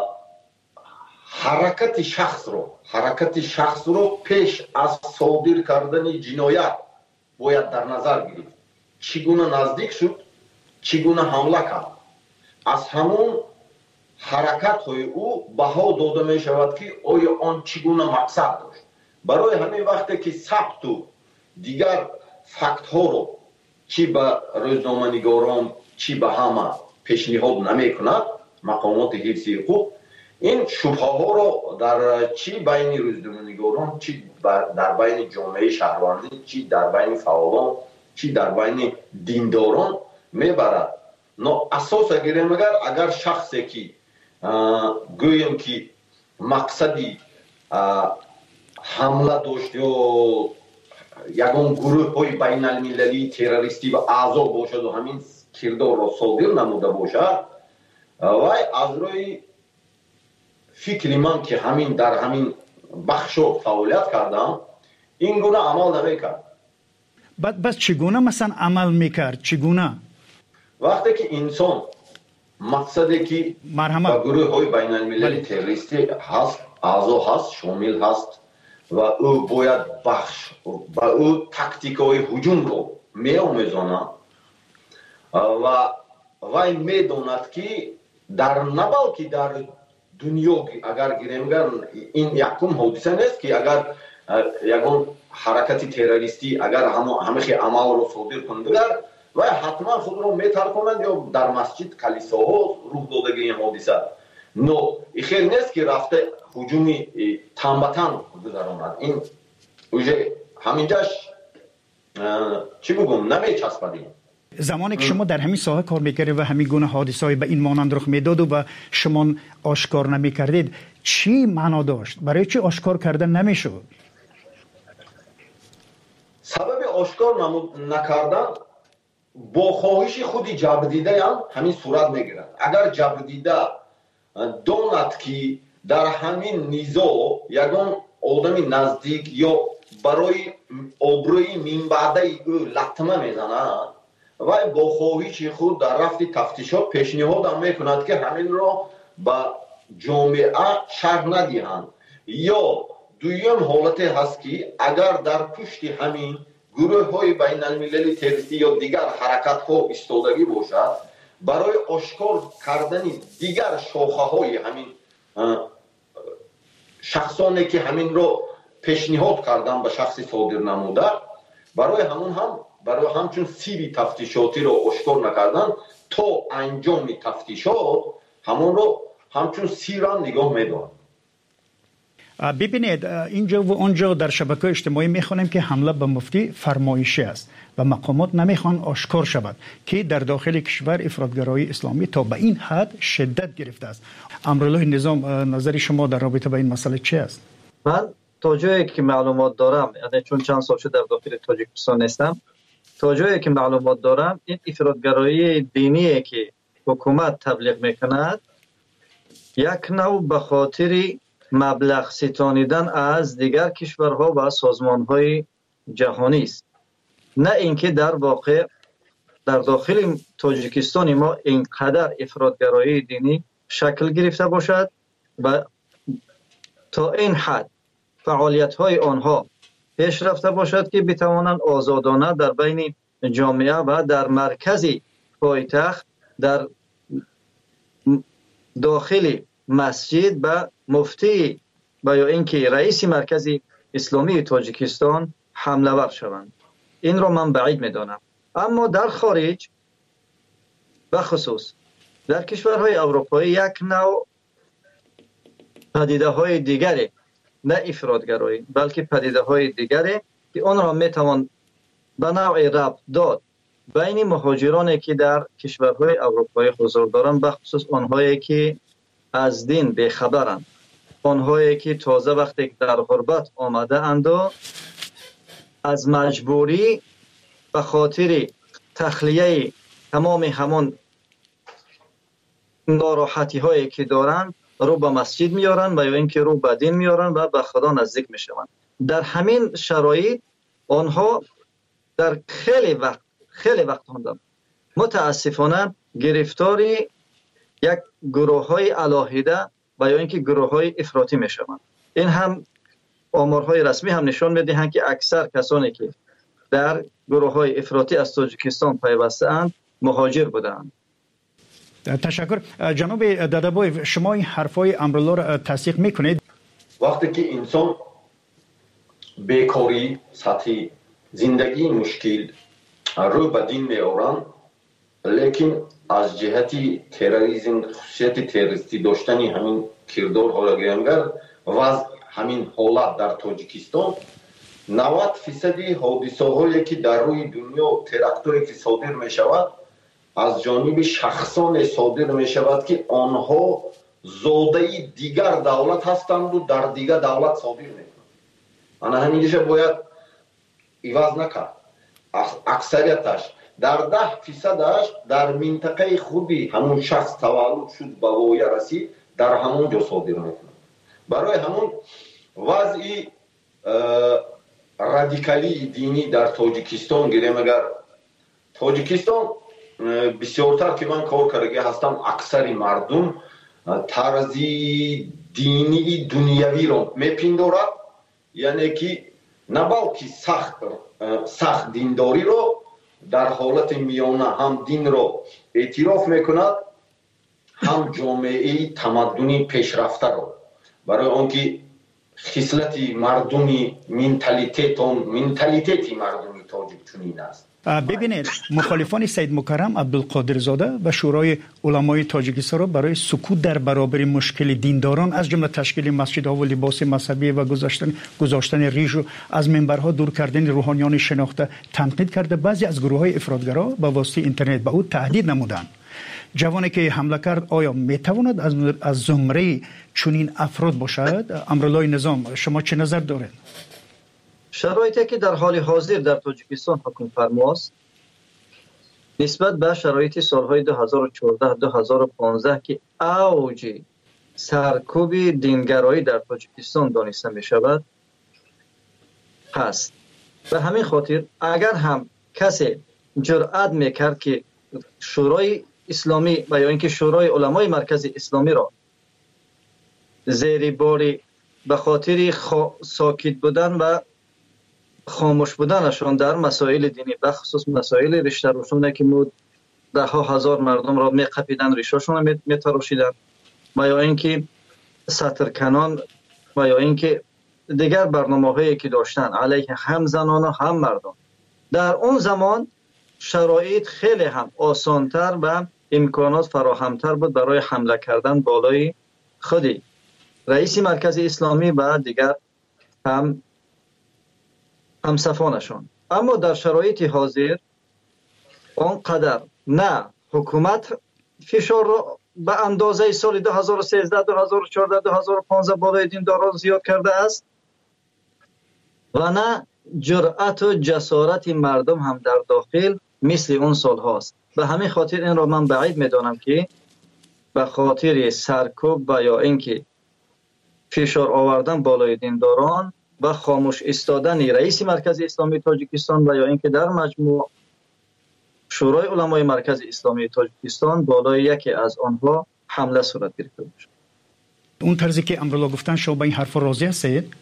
حرکت شخص رو حرکت شخص رو پیش از صادر کردن جنایت باید در نظر گیرید. چگونه نزدیک شد، چگونه حمله کرد، از همون حرکت های او بها داده می شود که آیا آن چگونه مقصد داشت. برای همین وقتی که ثبت و دیگر فکت ها رو چی به روزنامه‌نگاران چی به همه پیشنهاد نمیکند مقامات حفظی حقوق، این شبهه ها رو در چی بین روزنامه‌نگاران، چی در بین جامعه شهروندی، چی در بین فعالان، چی در بین دینداران میبرد. نه اساس گیریم اگر اگر شخصی که گویم که مقصدی حمله داشت یا یگان گروه های بین المللی تروریستی و اعضا باشد و همین کردار را صادر نموده باشد، وای از روی فکر من که همین در همین بخش فعالیت کردم این گونه عمل نمیکرد. بس چگونه مثلا عمل میکرد؟ چگونه؟ وقتی که انسان مقصدی که با گروه های بین المللی تروریستی هست، اعضا هست، شامل هست و او باید بخش و او تاکتیک های هجوم رو می آموزاند و وای میداند که در نبال که در دنیا اگر گیریم این یکم حادثه نیست که اگر یکم حرکت تروریستی اگر همه خی عمل رو صادر کنند و حتما خود رو میترکونند یا در مسجد کلیساها روح دادگی این حادثه. نو این خیلی نیست که رفته هجومی تنبتن گذراند. این اوجه همینجاش چی بگم نمیچسبدیم. زمانی که شما در همین ساحه کار میکردید و همین گونه حادثه‌ای به این مانند رخ میداد و شما آشکار نمیکردید، چی معنا داشت؟ برای چی آشکار کردن نمیشد؟ سبب آشکار نکردن با خواهش خودی جبردیده هم همین صورت میگیرد. اگر جبردیده داند که در همین نیزا یگان آدم نزدیک یا برای آبروی منبعده او لطمه میزند و با خواهش خود در رفت تفتیشات پیشنهاد هم میکند که همین را با جامعه شرح ندهند. یا دویم حالت هست که اگر در پشت همین گروه های بین المللی تروریستی یا دیگر حرکت ها ایستادگی باشد، برای آشکار کردن دیگر شاخه های همین شخصانی که همین را پیشنهاد کردن به شخصی صادر نموده، برای همون هم برای همچون سیری تفتیشاتی رو آشکار نکردن تا انجام تفتیشات همون رو همچون سیران نگاه میدارن. ببینید اینجا و اونجا در شبکه اجتماعی میخوانیم که حمله به مفتی فرمایشی است و مقامات نمیخوان آشکار شود که در داخل کشور افراطگرایی اسلامی تا به این حد شدت گرفته است. امرالله نظام، نظر شما در رابطه با این مسئله چی است؟ من تا جایی که معلومات دارم، یعنی چون چند سال شده در داخل تاجیکستان نیستم، تا جایی که معلومات دارم این افراطگرایی دینی که حکومت تبلیغ میکند یک نوع به خاطر مبلغ ستانیدن از دیگر کشورها و سازمانهای جهانی است، نه اینکه در واقع در داخل تاجیکستان ما اینقدر افراطگرایی دینی شکل گرفته باشد و تا این حد فعالیت های آنها پیش رفته باشد که بتوانند آزادانه در بین جامعه و در مرکز پایتخت در داخل مسجد به مفتی و یا اینکه رئیس مرکز اسلامی تاجیکستان حمله ور شوند. این را من بعید میدانم. اما در خارج بخصوص در کشورهای اروپایی یک نوع پدیده های دیگری، نه افراطگرایی بلکه پدیده های دیگری که آن را میتوان به نوع ربط داد بین مهاجرانی که در کشورهای اروپایی حضور دارند، بخصوص آنهایی که از دین بیخبرند، آنهایی که تازه وقتی در غربت آمده اند و از مجبوری به خاطر تخلیه تمام همان ناراحتی هایی که دارند رو به مسجد میارن و یا اینکه رو به دین میارن و به خدا نزدیک میشوند. در همین شرایط آنها در خیلی وقت خیلی وقت هستند متاسفانه گرفتاری یک گروه های علاهیده و یا اینکه گروه های افراطی میشوند. این هم آمارهای رسمی هم نشان میدهند که اکثر کسانی که در گروه های افراطی از تاجیکستان پیوسته اند مهاجر بودند. تشکر. جناب دادابوی، شما این حرفای امرالله را تصدیق میکنید؟ وقتی که انسان بیکاری، سطحی زندگی مشکل رو به دین میارن، لیکن از جهتی تروریسم خصوصیت تروریستی داشتنی همین کردارها را گیرنگر و همین حالت در تاجیکستان نود فیصدی حادثه هایی که در روی دنیا تراکتوری که صادر می شود از جانب شخصان صادر می شود که آنها زاده دیگر دولت هستند و در دیگر دولت صادر می کنند. آن همیشه باید ایواز نکرد. اکثریتش در ده فیصدش در منطقه خودی همون شخص تولد شد به وایه رسید در همون جا صادر می کنند. برای همون وضعی رادیکالی دینی در تاجیکستان گیریم. اگر تاجیکستان بسیارتر که من کار کرده هستم اکثر مردم طرزی دینی دنیوی رو میپندارد، یعنی که نه بلکه سخت سخت دینداری رو در حالت میانه هم دین رو اعتراف میکند هم جامعه تمدنی پیشرفته رو، برای آنکه خصلت مردمی منتالیتت منتالیتت مردمی تاجیک چنین است. ببینید مخالفان سید مکرم عبدالقادر زاده و شورای علمای تاجیکستان را برای سکوت در برابر مشکل دینداران از جمله تشکیل مسجدها و لباس مذهبی و گذاشتن گذاشتن ریش و از منبرها دور کردن روحانیان شناخته تنقید کرده. بعضی از گروه‌های افراطگرا با واسطه اینترنت به او تهدید نمودند. جوانی که حمله کرد آیا میتواند از از زمره چنین افراد باشد؟ امرالله نظام، شما چه نظر دارید؟ شرایطی که در حال حاضر در تاجیکستان حکم فرماست نسبت به شرایط سالهای دو هزار و چهارده دو هزار و پانزده که اوج سرکوب دینگرایی در تاجیکستان دانسته می شود هست. به همین خاطر اگر هم کسی جرأت میکرد که شورای اسلامی و یا اینکه شورای علمای مرکز اسلامی را زیر بار به خاطر ساکت بودن و خاموش بودنشان در مسائل دینی به خصوص مسائل ریشه روشونه که مود ده ها هزار مردم را میقپیدن، ریشاشون میتراشیدن و یا اینکه سطرکنان و یا اینکه دیگر برنامه‌هایی که داشتن علیه هم زنان و هم مردم، در اون زمان شرایط خیلی هم آسانتر و امکانات فراهمتر بود برای حمله کردن بالای خودی رئیس مرکز اسلامی و دیگر هم همصفانشان. اما در شرایط حاضر آنقدر نه حکومت فشار را به اندازه سال دو هزار و سیزده دو هزار و چهارده دو هزار و پانزده بالای دینداران زیاد کرده است و نه جرأت و جسارت مردم هم در داخل مثل اون سال هاست. به همین خاطر این را من بعید میدانم که به خاطر سرکوب و یا اینکه فشار آوردن بالای دینداران و خاموش ایستادن رئیس مرکز اسلامی تاجیکستان و یا اینکه در مجموع شورای علمای مرکز اسلامی تاجیکستان بالای یکی از آنها حمله صورت گرفته باشد. اون طرزی که امرالله گفتن شما با این حرف راضی هستید؟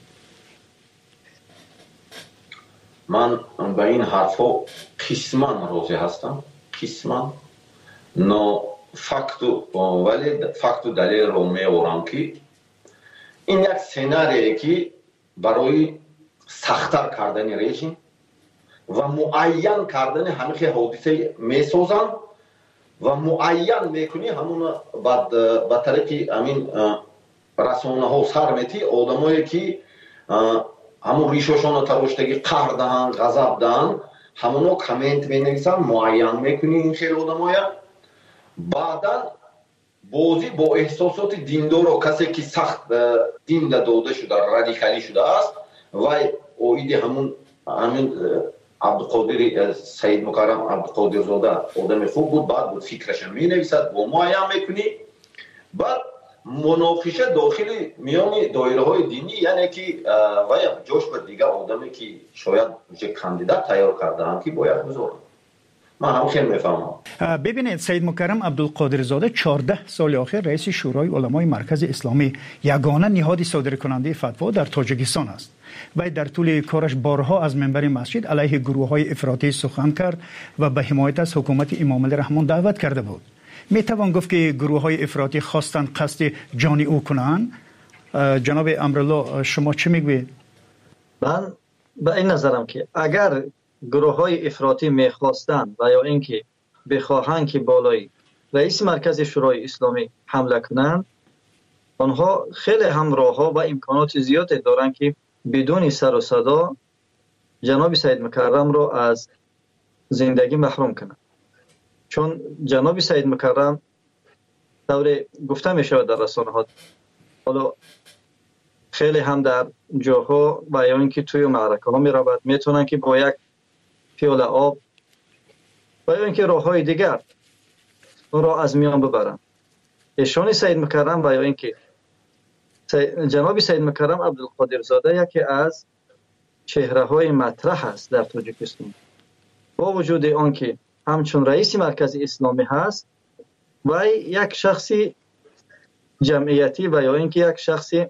من به این حرفا قسما راضی هستم، قسما نه فقط ولی فقط دلیل رو میارم که این یک سناریه که برای سخت‌تر کردن رژیم و معین کردن همه حادثه میسازن و معین میکنی همون بعد به طریق همین رسانه ها سر میتی آدمایی که همون ریششون رو تراشتگی قهر دهن غضب دهن همونو کامنت مینویسن معین میکنی این خیلی آدمایی بعدا بازی با احساسات دیندار و کسی که سخت دین داده شده رادیکالی شده است و اویدی همون همین عبدالقادر سید مکرم عبدالقادر زاده آدم خوب بود، بعد بود فکرش می نویسد با معین میکنی، بعد مناقشه داخل میان دایره های دینی یعنی که و جوش به دیگه آدمی که شاید کاندیدات تیار کرده هم که باید بذارم. من هم خیلی میفهمم. ببینید سید مکرم عبدالقادر زاده چهارده سال آخر رئیس شورای علمای مرکز اسلامی یگانه نهاد صادر کننده فتوا در تاجیکستان است. و در طول کارش بارها از منبر مسجد علیه گروه‌های افراطی سخن کرد و به حمایت از حکومت امام علی رحمان دعوت کرده بود. می توان گفت که گروه‌های افراطی خواستند قصد جان او کنند. جناب امرالله شما چه میگوید؟ من به این نظرم که اگر گروه‌های افراطی می‌خواستند و یا اینکه بخواهند که بالای رئیس مرکز شورای اسلامی حمله کنند، آنها خیلی هم راه‌ها و امکانات زیادی دارند که بدون سر و صدا جناب سید مکرم را از زندگی محروم کنند. چون جناب سید مکرم طور گفته می شود در رسانه ها، حالا خیلی هم در جاها و یا اینکه توی معرکه ها می رود، میتونن که با یک پیاله آب و یا اینکه راه های دیگر اون را از میان ببرن. ایشان سید مکرم و یا اینکه جناب سید مکرم عبدالقادر زاده یکی از چهره های مطرح است در تاجیکستان، با وجود آنکه همچون رئیس مرکز اسلامی هست و یک شخصی جمعیتی و یا اینکه یک شخصی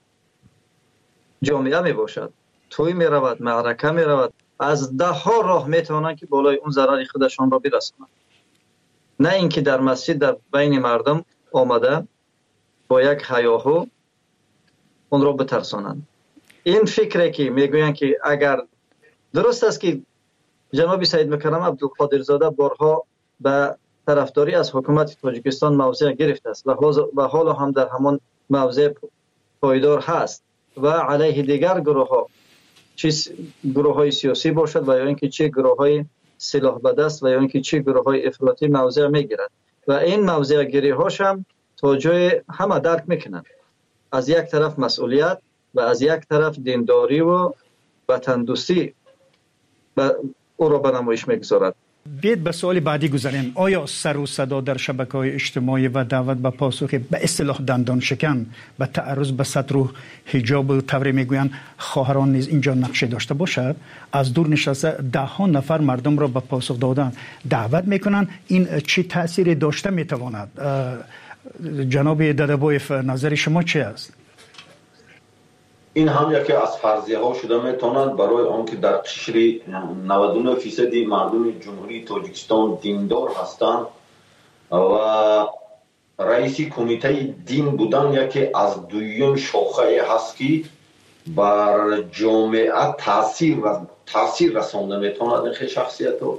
جامعه می باشد، توی می رود، معرکه می رود، از ده ها راه می توانند که بالای اون ضرر خودشان را برسانند، نه اینکه در مسجد در بین مردم آمده با یک هیاهو اون را بترسانند. این فکره که میگویند که اگر درست است که جناب سید مکرم عبدالقادر زاده بارها به طرفداری از حکومت تاجیکستان موضع گرفته است و حالا هم در همان موضع پایدار هست و علیه دیگر گروه ها، چه گروه های سیاسی باشد و یا اینکه چه گروه های سلاح به دست و یا اینکه چه گروه های افراطی موضع میگیرد و این موضع گیری هاش هم تا جای همه درک میکنند. از یک طرف مسئولیت و از یک طرف دینداری و وطن دوستی او را به نمایش میگذارد. بیاید به سوال بعدی گذاریم. آیا سر و صدا در شبکه‌های اجتماعی و دعوت به پاسخ به اصطلاح دندان شکن به تعرض به سطر و حجاب و طوری میگویند خواهران نیز اینجا نقشه داشته باشد؟ از دور نشسته ده ها نفر مردم را به پاسخ دادن دعوت میکنند، این چه تأثیری داشته میتواند؟ جناب دادابویف، نظر شما چی است؟ این هم یکی از فرضیه ها شده میتواند برای آنکه در قشر نود و نه درصد مردم جمهوری تاجیکستان دیندار هستند و رئیس کمیته دین بودن یکی از دویم شاخه هست که بر جامعه تاثیر تاثیر رسانده میتواند این شخصیت رو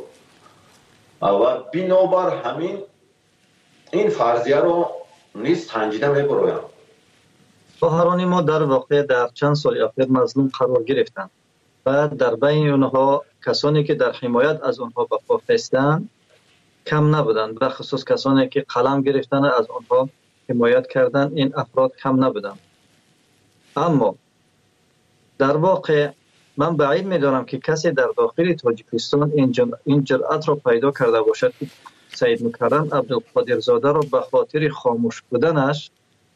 و بنابر همین این فرضیه رو نیز سنجیده میبرایم. خواهران ما در واقع در چند سال اخیر مظلوم قرار گرفتند و در بین اونها کسانی که در حمایت از اونها به پا خستند کم نبودند، به خصوص کسانی که قلم گرفتند از اونها حمایت کردند، این افراد کم نبودند. اما در واقع من بعید می‌دانم که کسی در داخل تاجیکستان این جرأت را پیدا کرده باشد که سید مکرم عبدالقادر زاده را به خاطر خاموش بودنش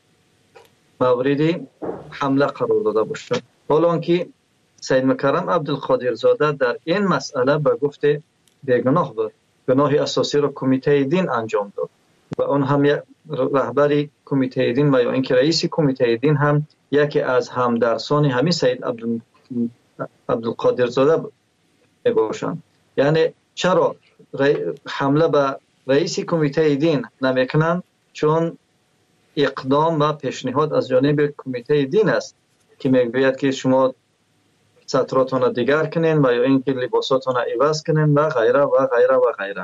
موردی حمله قرار داده باشد، حالا که سید مکرم عبدالقادر زاده در این مسئله به گفت بیگناه بود، گناه اساسی را کمیته دین انجام داد و اون هم یک رهبر کمیته دین و یا اینکه رئیس کمیته دین هم یکی از همدرسان همین سید عبدال عبدالقادر زاده میباشند. یعنی چرا حمله به رئیس کمیته دین نمیکنند؟ چون اقدام و پیشنهاد از جانب کمیته دین است که میگوید که شما سطراتون دیگر کنین و یا اینکه لباساتون عوض کنین و غیره و غیره و غیره.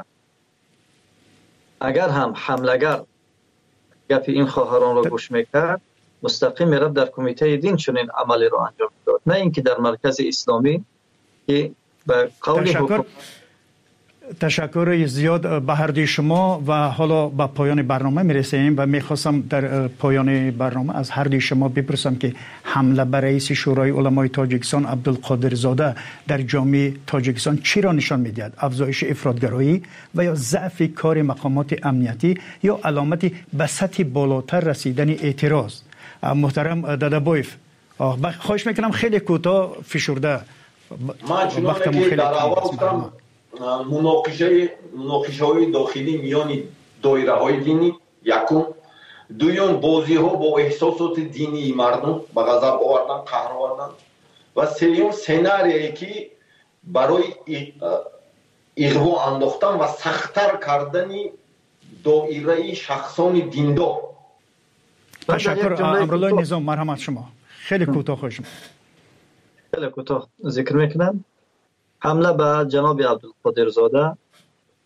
اگر هم حملگر گپ این خواهران را گوش میکرد مستقیم میرفت در کمیته دین چنین عملی را انجام داد، نه اینکه در مرکز اسلامی که به قول حکومت. تشکر زیاد به هر دوی شما و حالا به پایان برنامه میرسیم و میخواستم در پایان برنامه از هر دوی شما بپرسم که حمله بر رئیس شورای علمای تاجیکستان عبدالقادر زاده در جامعه تاجیکستان چی را نشان میدهد؟ افزایش افراطگرایی و یا ضعف کار مقامات امنیتی یا علامتی به سطح بالاتر رسیدن اعتراض؟ محترم دادابویف، خواهش میکنم خیلی کوتاه فشرده. ما چنانه که در اول گفتم مناقشه مناقشه های داخلی میان دایره های دینی یکم، دوم بازی ها با احساسات دینی مردم به غضب آوردن، قهر آوردن و سوم سناریویی که برای اغوا انداختن و سخت‌تر کردن دایره شخصان دیندار. تشکر. امرالله نظام، مرحمت شما. خیلی کوتاه خوشم. خیلی کوتاه ذکر میکنم. حمله به جناب عبدالقادر زاده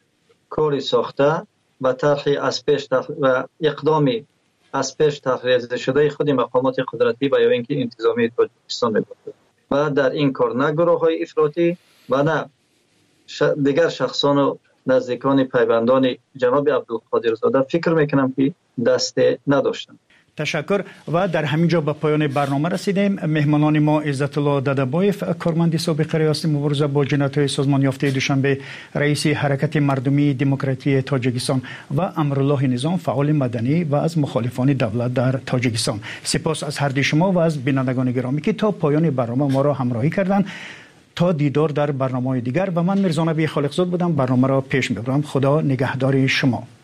کاری ساخته و طرح از پیش و اقدامی از پیش طرح شده خود مقامات قدرتی و یا اینکه انتظامی تاجیکستان می‌باشد و در این کار نه گروه‌های افراطی و نه دیگر شخصان و نزدیکان پیوندان جناب عبدالقادرزاده فکر میکنم که دست نداشتند. تشکر. و در همینجا به پایان برنامه رسیدیم. مهمانان ما عزت الله ددبایف، کارمند سابق ریاست مبارزه با جنایت‌های سازمان یافته دوشنبه، رئیس حرکت مردمی دموکراتی تاجیکستان و امرالله نظام، فعال مدنی و از مخالفان دولت در تاجیکستان. سپاس از هر دو شما و از بینندگان گرامی که تا پایان برنامه ما را همراهی کردند. تا دیدار در برنامه دیگر و من میرزا نبی خالقزاد بودم، برنامه را پیش میبرم. خدا نگهدار شما.